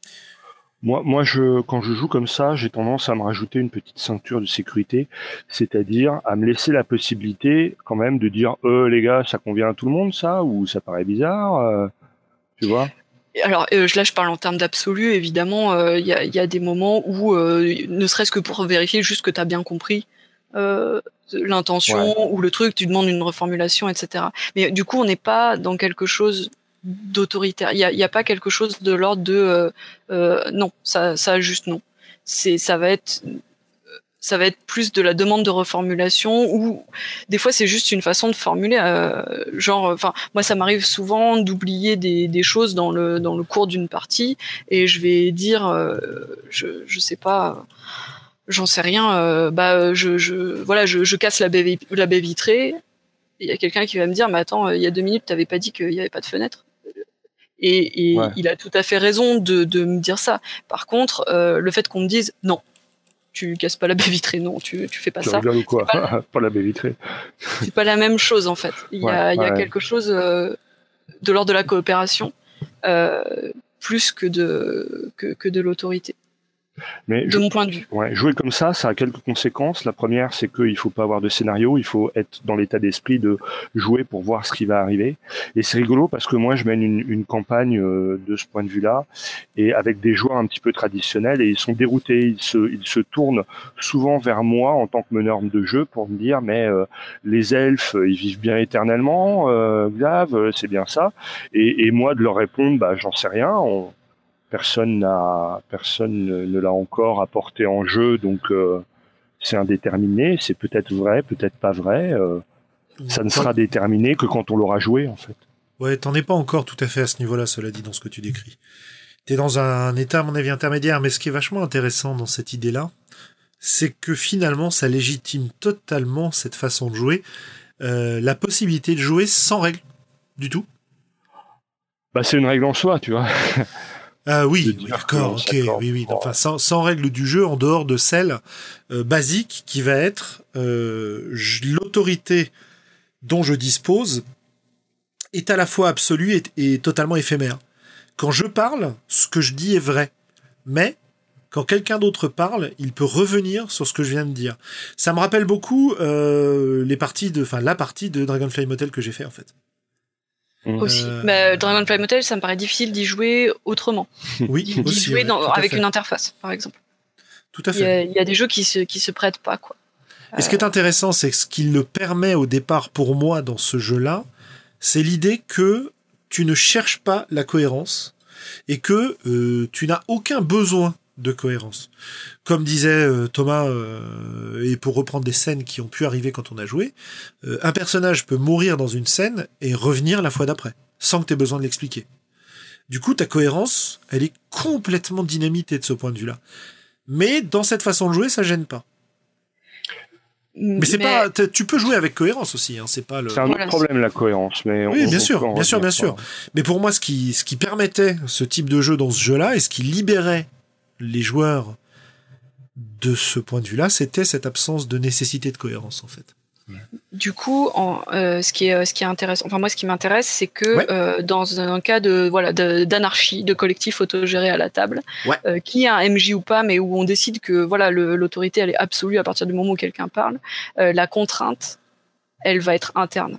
Moi, moi, je, quand je joue comme ça, j'ai tendance à me rajouter une petite ceinture de sécurité, c'est-à-dire à me laisser la possibilité, quand même, de dire, euh, les gars, ça convient à tout le monde, ça, ou ça paraît bizarre, euh, tu vois? Alors euh, là, je parle en termes d'absolu, évidemment. Il euh, y, y a des moments où, euh, ne serait-ce que pour vérifier juste que tu as bien compris euh, l'intention ouais. ou le truc, tu demandes une reformulation, et cetera. Mais du coup, on n'est pas dans quelque chose d'autoritaire. Il n'y a, y a pas quelque chose de l'ordre de euh, euh, non, ça, ça juste non. C'est, ça va être ça va être plus de la demande de reformulation ou des fois c'est juste une façon de formuler euh, genre enfin moi ça m'arrive souvent d'oublier des, des choses dans le dans le cours d'une partie et je vais dire euh, je je sais pas j'en sais rien euh, bah je je voilà je je casse la baie la baie vitrée, il y a quelqu'un qui va me dire mais attends il y a deux minutes t'avais pas dit qu'il y avait pas de fenêtre. Et, et ouais. il a tout à fait raison de de me dire ça. Par contre euh, le fait qu'on me dise non, tu casses pas la baie vitrée, non, tu, tu fais pas tu ça. Tu rigoles ou quoi? Pas, pas la baie vitrée. C'est pas la même chose, en fait. Il y a, ouais, il y a ouais. quelque chose euh, de l'ordre de la coopération, euh, plus que de, que, que de l'autorité. Mais de je, mon point de vue. Ouais, jouer comme ça, ça a quelques conséquences. La première, c'est qu'il faut pas avoir de scénario, il faut être dans l'état d'esprit de jouer pour voir ce qui va arriver. Et c'est rigolo parce que moi, je mène une, une campagne euh, de ce point de vue-là, et avec des joueurs un petit peu traditionnels, et ils sont déroutés. Ils se, ils se tournent souvent vers moi en tant que meneur de jeu pour me dire, mais euh, les elfes, ils vivent bien éternellement, euh, Glav, c'est bien ça. Et, et moi, de leur répondre, bah, j'en sais rien. On, Personne n'a, personne ne, ne l'a encore apporté en jeu, donc euh, c'est indéterminé. C'est peut-être vrai, peut-être pas vrai. Euh, ça ne sera déterminé que quand on l'aura joué, en fait. Ouais, t'en es pas encore tout à fait à ce niveau-là, cela dit, dans ce que tu décris. T'es dans un état, à mon avis, intermédiaire, mais ce qui est vachement intéressant dans cette idée-là, c'est que finalement, ça légitime totalement cette façon de jouer, euh, la possibilité de jouer sans règle du tout. Bah, c'est une règle en soi, tu vois. Ah oui, oui d'accord, ok, oui, oui. Enfin, sans, sans règle du jeu, en dehors de celle euh, basique qui va être euh, je, l'autorité dont je dispose est à la fois absolue et, et totalement éphémère. Quand je parle, ce que je dis est vrai, mais quand quelqu'un d'autre parle, il peut revenir sur ce que je viens de dire. Ça me rappelle beaucoup euh, les parties de, enfin la partie de Dragonfly Motel que j'ai fait en fait. Aussi. Euh... Mais Dragonfly Motel, ça me paraît difficile d'y jouer autrement. Oui, d'y aussi, jouer ouais, dans, avec une interface, par exemple. Tout à fait. Il y a, il y a des jeux qui se, qui se prêtent pas, quoi. Et ce qui est intéressant, c'est que ce qu'il le permet au départ pour moi dans ce jeu-là, c'est l'idée que tu ne cherches pas la cohérence et que euh, tu n'as aucun besoin de cohérence. Comme disait euh, Thomas, euh, et pour reprendre des scènes qui ont pu arriver quand on a joué, euh, un personnage peut mourir dans une scène et revenir la fois d'après, sans que tu aies besoin de l'expliquer. Du coup, ta cohérence, elle est complètement dynamitée de ce point de vue-là. Mais dans cette façon de jouer, ça gêne pas. Mais c'est mais... pas, tu peux jouer avec cohérence aussi, hein, c'est pas le. C'est un autre voilà. problème la cohérence, mais. Oui, on, bien on sûr, bien sûr, bien sûr. Mais pour moi, ce qui, ce qui permettait ce type de jeu dans ce jeu-là et ce qui libérait les joueurs de ce point de vue-là, c'était cette absence de nécessité de cohérence en fait. Du coup, en, euh, ce qui est ce qui est intéressant, enfin moi ce qui m'intéresse, c'est que ouais. euh, dans un cas de voilà de, d'anarchie, de collectif autogéré à la table, ouais. euh, qui est un M J ou pas, mais où on décide que voilà le, l'autorité elle est absolue à partir du moment où quelqu'un parle, euh, la contrainte, elle va être interne.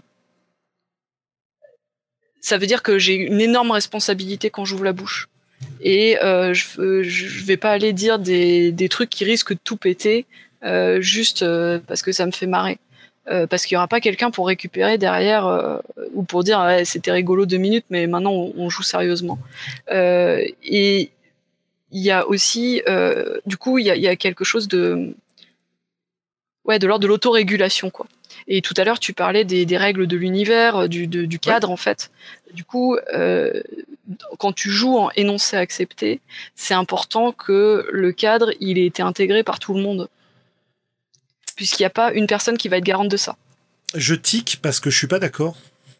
Ça veut dire que j'ai une énorme responsabilité quand j'ouvre la bouche. Et euh, je, je vais pas aller dire des, des trucs qui risquent de tout péter euh, juste euh, parce que ça me fait marrer. Euh, parce qu'il y aura pas quelqu'un pour récupérer derrière euh, ou pour dire ouais, c'était rigolo deux minutes mais maintenant on, on joue sérieusement. Euh, et il y a aussi euh, du coup il y a, y a quelque chose de ouais, de l'ordre de l'autorégulation, quoi. Et tout à l'heure, tu parlais des, des règles de l'univers, du, de, du cadre, ouais. en fait. Du coup, euh, quand tu joues en énoncé accepté, c'est important que le cadre, il ait été intégré par tout le monde. Puisqu'il n'y a pas une personne qui va être garante de ça. Je tique parce que je suis pas d'accord.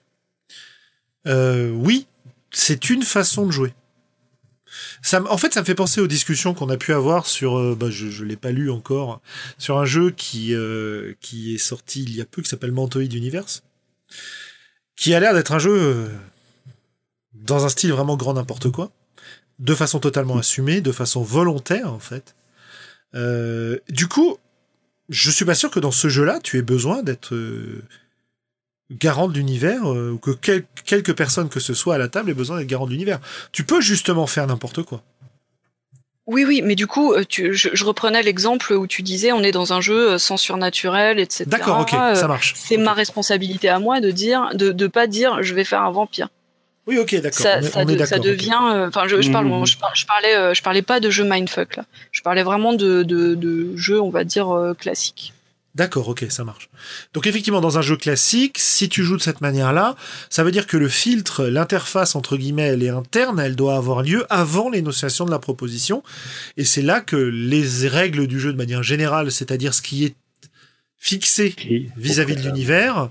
Euh, oui, c'est une façon de jouer. Ça, en fait, ça me fait penser aux discussions qu'on a pu avoir sur, euh, bah, je, je l'ai pas lu encore, sur un jeu qui euh, qui est sorti il y a peu, qui s'appelle Mantoid Universe, qui a l'air d'être un jeu euh, dans un style vraiment grand n'importe quoi, de façon totalement assumée, de façon volontaire en fait. Euh, du coup, je suis pas sûr que dans ce jeu-là, tu aies besoin d'être euh, garant de l'univers, euh, ou que quel, quelques personnes que ce soit à la table aient besoin d'être garant de l'univers. Tu peux justement faire n'importe quoi. Oui, oui, mais du coup, tu, je, je reprenais l'exemple où tu disais on est dans un jeu sans surnaturel, et cetera. D'accord, ok, euh, ça marche. C'est okay. Ma responsabilité à moi de dire, de, de pas dire je vais faire un vampire. Oui, ok, d'accord. Ça, on est, ça, on de, est d'accord, ça devient. Enfin, okay. euh, je, je parle, mmh. je, je parlais, euh, je parlais pas de jeu mindfuck là. Je parlais vraiment de, de, de jeux, on va dire euh, classiques. D'accord, ok, ça marche. Donc effectivement, dans un jeu classique, si tu joues de cette manière-là, ça veut dire que le filtre, l'interface entre guillemets, elle est interne, elle doit avoir lieu avant l'énonciation de la proposition. Et c'est là que les règles du jeu de manière générale, c'est-à-dire ce qui est fixé oui, vis-à-vis de l'univers,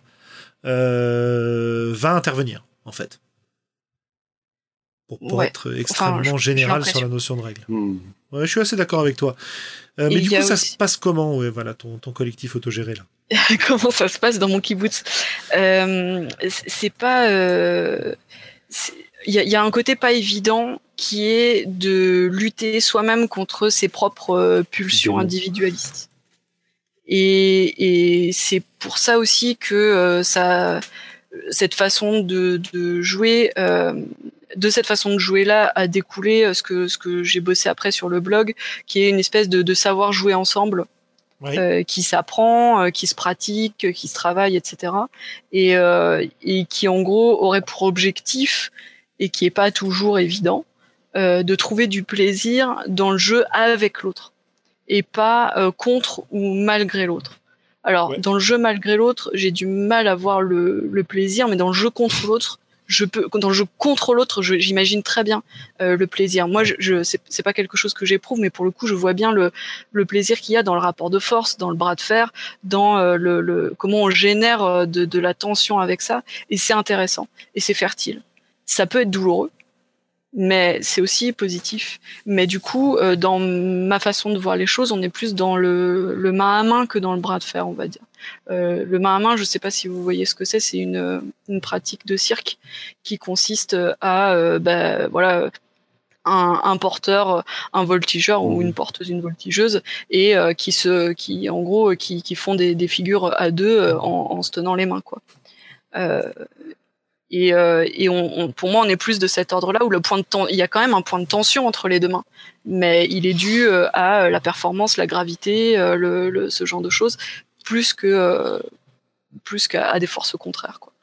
euh, va intervenir, en fait. Pour, pour ouais. être extrêmement enfin, général sur la notion de règle. Mmh. Ouais, je suis assez d'accord avec toi. Euh, mais du coup, ça aussi... se passe comment, ouais, voilà, ton, ton collectif autogéré là? Comment ça se passe dans mon kibbutz? euh, C'est pas. Il euh, y, y a un côté pas évident qui est de lutter soi-même contre ses propres pulsions individualistes. Et, et c'est pour ça aussi que euh, ça, cette façon de, de jouer. Euh, de cette façon de jouer là a découlé ce que ce que j'ai bossé après sur le blog, qui est une espèce de, de savoir jouer ensemble, oui. euh, qui s'apprend, euh, qui se pratique, qui se travaille, et cetera. Et, euh, et qui en gros aurait pour objectif, et qui est pas toujours évident, euh, de trouver du plaisir dans le jeu avec l'autre, et pas euh, contre ou malgré l'autre. Alors ouais. Dans le jeu malgré l'autre, j'ai du mal à voir le, le plaisir, mais dans le jeu contre l'autre, je peux, dans le jeu contre l'autre, je, j'imagine très bien euh, le plaisir. Moi, je, je c'est, c'est pas quelque chose que j'éprouve, mais pour le coup, je vois bien le, le plaisir qu'il y a dans le rapport de force, dans le bras de fer, dans euh, le, le, comment on génère de, de la tension avec ça. Et c'est intéressant, et c'est fertile. Ça peut être douloureux, mais c'est aussi positif. Mais du coup, euh, dans ma façon de voir les choses, on est plus dans le, le main à main que dans le bras de fer, on va dire. Euh, le main à main, je sais pas si vous voyez ce que c'est, c'est une, une pratique de cirque qui consiste à, euh, bah, voilà, un, un porteur, un voltigeur mmh. ou une porteuse, une voltigeuse, et euh, qui se, qui, en gros, qui, qui font des, des figures à deux euh, en, en se tenant les mains, quoi. Euh, Et, euh, et on, on, pour moi, on est plus de cet ordre-là où le point de ten- il y a quand même un point de tension entre les deux mains, mais il est dû euh, à la performance, la gravité, euh, le, le, ce genre de choses, plus que euh, plus qu'à à des forces contraires, quoi.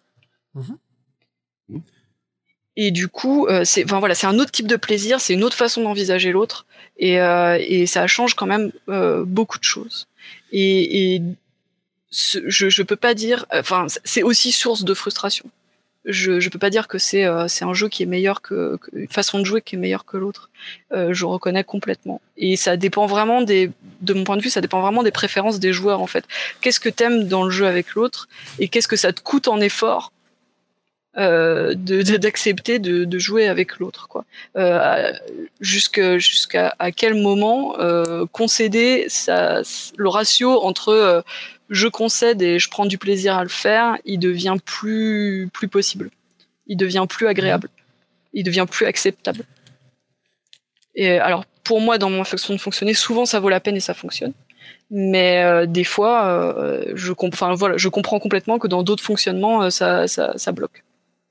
Mmh. Et du coup, euh, c'est, enfin voilà, c'est un autre type de plaisir, c'est une autre façon d'envisager l'autre, et, euh, et ça change quand même euh, beaucoup de choses. Et, et ce, je, je peux pas dire, enfin, c'est aussi source de frustration. Je je peux pas dire que c'est euh, c'est un jeu qui est meilleur que, que une façon de jouer qui est meilleure que l'autre. Euh, je reconnais complètement. Et ça dépend vraiment des de mon point de vue, ça dépend vraiment des préférences des joueurs en fait. Qu'est-ce que t'aimes dans le jeu avec l'autre et qu'est-ce que ça te coûte en effort euh, de, de d'accepter de de jouer avec l'autre, quoi. Euh, jusqu'à jusqu'à à quel moment euh, concéder ça, le ratio entre euh, je concède et je prends du plaisir à le faire, il devient plus plus possible. Il devient plus agréable. Il devient plus acceptable. Et alors pour moi, dans ma façon de fonctionner, souvent ça vaut la peine et ça fonctionne. Mais euh, des fois, euh, je comp- enfin voilà, je comprends complètement que dans d'autres fonctionnements, euh, ça, ça ça bloque.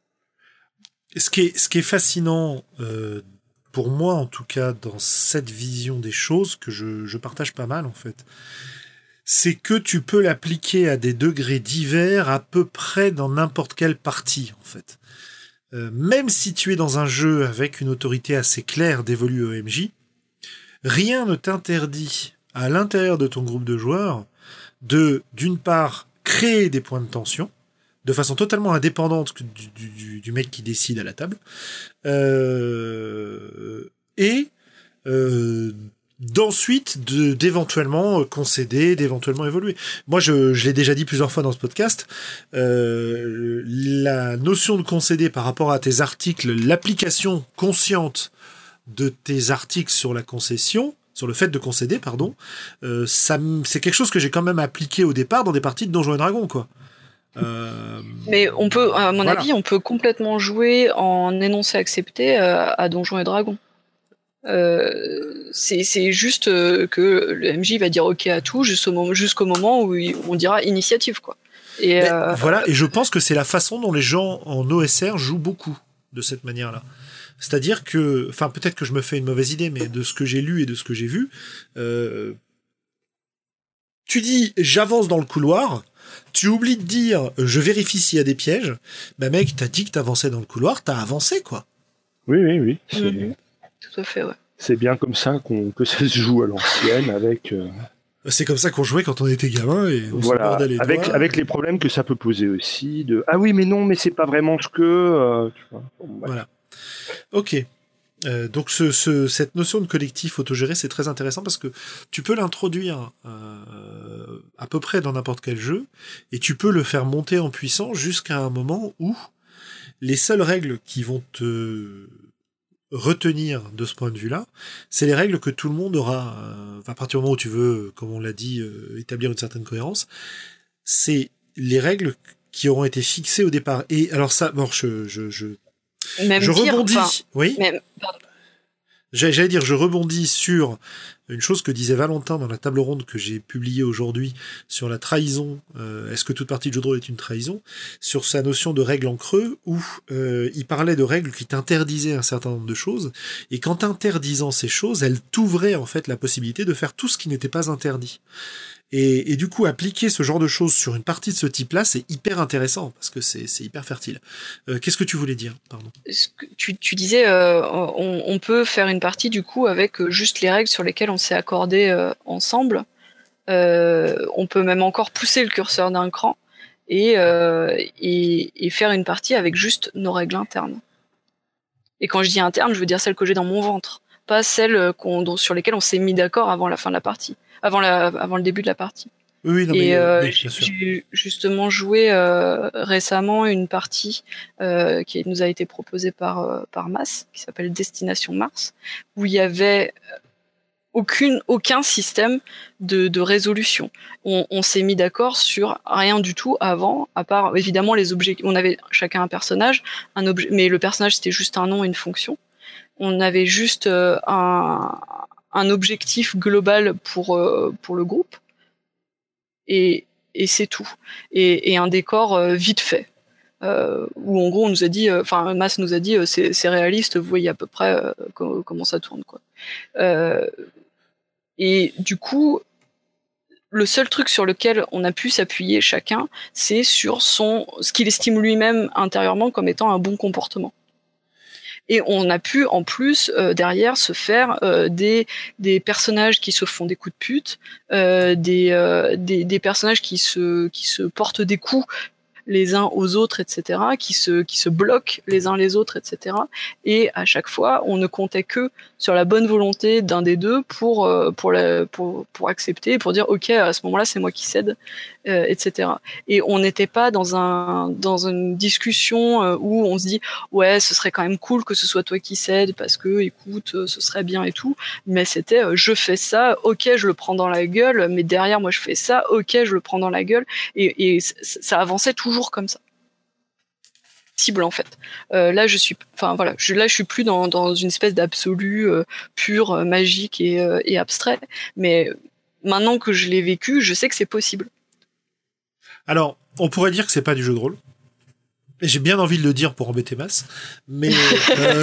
Ce qui est ce qui est fascinant euh, pour moi en tout cas dans cette vision des choses que je je partage pas mal en fait, c'est que tu peux l'appliquer à des degrés divers à peu près dans n'importe quelle partie, en fait. Euh, même si tu es dans un jeu avec une autorité assez claire dévolue au M J, rien ne t'interdit, à l'intérieur de ton groupe de joueurs, de, d'une part, créer des points de tension, de façon totalement indépendante du, du, du mec qui décide à la table, euh, et euh, d'ensuite de, d'éventuellement concéder, d'éventuellement évoluer. Moi, je, je l'ai déjà dit plusieurs fois dans ce podcast, euh, la notion de concéder par rapport à tes articles, l'application consciente de tes articles sur la concession, sur le fait de concéder, pardon, euh, ça, c'est quelque chose que j'ai quand même appliqué au départ dans des parties de Donjons et Dragons, quoi. Euh... Mais on peut, à mon voilà. avis, on peut complètement jouer en énoncé accepté à, à Donjons et Dragons. Euh, c'est, c'est juste que le M J va dire OK à tout jusqu'au moment, jusqu'au moment où on dira initiative, quoi. Et Mais, euh, voilà, et je pense que c'est la façon dont les gens en O S R jouent beaucoup de cette manière-là. C'est-à-dire que, enfin, peut-être que je me fais une mauvaise idée, mais de ce que j'ai lu et de ce que j'ai vu, euh, tu dis j'avance dans le couloir, tu oublies de dire je vérifie s'il y a des pièges. Bah mec, t'as dit que t'avançais dans le couloir, t'as avancé, quoi. Oui, oui, oui. C'est, mm-hmm. Tout à fait, ouais. C'est bien comme ça qu'on, que ça se joue à l'ancienne, avec. Euh... C'est comme ça qu'on jouait quand on était gamin et on voilà, se mordait les avec, doigts. avec les problèmes que ça peut poser aussi, de ah oui, mais non, mais c'est pas vraiment ce que. Euh, tu vois. Bon, ouais. Voilà. Ok. Euh, donc ce, ce, cette notion de collectif autogéré, c'est très intéressant parce que tu peux l'introduire euh, à peu près dans n'importe quel jeu et tu peux le faire monter en puissance jusqu'à un moment où les seules règles qui vont te retenir de ce point de vue-là, c'est les règles que tout le monde aura, euh, à partir du moment où tu veux, comme on l'a dit, euh, établir une certaine cohérence, c'est les règles qui auront été fixées au départ. Et alors ça, bon, je... je, je Même je pire, rebondis, enfin, oui. Même, J'allais dire, je rebondis sur une chose que disait Valentin dans la table ronde que j'ai publiée aujourd'hui sur la trahison. Euh, est-ce que toute partie de jeu de rôle est une trahison ? Sur sa notion de règles en creux, où euh, il parlait de règles qui t'interdisaient un certain nombre de choses, et qu'en t'interdisant ces choses, elles t'ouvraient en fait la possibilité de faire tout ce qui n'était pas interdit. Et, et du coup, appliquer ce genre de choses sur une partie de ce type-là, c'est hyper intéressant, parce que c'est, c'est hyper fertile. Euh, qu'est-ce que tu voulais dire ? Pardon. Tu, tu disais, euh, on, on peut faire une partie, du coup, avec juste les règles sur lesquelles on s'est accordé euh, ensemble. Euh, on peut même encore pousser le curseur d'un cran et, euh, et, et faire une partie avec juste nos règles internes. Et quand je dis interne, je veux dire celles que j'ai dans mon ventre, pas celles qu'on, sur lesquelles on s'est mis d'accord avant la fin de la partie. Avant, la, avant le début de la partie. Oui, non, et mais, euh, oui, j'ai, j'ai justement joué euh, récemment une partie euh, qui nous a été proposée par, euh, par Mas, qui s'appelle Destination Mars, où il y avait aucune, aucun système de, de résolution. On, on s'est mis d'accord sur rien du tout avant, à part évidemment les objectifs. On avait chacun un personnage, un objet, mais le personnage c'était juste un nom et une fonction. On avait juste euh, un un objectif global pour euh, pour le groupe et et c'est tout et, et un décor euh, vite fait euh, où en gros on nous a dit enfin euh, Mas nous a dit euh, c'est c'est réaliste, vous voyez à peu près euh, comment, comment ça tourne quoi euh, et du coup le seul truc sur lequel on a pu s'appuyer chacun, c'est sur son ce qu'il estime lui-même intérieurement comme étant un bon comportement. Et on a pu, en plus, euh, derrière, se faire euh, des, des personnages qui se font des coups de pute, euh, des, euh, des, des personnages qui se, qui se portent des coups les uns aux autres, et cetera, qui se, qui se bloquent les uns les autres, et cetera. Et à chaque fois, on ne comptait que sur la bonne volonté d'un des deux pour, euh, pour, la, pour, pour accepter, pour dire « Ok, à ce moment-là, c'est moi qui cède, euh, et cetera » Et on n'était pas dans, un, dans une discussion euh, où on se dit « Ouais, ce serait quand même cool que ce soit toi qui cède parce que, écoute, euh, ce serait bien et tout. » Mais c'était euh, « Je fais ça, ok, je le prends dans la gueule, mais derrière, moi, je fais ça, ok, je le prends dans la gueule. » Et, et ça avançait toujours comme ça. Cible en fait. Euh, là je suis, enfin voilà, je, là je suis plus dans, dans une espèce d'absolu euh, pur, euh, magique et, euh, et abstrait. Mais maintenant que je l'ai vécu, je sais que c'est possible. Alors, on pourrait dire que c'est pas du jeu de rôle. Et j'ai bien envie de le dire pour embêter Mas, mais euh,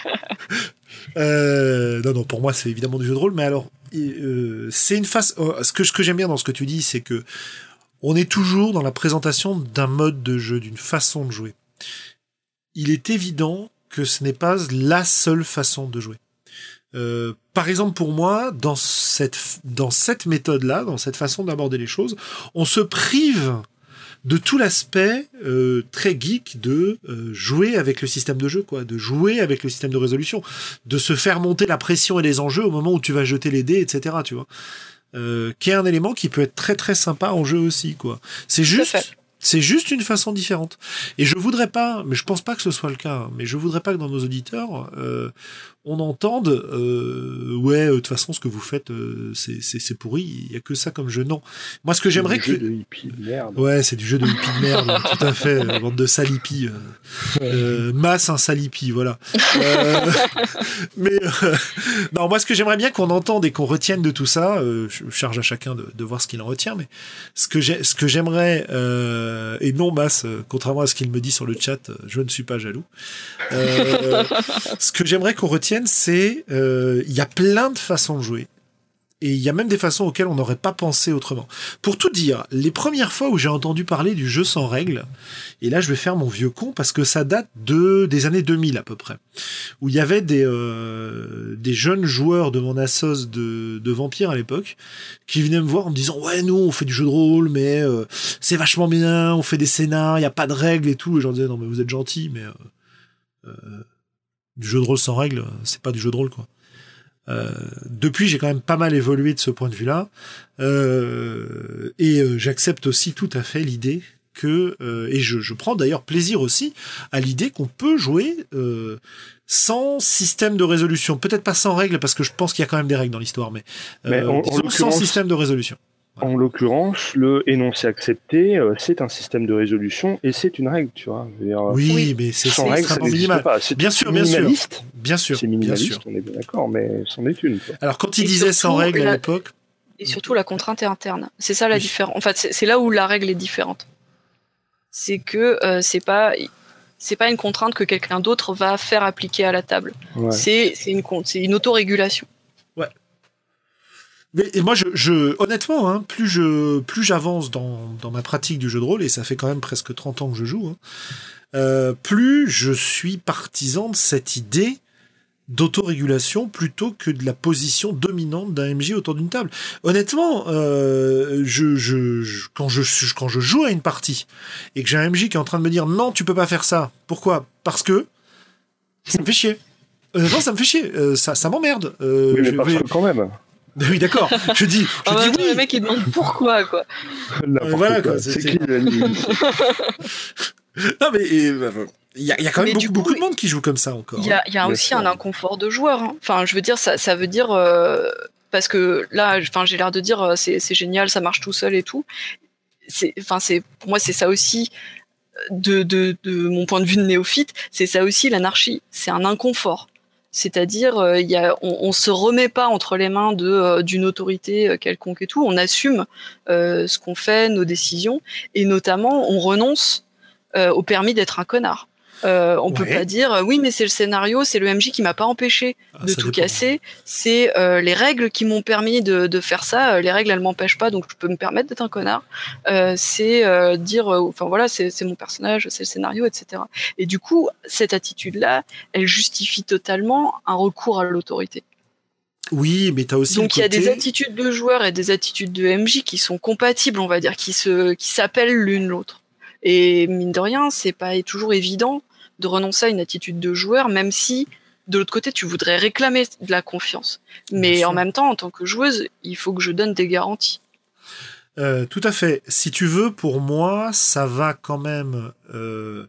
euh, non non pour moi c'est évidemment du jeu de rôle. Mais alors euh, c'est une face. Euh, ce que ce que j'aime bien dans ce que tu dis, c'est que on est toujours dans la présentation d'un mode de jeu, d'une façon de jouer. Il est évident que ce n'est pas la seule façon de jouer. Euh, par exemple, pour moi, dans cette, dans cette méthode-là, dans cette façon d'aborder les choses, on se prive de tout l'aspect euh, très geek de euh, jouer avec le système de jeu, quoi, de jouer avec le système de résolution, de se faire monter la pression et les enjeux au moment où tu vas jeter les dés, et cetera. Tu vois, euh, qui est un élément qui peut être très très sympa en jeu aussi, quoi. C'est juste. C'est juste une façon différente. Et je voudrais pas, mais je pense pas que ce soit le cas, mais je voudrais pas que dans nos auditeurs, euh, on entende, euh, ouais, de toute façon, ce que vous faites, euh, c'est, c'est, c'est pourri, il y a que ça comme jeu. Non. Moi, ce que j'aimerais c'est que... du jeu de hippie de merde. Ouais, c'est du jeu de hippie de merde, tout à fait, euh, bande de sale hippie. Euh, euh, masse un sale hippie, voilà. Euh, mais, euh, non, moi, ce que j'aimerais bien qu'on entende et qu'on retienne de tout ça, euh, je charge à chacun de, de voir ce qu'il en retient, mais ce que j'ai, ce que j'aimerais, euh, et non, Mas, euh, contrairement à ce qu'il me dit sur le chat, euh, je ne suis pas jaloux. Euh, ce que j'aimerais qu'on retienne, c'est il euh, y a plein de façons de jouer. Et il y a même des façons auxquelles on n'aurait pas pensé autrement. Pour tout dire, les premières fois où j'ai entendu parler du jeu sans règles, et là je vais faire mon vieux con parce que ça date de des années deux mille à peu près, où il y avait des euh, des jeunes joueurs de mon assos de, de vampires à l'époque qui venaient me voir en me disant ouais nous on fait du jeu de rôle mais euh, c'est vachement bien, on fait des scénars, il y a pas de règles et tout. Et j'en disais non mais vous êtes gentils mais euh, euh, du jeu de rôle sans règles c'est pas du jeu de rôle quoi. Euh, depuis, j'ai quand même pas mal évolué de ce point de vue-là, euh, et euh, j'accepte aussi tout à fait l'idée que, euh, et je, je prends d'ailleurs plaisir aussi à l'idée qu'on peut jouer euh, sans système de résolution, peut-être pas sans règles parce que je pense qu'il y a quand même des règles dans l'histoire, mais, euh, mais en, disons en sans système de résolution. En l'occurrence, le énoncé accepté, euh, c'est un système de résolution et c'est une règle, tu vois. Dire, oui, oui, mais c'est, sans c'est règle, extrêmement ça minimal. Pas. C'est bien sûr, bien sûr, bien sûr. C'est minimaliste, bien sûr. on est bien d'accord, mais c'en est une. Quoi. Alors quand il et disait sans règle la... à l'époque, et surtout la contrainte est interne. C'est ça la oui. différence. En fait, c'est, c'est là où la règle est différente. C'est que euh, c'est pas c'est pas une contrainte que quelqu'un d'autre va faire appliquer à la table. Ouais. C'est c'est une c'est une autorégulation. Ouais. Mais, et moi, je, je, honnêtement, hein, plus je, plus j'avance dans, dans ma pratique du jeu de rôle, et ça fait quand même presque trente ans que je joue, hein, euh, plus je suis partisan de cette idée d'autorégulation plutôt que de la position dominante d'un M J autour d'une table. Honnêtement, euh, je, je, je, quand, je, quand je joue à une partie et que j'ai un M J qui est en train de me dire non, tu peux pas faire ça. Pourquoi ? Parce que ça me fait chier. Euh, non, ça me fait chier. Euh, ça, ça m'emmerde. Euh, oui, mais je parce vais... que quand même. Oui, d'accord. Je dis, je en dis même temps, oui. Le mec, il demande pourquoi, quoi. N'importe voilà, quoi. quoi. C'est, C'est, c'est qui le Non, mais il euh, y, a, y a quand même beaucoup, coup, beaucoup de monde qui joue comme ça encore. Il y a, y a hein. aussi un inconfort de joueur. Hein. Enfin, je veux dire, ça, ça veut dire euh, parce que là, enfin, j'ai l'air de dire c'est, c'est génial, ça marche tout seul et tout. C'est, enfin, c'est pour moi, c'est ça aussi. De, de, de mon point de vue de néophyte, c'est ça aussi l'anarchie. C'est un inconfort. C'est-à-dire, euh, y a, on, on se remet pas entre les mains de euh, d'une autorité euh, quelconque et tout. On assume euh, ce qu'on fait, nos décisions, et notamment, on renonce euh, au permis d'être un connard. Euh, on ouais. peut pas dire euh, oui, mais c'est le scénario, c'est le M J qui m'a pas empêché ah, de tout dépend. casser. C'est euh, les règles qui m'ont permis de, de faire ça. Les règles, elles m'empêchent pas, donc je peux me permettre d'être un connard. Euh, c'est euh, dire, enfin euh, voilà, c'est, c'est mon personnage, c'est le scénario, et cetera. Et du coup, cette attitude-là, elle justifie totalement un recours à l'autorité. Oui, mais t'as aussi. Donc il côté... y a des attitudes de joueurs et des attitudes de M J qui sont compatibles, on va dire, qui se, qui s'appellent l'une l'autre. Et mine de rien, c'est pas toujours évident de renoncer à une attitude de joueur, même si, de l'autre côté, tu voudrais réclamer de la confiance. Mais en même temps, en tant que joueuse, il faut que je donne des garanties. Euh, tout à fait. Si tu veux, pour moi, ça va quand même... Euh...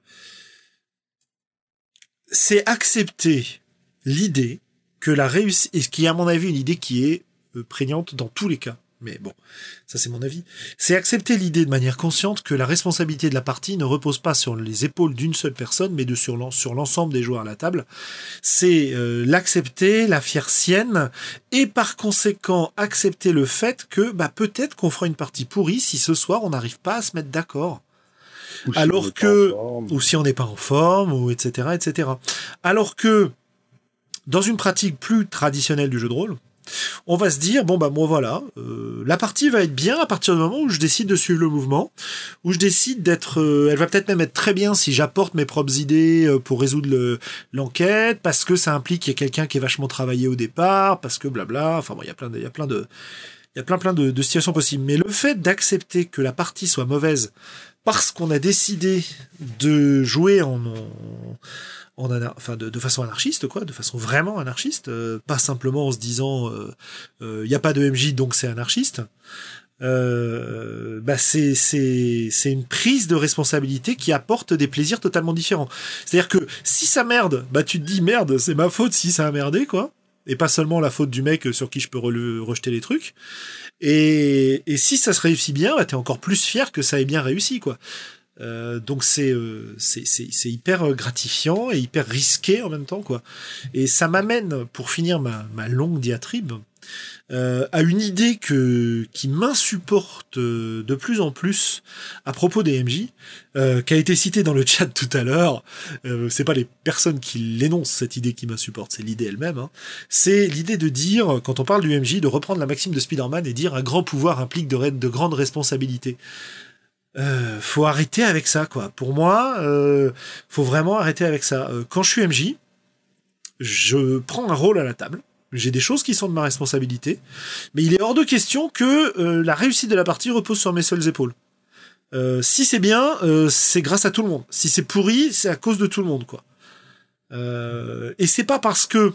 C'est accepter l'idée que la réussite... Et ce qui est, à mon avis, une idée qui est euh, prégnante dans tous les cas. Mais bon, ça c'est mon avis. C'est accepter l'idée de manière consciente que la responsabilité de la partie ne repose pas sur les épaules d'une seule personne, mais de sur, l'en, sur l'ensemble des joueurs à la table. C'est euh, l'accepter, la faire sienne, et par conséquent accepter le fait que bah, peut-être qu'on fera une partie pourrie si ce soir on n'arrive pas à se mettre d'accord. Ou si Alors que, ou si on n'est pas en forme, ou et cetera, et cetera. Alors que, dans une pratique plus traditionnelle du jeu de rôle, on va se dire, bon bah moi voilà, euh, la partie va être bien à partir du moment où je décide de suivre le mouvement, où je décide d'être, euh, elle va peut-être même être très bien si j'apporte mes propres idées euh, pour résoudre le, l'enquête, parce que ça implique qu'il y a quelqu'un qui est vachement travaillé au départ, parce que blabla, enfin bon, il y a plein de, il y a plein de, il y a plein plein de, de situations possibles. Mais le fait d'accepter que la partie soit mauvaise parce qu'on a décidé de jouer en, en, en anar- enfin de, de façon anarchiste, quoi, de façon vraiment anarchiste, euh, pas simplement en se disant il euh, n'y euh, a pas de M J donc c'est anarchiste. Euh, bah c'est c'est c'est une prise de responsabilité qui apporte des plaisirs totalement différents. C'est-à-dire que si ça merde, bah tu te dis merde, c'est ma faute si ça a merdé, quoi. Et pas seulement la faute du mec sur qui je peux re- rejeter les trucs. Et, et si ça se réussit bien, bah, t'es encore plus fier que ça ait bien réussi, quoi. Euh, donc c'est, euh, c'est c'est c'est hyper gratifiant et hyper risqué en même temps, quoi. Et ça m'amène, pour finir ma ma longue diatribe, euh, à une idée que qui m'insupporte euh, de plus en plus à propos des M J, euh, qui a été citée dans le chat tout à l'heure. Euh, c'est pas les personnes qui l'énoncent cette idée qui m'insupporte, c'est l'idée elle-même. Hein. C'est l'idée de dire, quand on parle du M J, de reprendre la maxime de Spider-Man et dire un grand pouvoir implique de, de grandes responsabilités. Euh, faut arrêter avec ça, quoi. Pour moi, euh, faut vraiment arrêter avec ça. Euh, quand je suis M J, je prends un rôle à la table. J'ai des choses qui sont de ma responsabilité, mais il est hors de question que euh, la réussite de la partie repose sur mes seules épaules. Euh, si c'est bien, euh, c'est grâce à tout le monde. Si c'est pourri, c'est à cause de tout le monde, quoi. Euh, et c'est pas parce que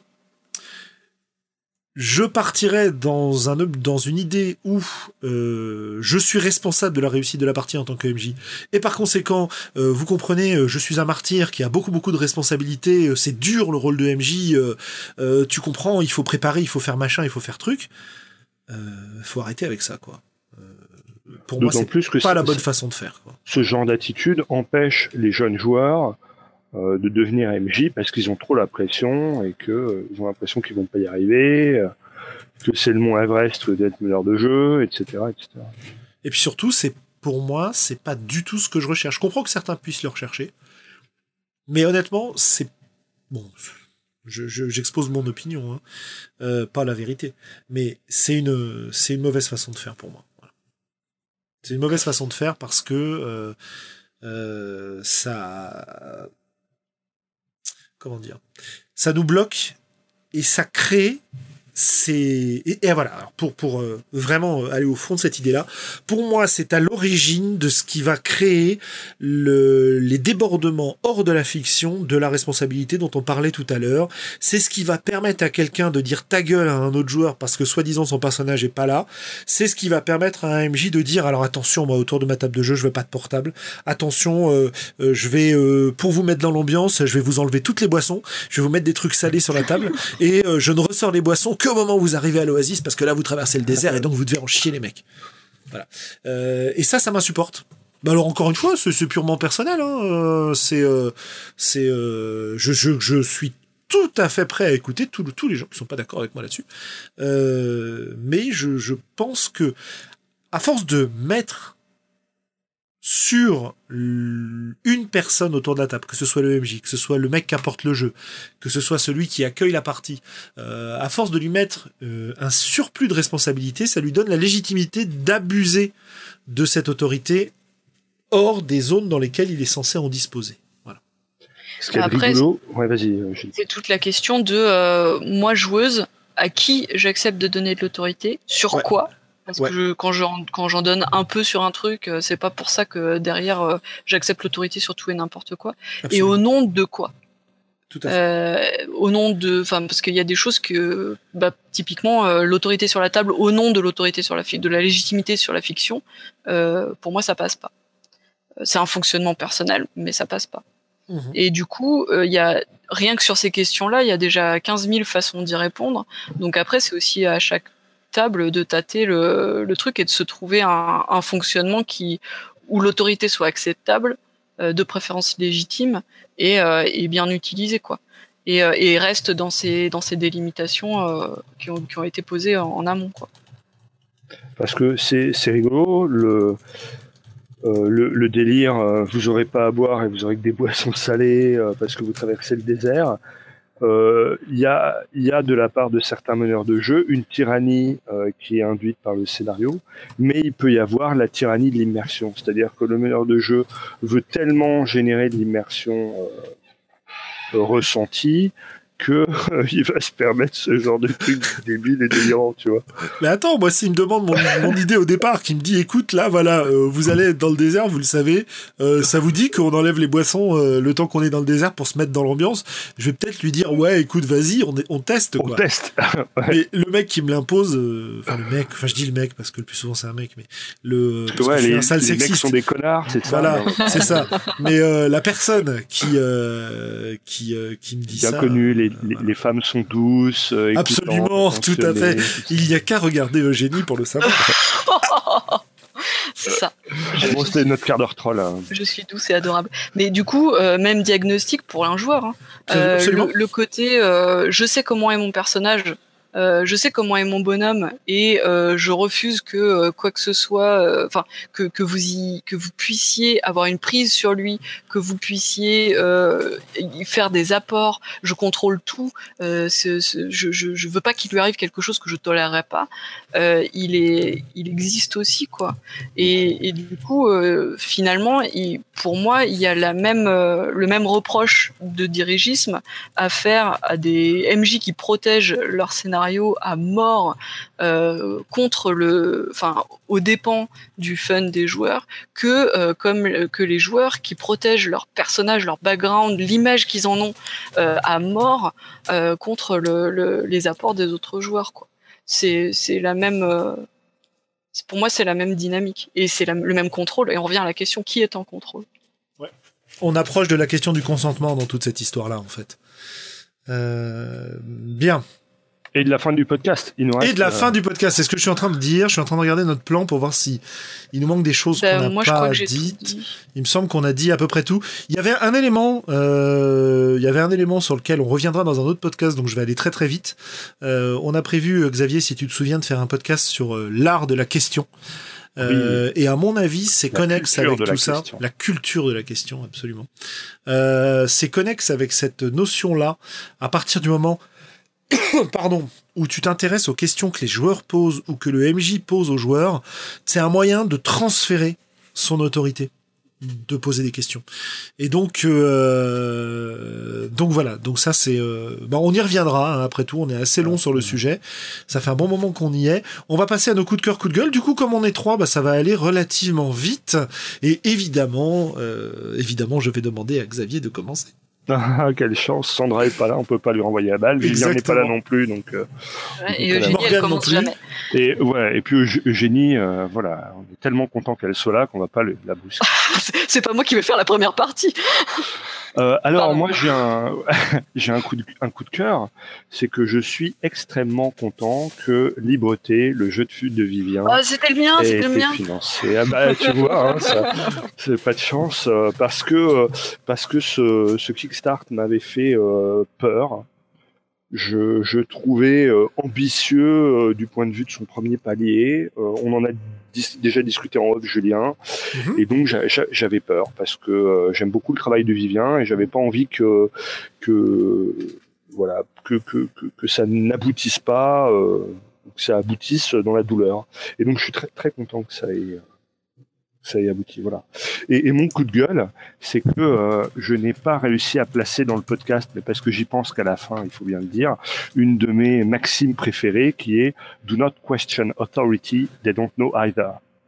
je partirais dans un dans une idée où euh, je suis responsable de la réussite de la partie en tant que M J, et par conséquent, euh, vous comprenez, je suis un martyr qui a beaucoup beaucoup de responsabilités. C'est dur le rôle de M J. Euh, euh, tu comprends, il faut préparer, il faut faire machin, il faut faire truc. Euh, faut arrêter avec ça, quoi. Euh, pour moi, c'est plus que pas la bonne façon de faire, quoi. Ce genre d'attitude empêche les jeunes joueurs euh, de devenir M J parce qu'ils ont trop la pression et que euh, ils ont l'impression qu'ils vont pas y arriver, euh, que c'est le mont Everest d'être meneur de jeu, et cetera, et cetera. Et puis surtout, c'est pour moi, c'est pas du tout ce que je recherche. Je comprends que certains puissent le rechercher, mais honnêtement, c'est bon. Je, je, j'expose mon opinion, hein. euh, pas la vérité, mais c'est une c'est une mauvaise façon de faire pour moi. Voilà. C'est une mauvaise façon de faire parce que euh, euh, ça comment dire, ça nous bloque et ça crée. C'est et, et voilà. Alors pour pour euh, vraiment aller au fond de cette idée-là, pour moi, c'est à l'origine de ce qui va créer le les débordements hors de la fiction de la responsabilité dont on parlait tout à l'heure. C'est ce qui va permettre à quelqu'un de dire ta gueule à un autre joueur parce que soi-disant son personnage est pas là. C'est ce qui va permettre à un M J de dire alors attention, moi autour de ma table de jeu, je veux pas de portable. Attention, euh, euh, je vais euh, pour vous mettre dans l'ambiance, je vais vous enlever toutes les boissons, je vais vous mettre des trucs salés sur la table et euh, je ne ressors les boissons au moment où vous arrivez à l'Oasis, parce que là vous traversez le désert et donc vous devez en chier les mecs. Voilà. Euh, et ça, ça m'insupporte. Bah alors encore une fois, c'est, c'est purement personnel. Hein. Euh, c'est, euh, c'est, euh, je, je, je suis tout à fait prêt à écouter tous, tous les gens qui sont pas d'accord avec moi là-dessus. Euh, mais je, je pense que à force de mettre sur une personne autour de la table, que ce soit le M J, que ce soit le mec qui apporte le jeu, que ce soit celui qui accueille la partie, euh, à force de lui mettre euh, un surplus de responsabilité, ça lui donne la légitimité d'abuser de cette autorité hors des zones dans lesquelles il est censé en disposer. Voilà. Ce qui est Après, rigolo, ouais, vas-y. Je... C'est toute la question de euh, moi joueuse, à qui j'accepte de donner de l'autorité, sur ouais. quoi. Parce ouais. que je, quand, j'en, quand j'en donne un peu sur un truc, c'est pas pour ça que derrière euh, j'accepte l'autorité sur tout et n'importe quoi. Absolument. Et au nom de quoi ? Tout à fait. Euh, au nom de, enfin parce qu'il y a des choses que, bah, typiquement euh, l'autorité sur la table, au nom de l'autorité sur la de la légitimité sur la fiction, euh, pour moi ça passe pas. C'est un fonctionnement personnel, mais ça passe pas. Mmh. Et du coup, il euh, y a rien que sur ces questions-là, il y a déjà quinze mille façons d'y répondre. Donc après, c'est aussi à chaque table de tâter le, le truc et de se trouver un, un fonctionnement qui où l'autorité soit acceptable, euh, de préférence légitime et, euh, et bien utilisée, quoi. Et, euh, et reste dans ces dans ces délimitations euh, qui ont qui ont été posées en, en amont, quoi. Parce que c'est c'est rigolo le euh, le, le délire. Euh, vous aurez pas à boire et vous aurez que des boissons salées euh, parce que vous traversez le désert. Euh, Il y, a, y a de la part de certains meneurs de jeu une tyrannie euh, qui est induite par le scénario, mais il peut y avoir la tyrannie de l'immersion, c'est-à-dire que le meneur de jeu veut tellement générer de l'immersion euh, ressentie que euh, il va se permettre ce genre de truc débile et délirant, tu vois. Mais attends, moi, s'il me demande mon, mon idée au départ, qui me dit, écoute, là, voilà, euh, vous allez être dans le désert, vous le savez, euh, ça vous dit qu'on enlève les boissons euh, le temps qu'on est dans le désert pour se mettre dans l'ambiance, je vais peut-être lui dire, ouais, écoute, vas-y, on, est, on teste, quoi. On teste. Ouais. Mais le mec qui me l'impose, enfin, euh, le mec, enfin, je dis le mec, parce que le plus souvent, c'est un mec, mais le, parce ouais, que les, un sale les sexiste. mecs sont des connards, c'est ça. Voilà, c'est ça. Mais euh, la personne qui, euh, qui, euh, qui me dit bien ça. Bien connu, les, euh, les, voilà. les femmes sont douces. Euh, absolument, tout à fait. Il n'y a qu'à regarder Eugénie pour le savoir. C'est ça. Je bon, c'était notre quart d'heure troll. Hein. Je suis douce et adorable. Mais du coup, euh, même diagnostic pour un joueur. Hein. Euh, le, le côté, euh, je sais comment est mon personnage. Euh, je sais comment est mon bonhomme et euh, je refuse que euh, quoi que ce soit, enfin euh, que que vous y que vous puissiez avoir une prise sur lui, que vous puissiez euh, y faire des apports. Je contrôle tout. Euh, ce, ce, je, je je veux pas qu'il lui arrive quelque chose que je tolérerais pas. Euh, il est il existe aussi quoi. Et, et du coup euh, finalement, il, pour moi, il y a la même euh, le même reproche de dirigisme à faire à des M J qui protègent leur scénario à mort euh, contre le, enfin, aux dépens du fun des joueurs, que euh, comme que les joueurs qui protègent leur personnage, leur background, l'image qu'ils en ont euh, à mort euh, contre le, le, les apports des autres joueurs. Quoi. C'est, c'est la même. Euh, pour moi, c'est la même dynamique et c'est la, le même contrôle. Et on revient à la question qui est en contrôle. Ouais. On approche de la question du consentement dans toute cette histoire-là, en fait. Euh, bien. Et de la fin du podcast. Il nous reste, et de la euh... fin du podcast. C'est ce que je suis en train de dire. Je suis en train de regarder notre plan pour voir si il nous manque des choses ben, qu'on n'a pas dites. Dit. Il me semble qu'on a dit à peu près tout. Il y avait un élément, euh, il y avait un élément sur lequel on reviendra dans un autre podcast, donc je vais aller très très vite. Euh, on a prévu, Xavier, si tu te souviens, de faire un podcast sur euh, l'art de la question. Euh, oui. Et à mon avis, c'est la connexe avec tout ça, question. La culture de la question, absolument. Euh, c'est connexe avec cette notion-là. À partir du moment pardon, où tu t'intéresses aux questions que les joueurs posent ou que le M J pose aux joueurs, c'est un moyen de transférer son autorité, de poser des questions. Et donc, euh, donc voilà. Donc ça, c'est, euh, bah on y reviendra. Hein, après tout, on est assez long sur le sujet. Ça fait un bon moment qu'on y est. On va passer à nos coups de cœur, coups de gueule. Du coup, comme on est trois, bah ça va aller relativement vite. Et évidemment, euh, évidemment, je vais demander à Xavier de commencer. Ah, quelle chance, Sandra est pas là, on peut pas lui renvoyer la balle. Julien n'est pas là non plus, donc. Euh, ouais, et Eugénie, elle commence jamais. Et ouais, et puis Eugénie, euh, voilà, on est tellement content qu'elle soit là qu'on va pas le, la brusquer. C'est pas moi qui vais faire la première partie. Euh, alors Pardon. moi j'ai un j'ai un coup de un coup de cœur, c'est que je suis extrêmement content que Libreté, le jeu de flûte de Vivien, oh, c'était le mien, c'était le mien. Financé. Ah bah tu vois, hein, ça, c'est pas de chance euh, parce que euh, parce que ce ce Kickstart m'avait fait euh, peur. Je, je trouvais euh, ambitieux euh, du point de vue de son premier palier. Euh, on en a dis- déjà discuté en off, Julien, mm-hmm. et donc j'a- j'a- j'avais peur parce que euh, j'aime beaucoup le travail de Vivien et j'avais pas envie que que voilà que que que, que ça n'aboutisse pas, euh, que ça aboutisse dans la douleur. Et donc je suis très très content que ça ait ça ait abouti, voilà. Et, et mon coup de gueule, c'est que euh, je n'ai pas réussi à placer dans le podcast, mais parce que j'y pense qu'à la fin, il faut bien le dire, une de mes maximes préférées qui est « Do not question authority, they don't know either ».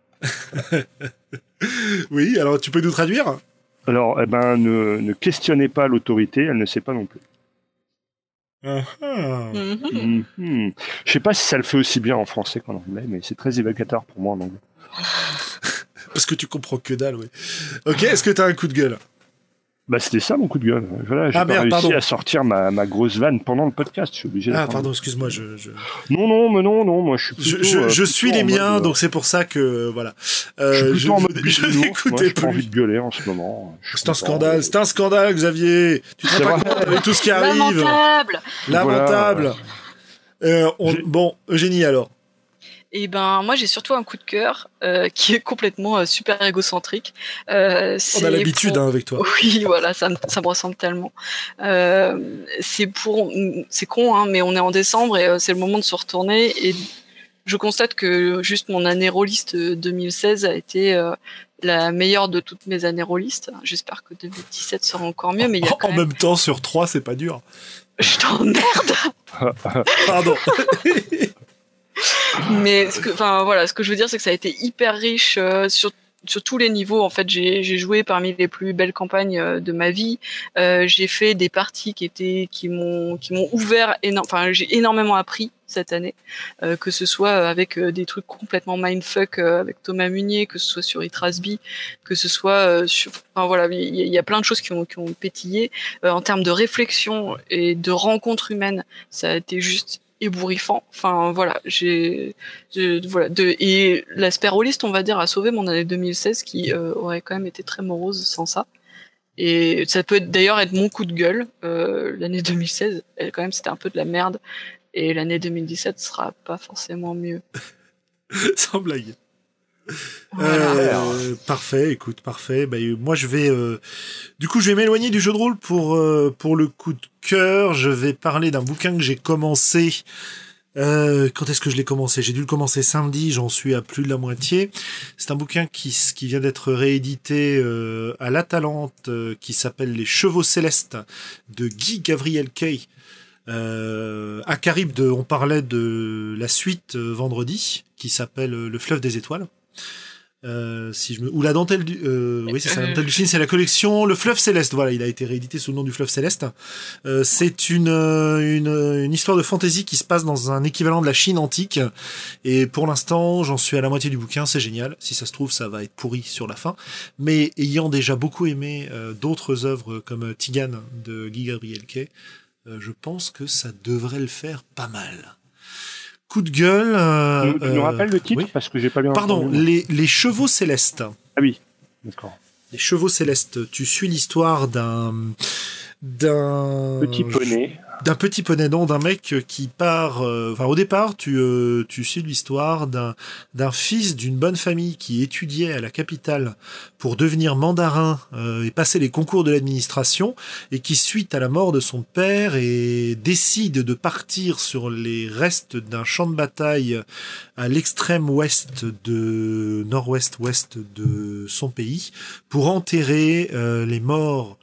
Oui, alors tu peux nous traduire ? Alors, eh ben, ne, ne questionnez pas l'autorité, elle ne sait pas non plus. Uh-huh. Mm-hmm. Mm-hmm. Je sais pas si ça le fait aussi bien en français qu'en anglais, mais c'est très évocateur pour moi en anglais. Parce que tu comprends que dalle, oui. Ok, est-ce que t'as un coup de gueule ? Bah c'était ça mon coup de gueule. Voilà, j'ai ah, pas merde, réussi pardon. à sortir ma, ma grosse vanne pendant le podcast. Je suis obligé. Ah pardon, excuse-moi. Je, je... Non non mais non non moi je suis. Plutôt, je je, euh, je suis les miens, mode, donc c'est pour ça que voilà. Euh, je suis plutôt je, en mode je, je n'écoutais plus. J'ai pas envie de gueuler en ce moment. C'est un scandale, c'est un scandale, Xavier. Tu te rends pas compte avec tout ce qui arrive. Lamentable. Lamentable. Voilà. Euh, on... Bon, Eugénie alors. Et ben moi j'ai surtout un coup de cœur euh, qui est complètement euh, super égocentrique. Euh, On a l'habitude pour... hein, avec toi. Oui, voilà, ça me, ça me ressemble tellement. Euh, c'est pour, c'est con, hein, mais on est en décembre et euh, c'est le moment de se retourner. Et je constate que juste mon année rôliste deux mille seize a été euh, la meilleure de toutes mes années rôlistes. J'espère que deux mille dix-sept sera encore mieux. Mais il y a quand en même... même temps, sur trois, c'est pas dur. Je t'emmerde. Pardon. Mais ce que, enfin voilà, ce que je veux dire, c'est que ça a été hyper riche euh, sur sur tous les niveaux. En fait, j'ai j'ai joué parmi les plus belles campagnes euh, de ma vie. Euh, j'ai fait des parties qui étaient qui m'ont qui m'ont ouvert énorme. Enfin, j'ai énormément appris cette année, euh, que ce soit avec euh, des trucs complètement mindfuck euh, avec Thomas Munier, que ce soit sur Itrasby, que ce soit euh, sur. Enfin voilà, il y, y a plein de choses qui ont qui ont pétillé euh, en termes de réflexion et de rencontres humaines. Ça a été juste ébouriffant. Enfin voilà, j'ai, j'ai voilà de et l'aspect rôliste, on va dire, a sauvé mon année deux mille seize qui euh, aurait quand même été très morose sans ça. Et ça peut être, d'ailleurs être mon coup de gueule. Euh, l'année deux mille seize, elle, quand même, c'était un peu de la merde. Et l'année deux mille dix-sept sera pas forcément mieux. Sans blague. Voilà. Euh, parfait, écoute, parfait. Bah, moi, je vais, euh, du coup, je vais m'éloigner du jeu de rôle pour euh, pour le coup de cœur. Je vais parler d'un bouquin que j'ai commencé. Euh, quand est-ce que je l'ai commencé ? J'ai dû le commencer samedi. J'en suis à plus de la moitié. C'est un bouquin qui qui vient d'être réédité euh, à La Talente, euh, qui s'appelle Les Chevaux Célestes de Guy Gabriel Kay. Euh, à Caribde, on parlait de la suite euh, vendredi, qui s'appelle euh, Le Fleuve des Étoiles. Euh, si je me... Ou la dentelle du... Euh, oui, c'est ça, la dentelle du cygne, c'est la collection Le Fleuve Céleste. Voilà, il a été réédité sous le nom du Fleuve Céleste. Euh, c'est une, une, une histoire de fantasy qui se passe dans un équivalent de la Chine antique. Et pour l'instant, j'en suis à la moitié du bouquin, c'est génial. Si ça se trouve, ça va être pourri sur la fin. Mais ayant déjà beaucoup aimé euh, d'autres œuvres comme Tigane de Guy Gabriel Kay, Euh, je pense que ça devrait le faire pas mal. Coup de gueule. Euh, tu, tu nous rappelles le titre, oui. Parce que j'ai pas bien Pardon, entendu. les, les Chevaux Célestes. Ah oui, d'accord. Les Chevaux Célestes. Tu suis l'histoire d'un d'un petit poney. D'un petit poney, non, d'un mec qui part. Euh, enfin, au départ, tu euh, tu suis l'histoire d'un d'un fils d'une bonne famille qui étudiait à la capitale pour devenir mandarin euh, et passer les concours de l'administration, et qui, suite à la mort de son père, et décide de partir sur les restes d'un champ de bataille à l'extrême ouest de nord-ouest-ouest de son pays pour enterrer euh, les morts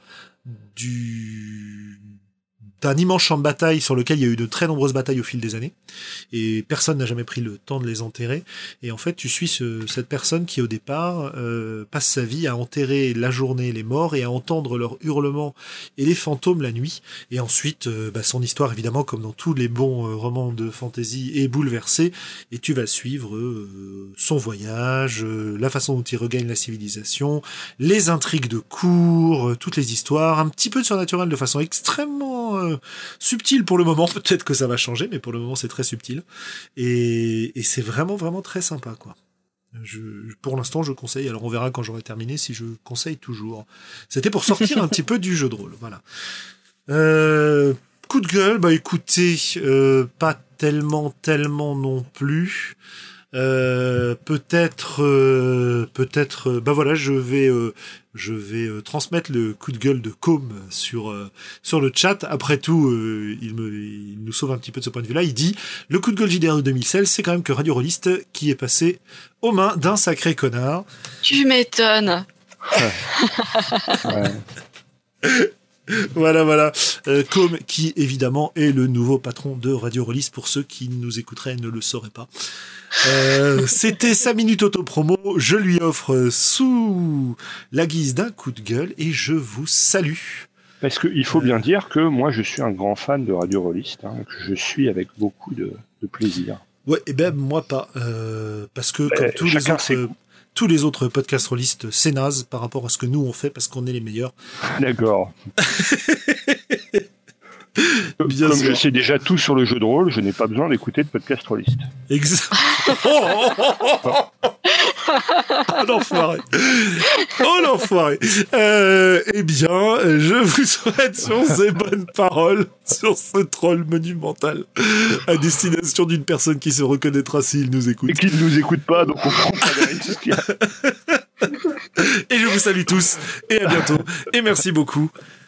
du d'un immense champ de bataille sur lequel il y a eu de très nombreuses batailles au fil des années, et personne n'a jamais pris le temps de les enterrer. Et en fait, tu suis ce, cette personne qui, au départ, euh, passe sa vie à enterrer la journée les morts et à entendre leurs hurlements et les fantômes la nuit. Et ensuite, euh, bah, son histoire, évidemment, comme dans tous les bons euh, romans de fantasy, est bouleversée, et tu vas suivre euh, son voyage, euh, la façon dont il regagne la civilisation, les intrigues de cour, euh, toutes les histoires, un petit peu de surnaturel de façon extrêmement euh, subtil pour le moment. Peut-être que ça va changer, mais pour le moment c'est très subtil, et, et c'est vraiment vraiment très sympa, quoi. Je, pour l'instant je conseille, alors on verra quand j'aurai terminé si je conseille toujours. C'était pour sortir un petit peu du jeu de rôle, voilà. Euh, coup de gueule, bah écoutez, euh, pas tellement tellement non plus. Euh, peut-être, euh, peut-être, euh, bah voilà, je vais, euh, je vais euh, transmettre le coup de gueule de Com sur euh, sur le chat. Après tout, euh, il me, il nous sauve un petit peu de ce point de vue-là. Il dit le coup de gueule J D R de deux mille seize, c'est quand même que Radio Rolliste qui est passé aux mains d'un sacré connard. Tu m'étonnes. Ouais. Voilà, voilà. Euh, Com, qui évidemment est le nouveau patron de Radio Rolliste, pour ceux qui nous écouteraient et ne le sauraient pas. Euh, c'était sa minute auto-promo. Je lui offre sous la guise d'un coup de gueule, et je vous salue. Parce qu'il faut bien dire que moi, je suis un grand fan de Radio Rolliste, hein, que je suis avec beaucoup de, de plaisir. Ouais, et ben moi pas, euh, parce que Ben, comme tous les chacun autres, ses euh, tous les autres podcasts rollistes, c'est naze par rapport à ce que nous on fait, parce qu'on est les meilleurs. D'accord. Bien Comme sûr. je sais déjà tout sur le jeu de rôle, je n'ai pas besoin d'écouter de podcast rolliste. Exact. Oh l'enfoiré. Oh l'enfoiré. Euh, eh bien, je vous souhaite sur ces bonnes paroles, sur ce troll monumental, à destination d'une personne qui se reconnaîtra s'il nous écoute. Et qui ne nous écoute pas, donc on prend pas les risques. Et je vous salue tous, et à bientôt, et merci beaucoup.